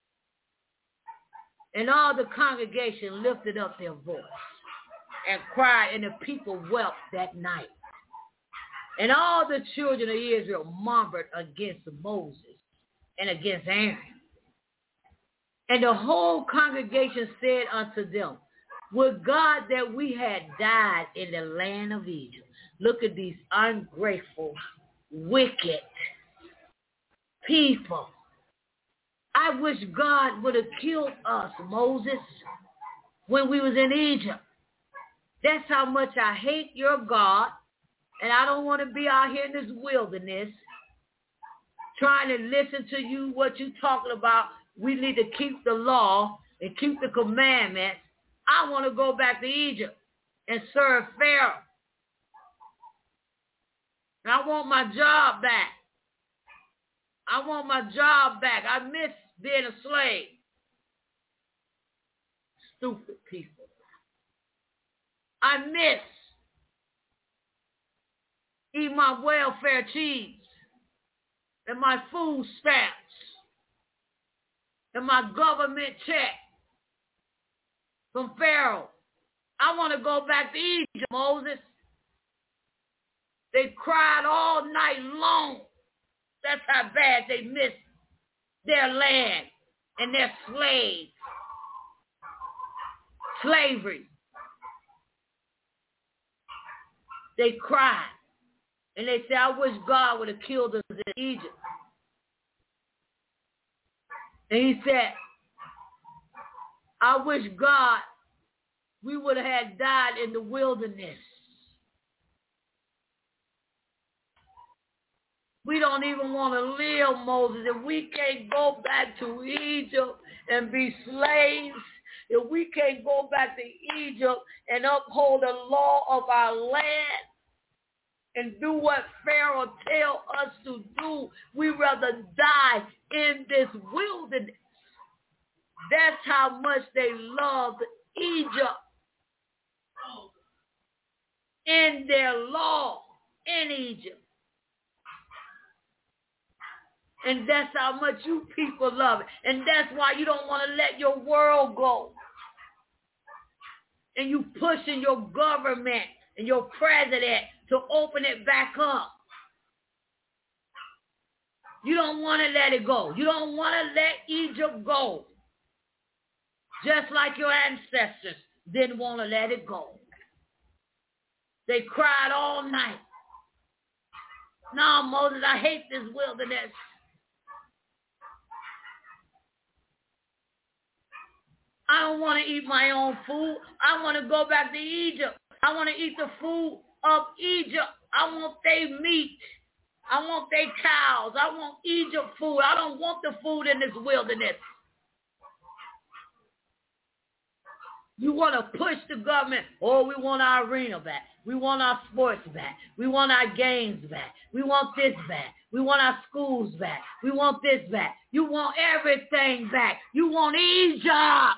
And all the congregation lifted up their voice and cried, and the people wept that night. And all the children of Israel murmured against Moses and against Aaron. And the whole congregation said unto them, would God that we had died in the land of Egypt, Look at these ungrateful, wicked people. I wish God would have killed us, Moses, when we was in Egypt. That's how much I hate your God, and I don't want to be out here in this wilderness trying to listen to you, what you talking about. We need to keep the law and keep the commandments. I want to go back to Egypt and serve Pharaoh. And I want my job back. I want my job back. I miss being a slave. Stupid people. I miss eating my welfare cheese and my food stamps and my government check from Pharaoh. I want to go back to Egypt, Moses. They cried all night long. That's how bad they missed their land and their slaves. Slavery. They cried. And they said, I wish God would have killed us in Egypt. And he said, I wish God we would have had died in the wilderness. We don't even want to live, Moses. If we can't go back to Egypt and be slaves, if we can't go back to Egypt and uphold the law of our land and do what Pharaoh tell us to do, we'd rather die in this wilderness. That's how much they loved Egypt. In their law in Egypt. And that's how much you people love it. And that's why you don't want to let your world go. And you pushing your government and your president to open it back up. You don't want to let it go. You don't want to let Egypt go. Just like your ancestors didn't want to let it go. They cried all night. No, Moses, I hate this wilderness. I don't want to eat my own food. I want to go back to Egypt. I want to eat the food of Egypt. I want their meat. I want their cows. I want Egypt food. I don't want the food in this wilderness. You want to push the government. Oh, we want our arena back. We want our sports back. We want our games back. We want this back. We want our schools back. We want this back. You want everything back. You want Egypt.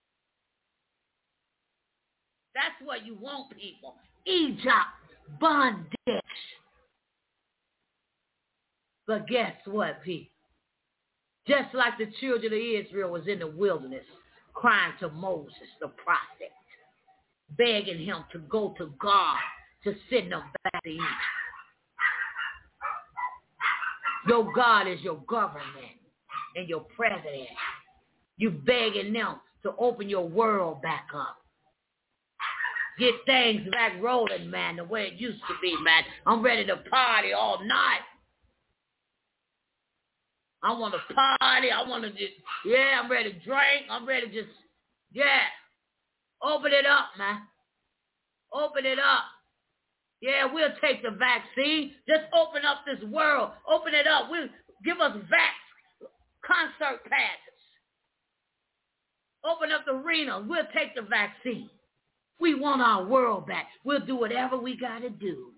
That's what you want, people. Egypt. Bondage. But guess what, people? Just like the children of Israel was in the wilderness, crying to Moses, the prophet, begging him to go to God to send them back to Egypt. Your God is your government and your president. You begging them to open your world back up. Get things back rolling, man, the way it used to be, man. I'm ready to party all night. I want to party. I want to just, I'm ready to drink. I'm ready to just, open it up, man. Open it up. Yeah, we'll take the vaccine. Just open up this world. Open it up. We'll give us concert passes. Open up the arena. We'll take the vaccine. We want our world back. We'll do whatever we got to do.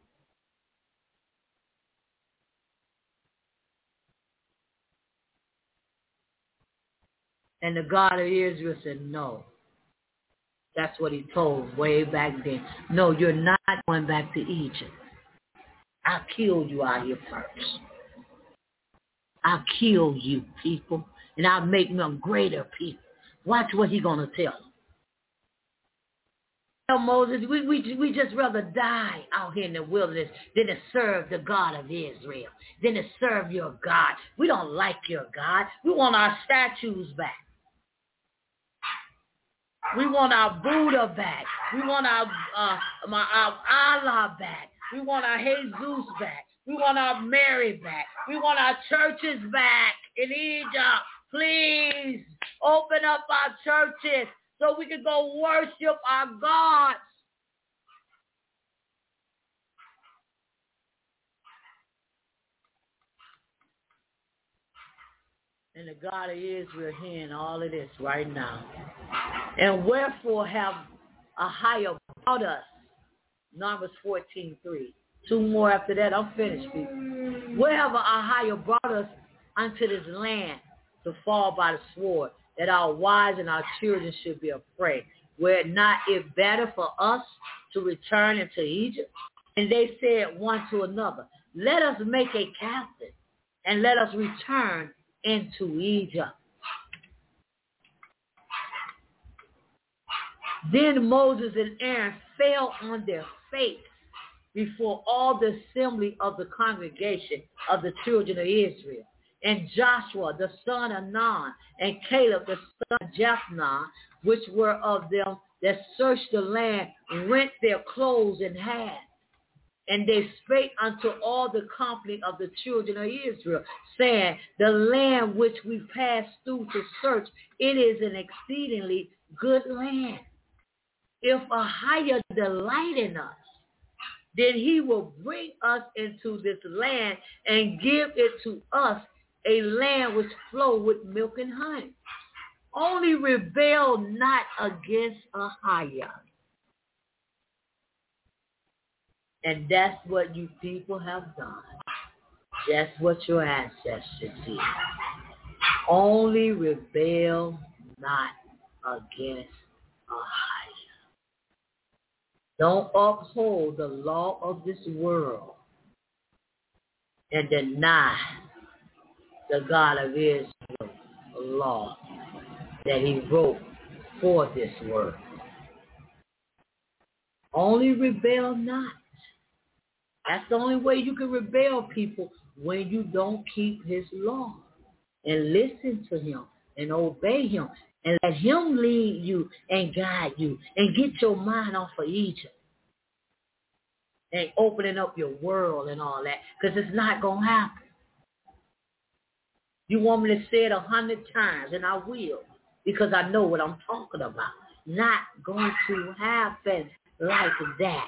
And the God of Israel said, no. That's what he told way back then. No, you're not going back to Egypt. I'll kill you out here first. I'll kill you, people, and I'll make them greater people. Watch what he's going to tell them. Tell Moses, we just rather die out here in the wilderness than to serve the God of Israel, than to serve your God. We don't like your God. We want our statues back. We want our Buddha back. We want our Allah back. We want our Jesus back. We want our Mary back. We want our churches back in Egypt. Please open up our churches so we can go worship our God. And the God of Israel hearing all of this right now. And wherefore have a higher brought us. Numbers 14:3. Two more after that, I'm finished, people. Wherever our higher brought us unto this land to fall by the sword, that our wives and our children should be afraid. Were it not it better for us to return into Egypt? And they said one to another, let us make a captain, and let us return into Egypt. Then Moses and Aaron fell on their face before all the assembly of the congregation of the children of Israel. And Joshua the son of Nun, and Caleb the son of Jephunneh, which were of them that searched the land, rent their clothes in half. And they spake unto all the company of the children of Israel, saying, the land which we passed through to search, it is an exceedingly good land. If a higher delight in us, then he will bring us into this land and give it to us, a land which flow with milk and honey. Only rebel not against a higher. And that's what you people have done. That's what your ancestors did. Only rebel not against a higher. Don't uphold the law of this world and deny the God of Israel's law that he wrote for this world. Only rebel not. That's the only way you can rebel, people, when you don't keep his law and listen to him and obey him and let him lead you and guide you and get your mind off of Egypt and opening up your world and all that, because it's not going to happen. You want me to say it 100 times, and I will, because I know what I'm talking about. Not going to happen like that.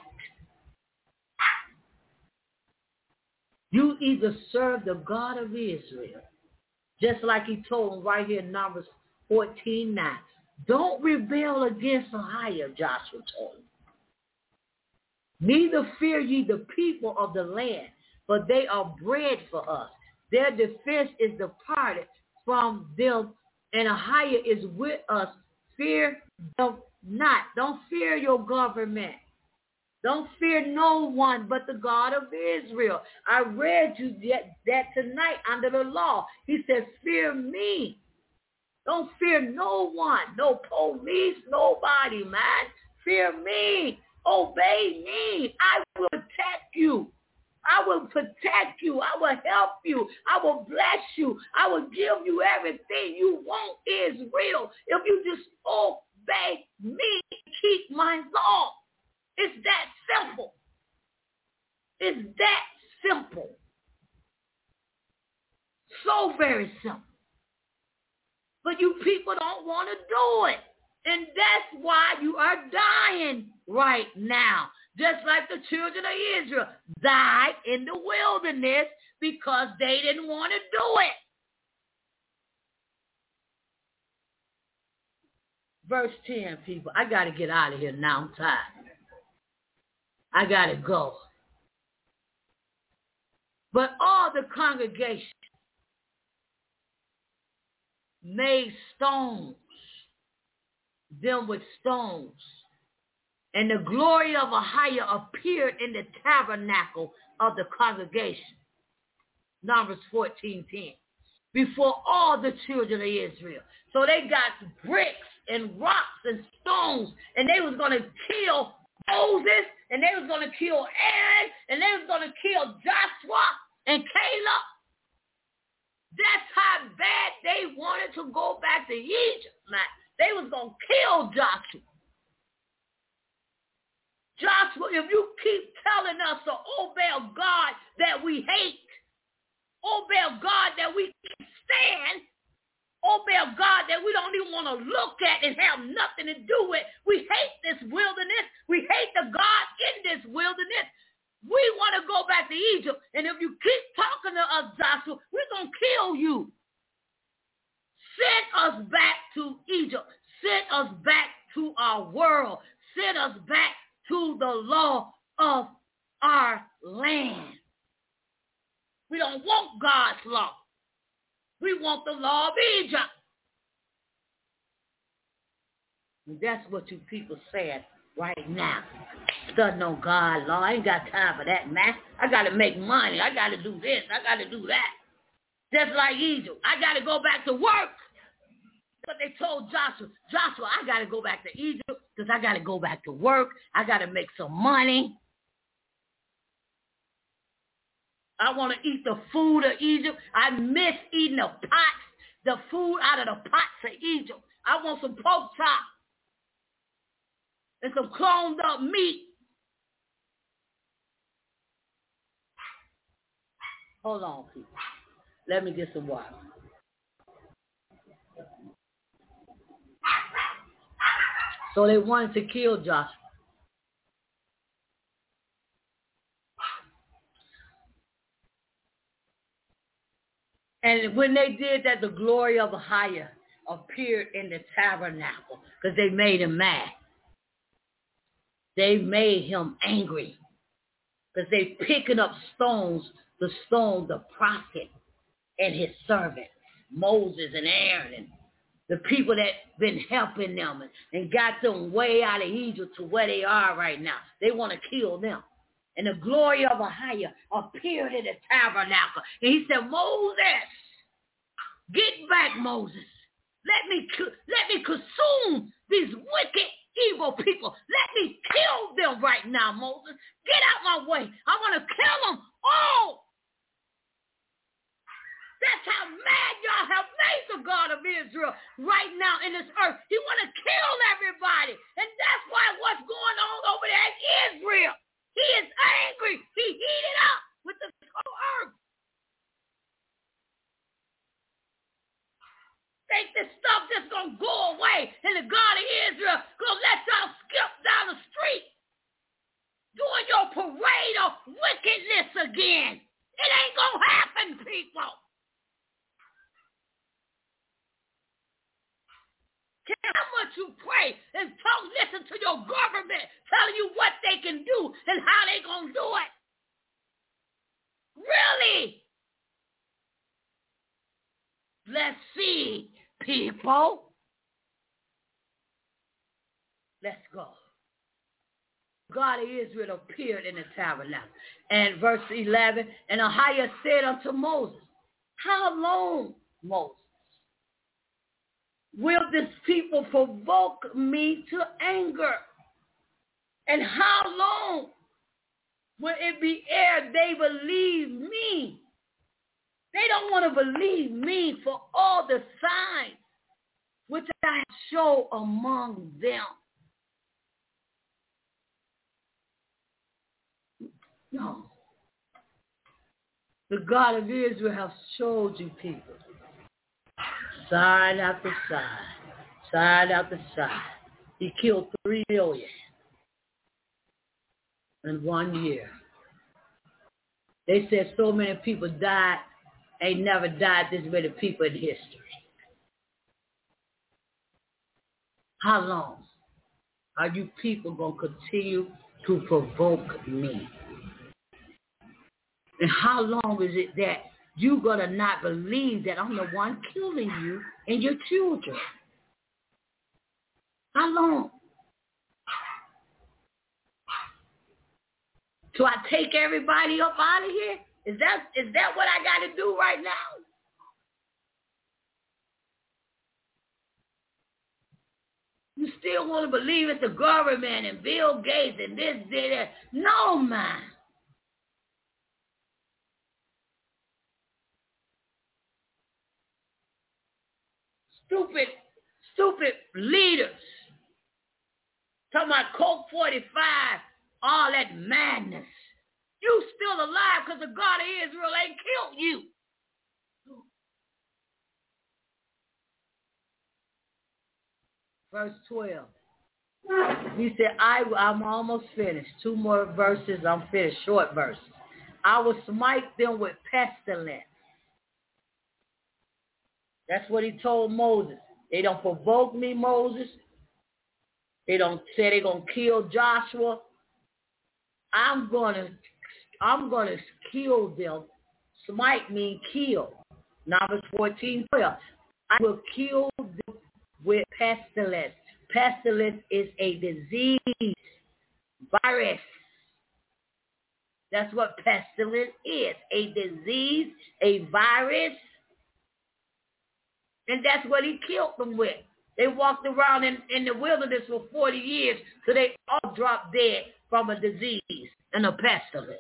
You either serve the God of Israel, just like he told him right here in Numbers 14:9. Don't rebel against a higher, Joshua told him. Neither fear ye the people of the land, for they are bread for us. Their defense is departed from them, and a higher is with us. Fear them not. Don't fear your government. Don't fear no one but the God of Israel. I read you that tonight under the law. He says, fear me. Don't fear no one, no police, nobody, man. Fear me. Obey me. I will protect you. I will protect you. I will help you. I will bless you. I will give you everything you want, Israel, if you just obey me, keep my law. It's that simple. It's that simple. So very simple. But you people don't want to do it. And that's why you are dying right now. Just like the children of Israel died in the wilderness because they didn't want to do it. Verse 10, people. I got to get out of here now. I'm tired. I got to go. But all the congregation made stones, them with stones. And the glory of a higher appeared in the tabernacle of the congregation. Numbers 14:10. Before all the children of Israel. So they got bricks and rocks and stones, and they was going to kill Moses, and they was going to kill Aaron, and they was going to kill Joshua and Caleb. That's how bad they wanted to go back to Egypt, man. They was going to kill Joshua. Joshua, if you keep telling us to obey a God that we hate, obey a God that we can't stand, obey a God that we don't even want to look at and have nothing to do with. We hate this wilderness. We hate the God in this wilderness. We want to go back to Egypt. And if you keep talking to us, Joshua, we're going to kill you. Send us back to Egypt. Send us back to our world. Send us back to the law of our land. We don't want God's law. We want the law of Egypt. And that's what you people saying right now. Studying on God's law. I ain't got time for that, man. I got to make money. I got to do this. I got to do that. Just like Egypt. I got to go back to work. But they told Joshua, I got to go back to Egypt because I got to go back to work. I got to make some money. I want to eat the food of Egypt. I miss eating the food out of the pots of Egypt. I want some pork chop and some cloned up meat. Hold on, people. Let me get some water. So they wanted to kill Joshua. And when they did that, the glory of Ahijah appeared in the tabernacle because they made him mad. They made him angry because they picking up stones to stone the prophet and his servants, Moses and Aaron, and the people that been helping them and got them way out of Egypt to where they are right now. They want to kill them. And the glory of Ahijah appeared in the tabernacle. And he said, Moses, get back, Moses. Let me consume these wicked, evil people. Let me kill them right now, Moses. Get out my way. I want to kill them all. That's how mad y'all have made the God of Israel right now in this earth. He want to kill everybody. And that's why what's going on over there in Israel. He is angry. He heated up with the whole earth. Think this stuff just going to go away and the God of Israel going to let y'all skip down the street doing your parade of wickedness again. It ain't going to happen, people. How much you pray and don't listen to your government telling you what they can do and how they going to do it. Really? Let's see, people. Let's go. God of Israel appeared in the tabernacle. And verse 11, and Ahijah said unto Moses, how long, Moses, will this people provoke me to anger? And how long will it be ere they believe me? They don't want to believe me for all the signs which I show among them. No. The God of Israel has showed you people. Side after side after side. He killed 3 million in 1 year. They said so many people died, ain't never died this many people in history. How long are you people going to continue to provoke me? And how long is it that you're going to not believe that I'm the one killing you and your children? How long? So I take everybody up out of here? Is that what I got to do right now? You still want to believe it's the government and Bill Gates and this, that? No, man. Stupid leaders. Talking about Coke 45 all that madness. You still alive because the God of Israel ain't killed you. Verse 12. He said, I'm almost finished. 2 more verses, I'm finished. Short verses. I will smite them with pestilence. That's what he told Moses. They don't provoke me, Moses. They don't say they're going to kill Joshua. I'm going to kill them. Smite means kill. Numbers 14:12. I will kill them with pestilence. Pestilence is a disease, virus. That's what pestilence is, a disease, a virus. And that's what he killed them with. They walked around in the wilderness for 40 years, so they all dropped dead from a disease and a pestilence.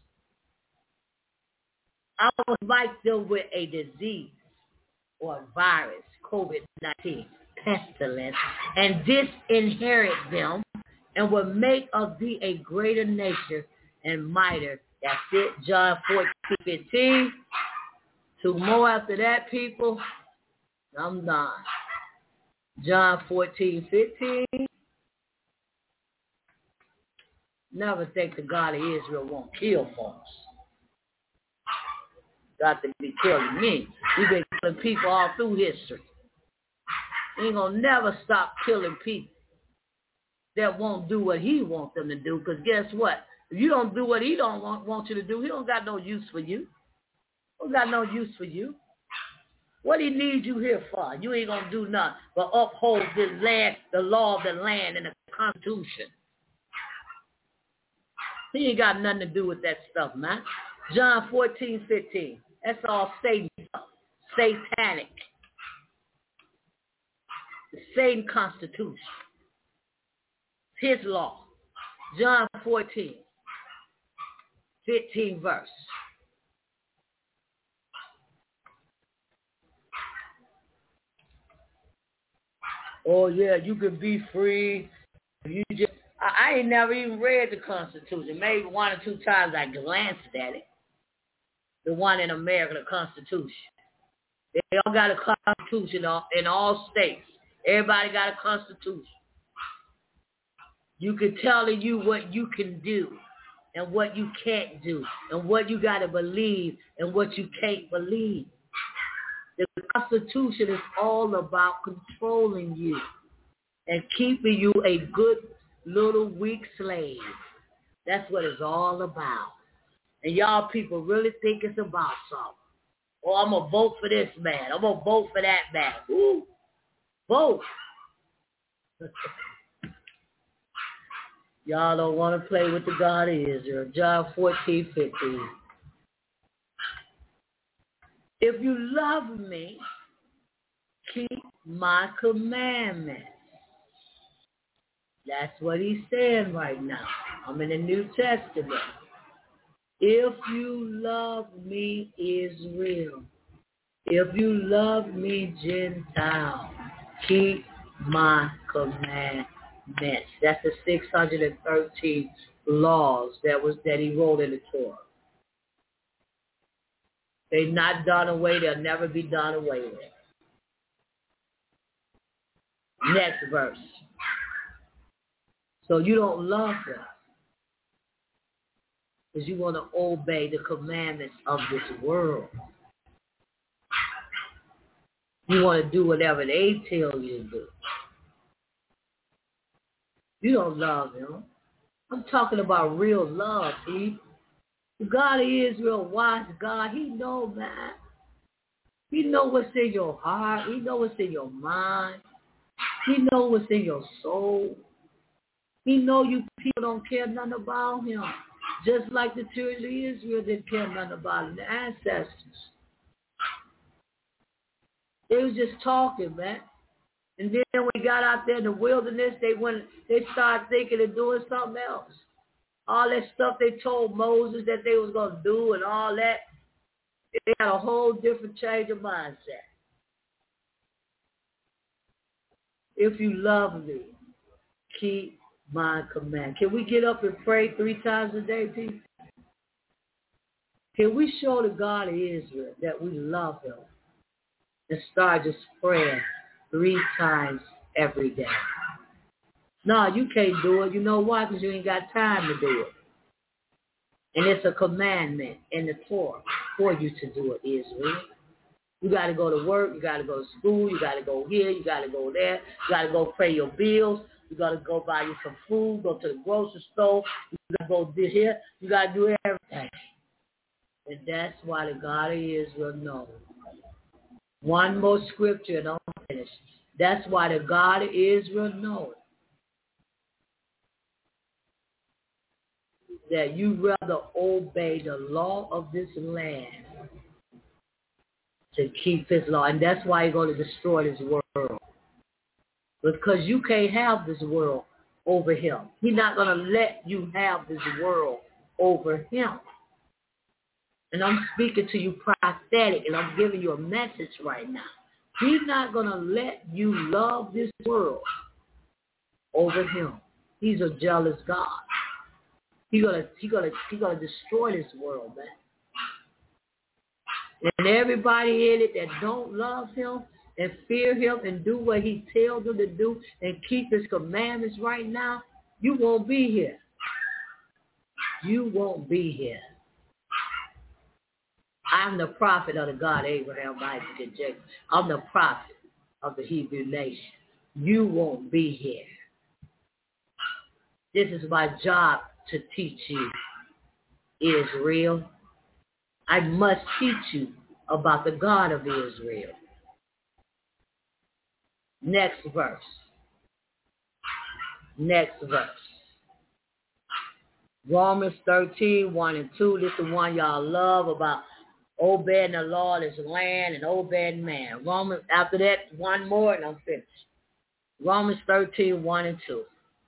I will smite them with a disease or a virus, COVID-19, pestilence, and disinherit them, and will make of thee a greater nation and mightier. That's it, John 14:15. 2 more after that, people. I'm done. John 14:15. Never think the God of Israel won't kill folks. Got to be killing me. We've been killing people all through history. He ain't gonna never stop killing people that won't do what he wants them to do. Because guess what? If you don't do what he don't want you to do, he don't got no use for you. He don't got no use for you. What he needs you here for? You ain't gonna do nothing but uphold this land, the law of the land, and the Constitution. He ain't got nothing to do with that stuff, man. John 14:15. That's all Satan, satanic. The Satan Constitution. His law. John 14:15 verse. Oh yeah, you can be free. You just I ain't never even read the Constitution. Maybe 1 or 2 times I glanced at it. The one in America, the Constitution. They all got a Constitution in all states. Everybody got a Constitution. You can tell you what you can do and what you can't do and what you got to believe and what you can't believe. The Constitution is all about controlling you and keeping you a good little weak slave. That's what it's all about. And y'all people really think it's about something. Oh, I'm going to vote for this man. I'm going to vote for that man. Ooh, vote. Y'all don't want to play with the God of Israel. John 14:15. If you love me, keep my commandments. That's what he's saying right now. I'm in the New Testament. If you love me, Israel. If you love me, Gentile, keep my commandments. That's the 613 laws that he wrote in the Torah. They're not done away. They'll never be done away with. Next verse. So you don't love them because you want to obey the commandments of this world. You want to do whatever they tell you to do. You don't love him. I'm talking about real love, see? The God of Israel, wise God, he knows, man. He knows what's in your heart. He knows what's in your mind. He knows what's in your soul. He knows you people don't care nothing about him. Just like the children of Israel didn't care nothing about him, the ancestors. They was just talking, man. And then when we got out there in the wilderness, they started thinking of doing something else. All that stuff they told Moses that they was going to do and all that, they had a whole different change of mindset. If you love me, keep My command. Can we get up and pray 3 times a day, people? Can we show the God of Israel that we love him and start just praying 3 times every day? No, you can't do it. You know why? Because you ain't got time to do it. And it's a commandment in the Torah for you to do it, Israel. You got to go to work. You got to go to school. You got to go here. You got to go there. You got to go pay your bills. You got to go buy you some food. Go to the grocery store. You got to go this here. You got to do everything. And that's why the God of Israel knows. One more scripture and I'm finished. That's why the God of Israel knows that you rather obey the law of this land to keep his law. And that's why he's going to destroy this world. Because you can't have this world over him. He's not going to let you have this world over him. And I'm speaking to you prophetic, and I'm giving you a message right now. He's not going to let you love this world over him. He's a jealous God. He's gonna destroy this world, man. And everybody in it that don't love him and fear him and do what he tells them to do and keep his commandments right now, you won't be here. You won't be here. I'm the prophet of the God Abraham, Isaac, and Jacob. I'm the prophet of the Hebrew nation. You won't be here. This is my job to teach you, Israel. I must teach you about the God of Israel. Next verse. Next verse. Romans 13, 1 and 2. This is the one y'all love about obeying the law of his land and obeying man. Romans, after that, one more and I'm finished. Romans 13, 1 and 2.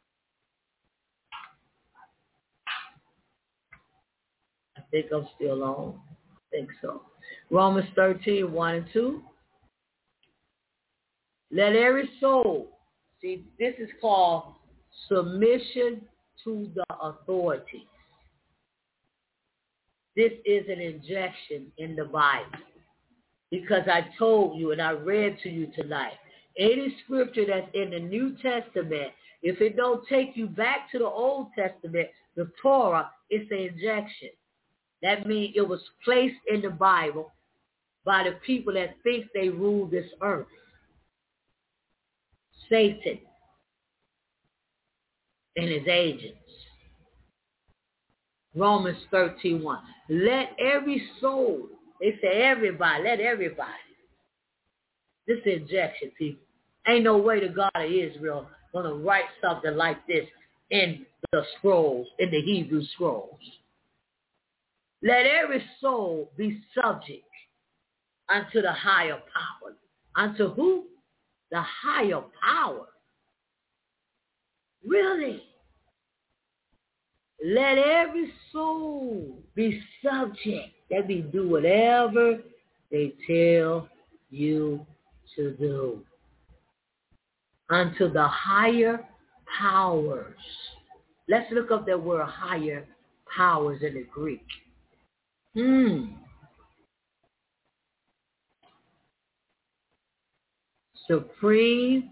I think I'm still on. I think so. Romans 13, 1 and 2. Let every soul, see, this is called submission to the authority. This is an injection in the Bible. Because I told you and I read to you tonight, any scripture that's in the New Testament, if it don't take you back to the Old Testament, the Torah, it's an injection. That means it was placed in the Bible by the people that think they rule this earth. Satan and his agents. Romans 13:1. Let every soul, they say everybody, let everybody. This injection, people. Ain't no way the God of Israel going to write something like this in the scrolls, in the Hebrew scrolls. Let every soul be subject unto the higher power. Unto who? The higher power. Really? Let every soul be subject. That means do whatever they tell you to do. Unto the higher powers. Let's look up that word higher powers in the Greek. Supreme,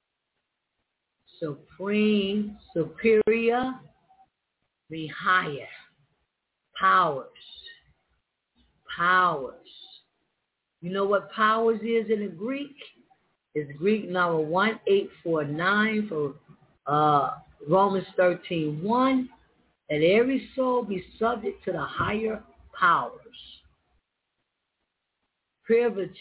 superior, be higher. Powers. You know what powers is in the Greek? It's Greek number 1849 for Romans 13:1. And every soul be subject to the higher powers. Privilege.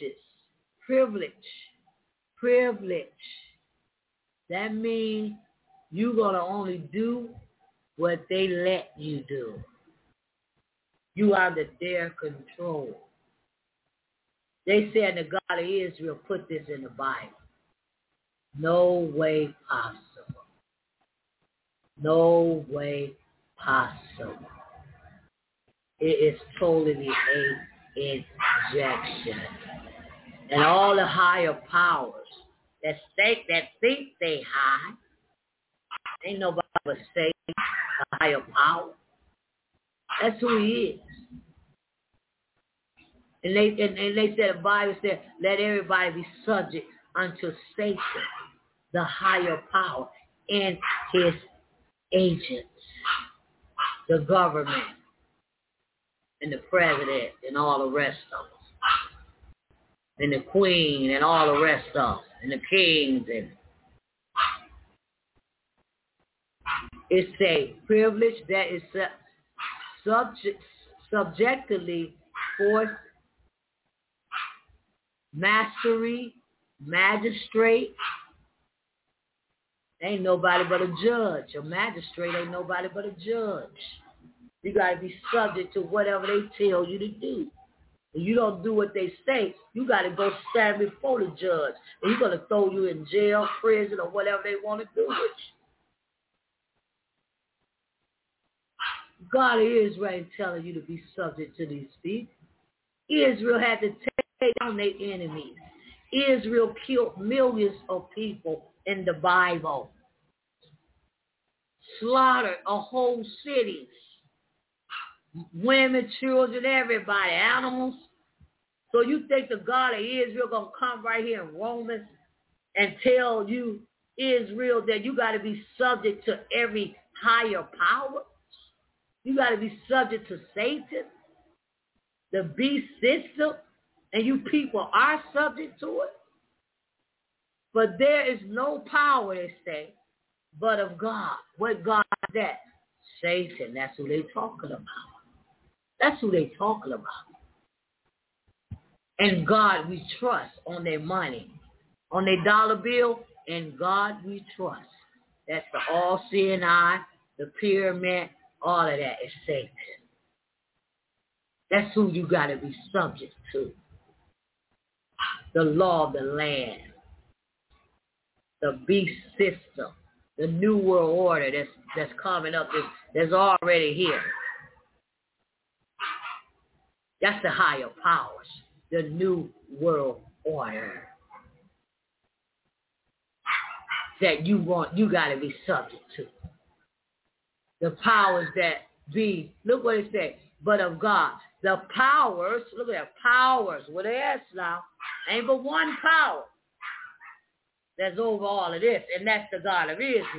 That means you're going to only do what they let you do. You are under their control. They said the God of Israel put this in the Bible. No way possible. No way possible. It is totally an injection. And all the higher powers that think they high, Ain't nobody but Satan, a higher power. That's who he is. And they said, the Bible said, let everybody be subject unto Satan, the higher power, and his agents, the government, and the president, and all the rest of them, and the queen, and all the rest of them, and the kings, and it's a privilege that is subjectively forced mastery, magistrate. Ain't nobody but a judge. A magistrate ain't nobody but a judge. You got to be subject to whatever they tell you to do. If you don't do what they say, you got to go stand before the judge. And he's going to throw you in jail, prison, or whatever they want to do with you. God of Israel ain't telling you to be subject to these people. Israel had to take down their enemies. Israel killed millions of people in the Bible. Slaughtered a whole city. Women, children, everybody, animals. So you think the God of Israel going to come right here in Romans and tell you, Israel, that you got to be subject to every higher power? You got to be subject to Satan, the beast system, and you people are subject to it? But there is no power, they say, but of God. What God is that? Satan. That's who they talking about. That's who they talking about. And God we trust on their money. On their dollar bill, and God we trust. That's the all-seeing eye, the pyramid, all of that is Satan. That's who you got to be subject to. The law of the land. The beast system. The new world order that's coming up, that's already here. That's the higher powers. The new world order. That you got to be subject to. The powers that be, look what it said, but of God. The powers, look at that, powers, with an S now, ain't but one power that's over all of this, and that's the God of Israel.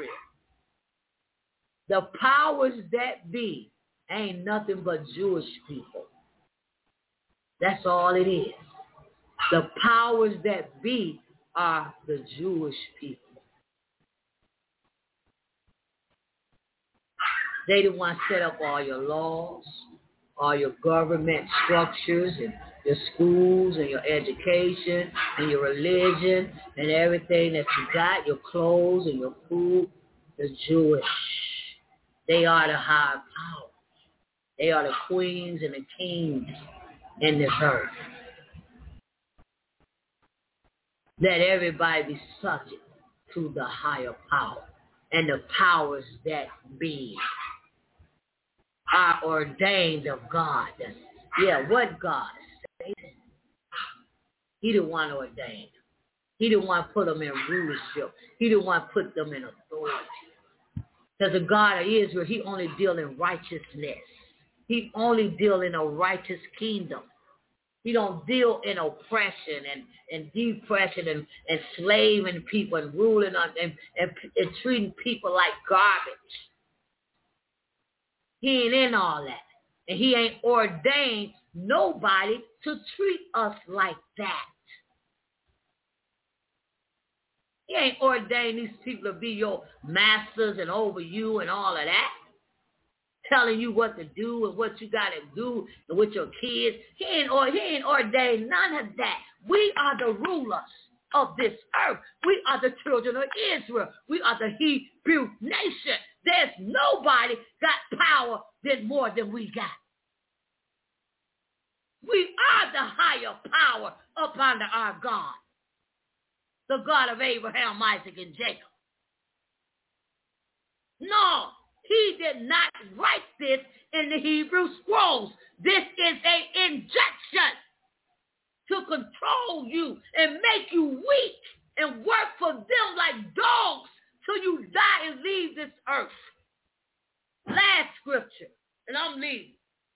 The powers that be ain't nothing but Jewish people. That's all it is. The powers that be are the Jewish people. They the ones set up all your laws, all your government structures, and your schools, and your education, and your religion, and everything that you got, your clothes and your food. The Jewish. They are the high power. They are the queens and the kings in this earth. Let everybody be subject to the higher power and the powers that be are ordained of God. What God? Satan. He the one ordained. He the one put them in rulership. He the one put them in authority. Because the God of Israel, he only deal in righteousness. He only deal in a righteous kingdom. He don't deal in oppression and depression and enslaving people and ruling on them and treating people like garbage. He ain't in all that. And he ain't ordained nobody to treat us like that. He ain't ordained these people to be your masters and over you and all of that. Telling you what to do and what you got to do and with your kids. He ain't ordained none of that. We are the rulers of this earth. We are the children of Israel. We are the Hebrew nation. There's nobody got power more than we got. We are the higher power up under our God. The God of Abraham, Isaac, and Jacob. No, he did not write this in the Hebrew scrolls. This is an injection to control you and make you weak and work for them like dogs till you die and leave this earth. Last scripture, and I'm leaving.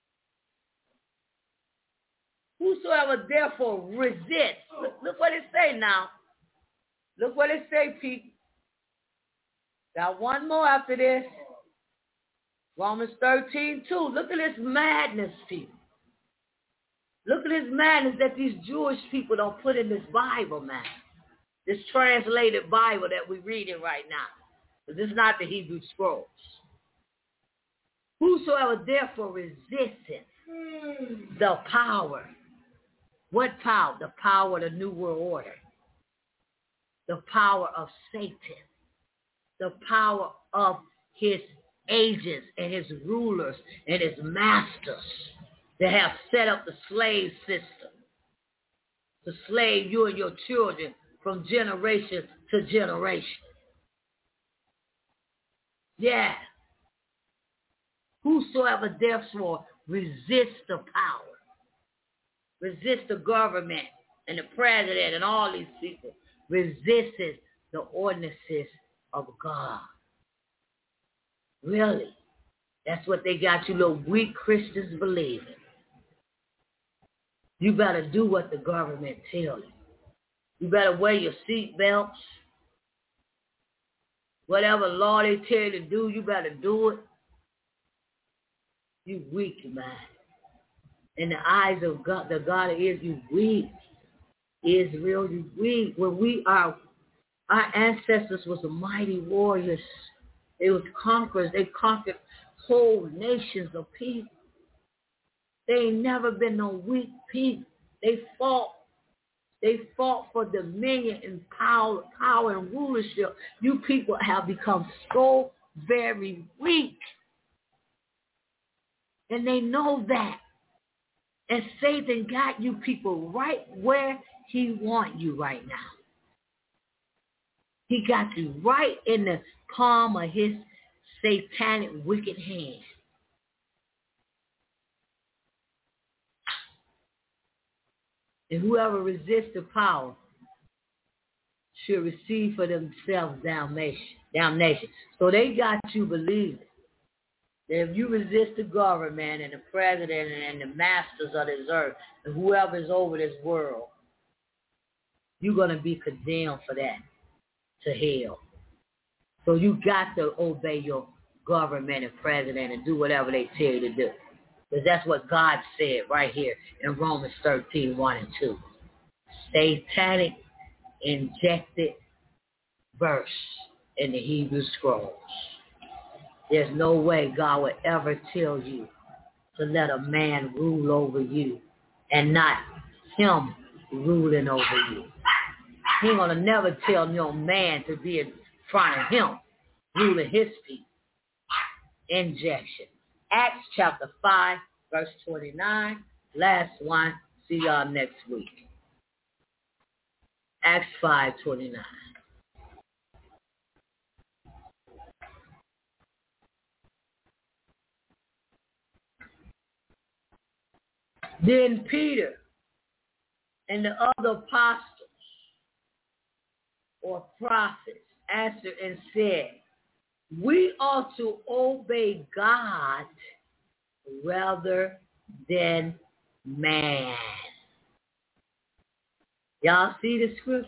Whosoever therefore resists. Look what it say now. Look what it say, people. Got one more after this. Romans 13:2. Look at this madness, people. Look at this madness that these Jewish people don't put in this Bible, man. This translated Bible that we're reading right now. But this is not the Hebrew Scrolls. Whosoever therefore resisteth the power. What power? The power of the New World Order. The power of Satan. The power of his agents and his rulers and his masters that have set up the slave system to slave you and your children from generation to generation. Yeah. Whosoever therefore resists the power, resists the government and the president and all these people, resists the ordinances of God. Really? That's what they got you little weak Christians believing. You better do what the government tells you. You better wear your seat belts. Whatever law they tell you to do, you better do it. You weak, man. In the eyes of God, the God of Israel, you weak. Israel, you weak. When our ancestors was mighty warriors. They was conquerors. They conquered whole nations of people. They ain't never been no weak people. They fought. They fought for dominion and power and rulership. You people have become so very weak. And they know that. And Satan got you people right where he want you right now. He got you right in the palm of his satanic wicked hand. And whoever resists the power should receive for themselves damnation. So they got you believing that if you resist the government and the president and the masters of this earth and whoever is over this world, you're going to be condemned for that to hell. So you got to obey your government and president and do whatever they tell you to do. Because that's what God said right here in Romans 13:1 and 2. Satanic injected verse in the Hebrew Scrolls. There's no way God would ever tell you to let a man rule over you and not him ruling over you. He ain't going to never tell no man to be in front of him ruling his people. Injection. Acts chapter 5, verse 29. Last one. See y'all next week. Acts 5:29. Then Peter and the other apostles or prophets answered and said, we ought to obey God rather than man. Y'all see the scripture?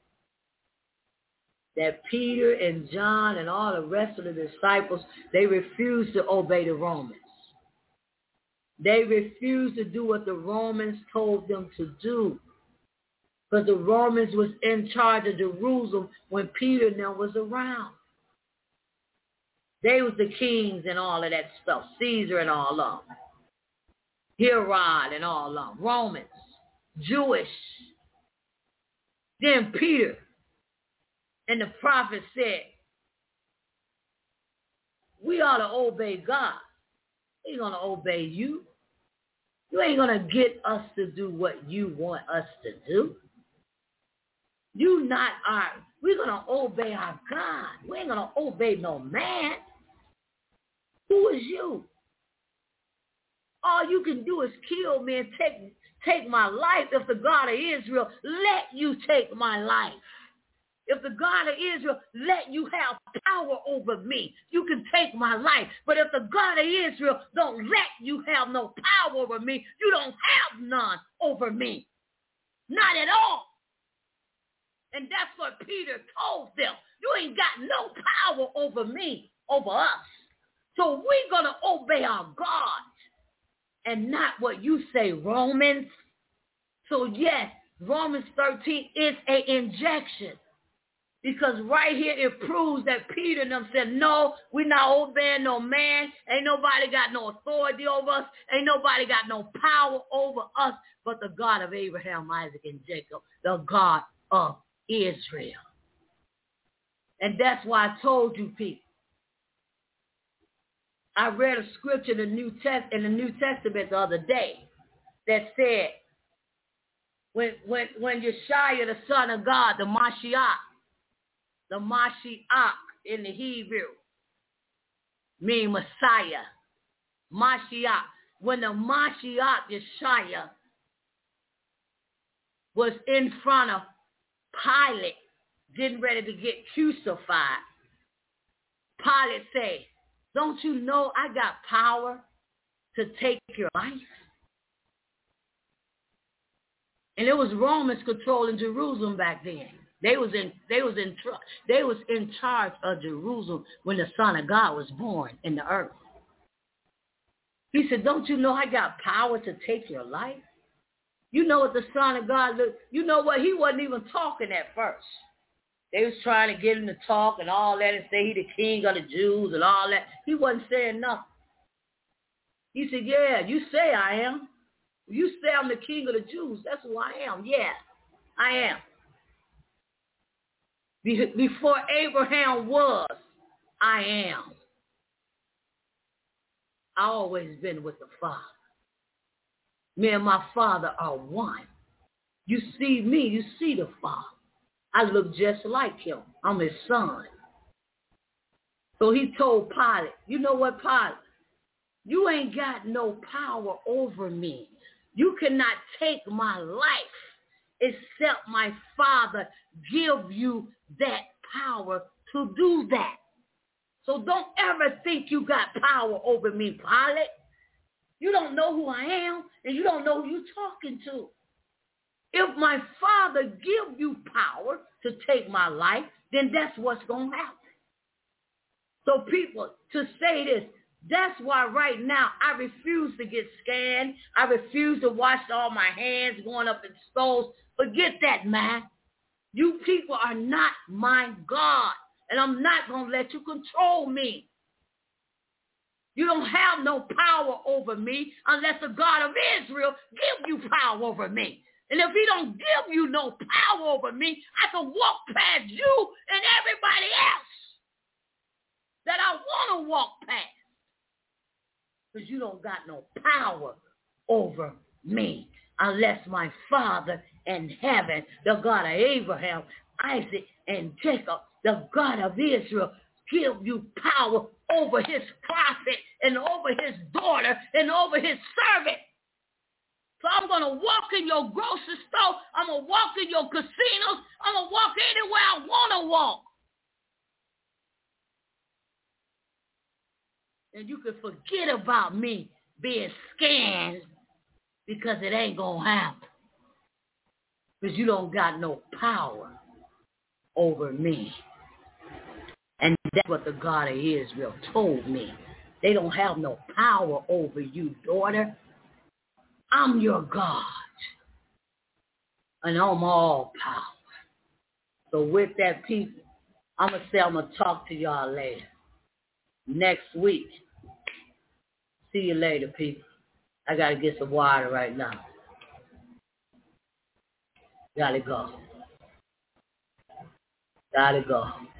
That Peter and John and all the rest of the disciples, they refused to obey the Romans. They refused to do what the Romans told them to do. Because the Romans was in charge of Jerusalem when Peter and them was around. They was the kings and all of that stuff. Caesar and all of them. Herod and all of them. Romans. Jewish. Then Peter and the prophet said, we ought to obey God. We ain't going to obey you. You ain't going to get us to do what you want us to do. We're going to obey our God. We ain't going to obey no man. Who is you? All you can do is kill me and take my life. If the God of Israel let you take my life, If the God of Israel let you have power over me, you can take my life. But if the God of Israel don't let you have no power over me, you don't have none over me. Not at all. And that's what Peter told them. You ain't got no power over me, over us. So we're going to obey our God and not what you say, Romans. So yes, Romans 13 is an injection. Because right here it proves that Peter and them said, no, we're not obeying no man. Ain't nobody got no authority over us. Ain't nobody got no power over us but the God of Abraham, Isaac, and Jacob, the God of Israel. And that's why I told you people. I read a scripture in the New Testament the other day that said, when Yeshua, the Son of God, the Mashiach in the Hebrew, mean Messiah, Mashiach. When the Mashiach, Yeshua, was in front of Pilate, getting ready to get crucified, Pilate said, don't you know I got power to take your life? And it was Romans controlling Jerusalem back then. They was in charge of Jerusalem when the Son of God was born in the earth. He said, don't you know I got power to take your life? You know what the Son of God looked, you know what, he wasn't even talking at first. They was trying to get him to talk and all that and say he the king of the Jews and all that. He wasn't saying nothing. He said, yeah, you say I am. You say I'm the king of the Jews. That's who I am. Yeah, I am. Before Abraham was, I am. I always been with the Father. Me and my Father are one. You see me, you see the Father. I look just like him. I'm his son. So he told Pilate, you know what, Pilate? You ain't got no power over me. You cannot take my life except my Father give you that power to do that. So don't ever think you got power over me, Pilate. You don't know who I am, and you don't know who you're talking to. If my Father give you power to take my life, then that's what's going to happen. So people, to say this, that's why right now I refuse to get scanned. I refuse to wash all my hands going up in stoves. Forget that, man. You people are not my God, and I'm not going to let you control me. You don't have no power over me unless the God of Israel give you power over me. And if he don't give you no power over me, I can walk past you and everybody else that I want to walk past. Because you don't got no power over me unless my Father in heaven, the God of Abraham, Isaac, and Jacob, the God of Israel, give you power over his prophet and over his daughter and over his servant. So I'm going to walk in your grocery store. I'm going to walk in your casinos. I'm going to walk anywhere I want to walk. And you can forget about me being scanned because it ain't going to happen. Because you don't got no power over me. And that's what the God of Israel told me. They don't have no power over you, daughter. I'm your God. And I'm all power. So with that, people, I'm going to say I'm going to talk to y'all later. Next week. See you later, people. I got to get some water right now. Gotta go.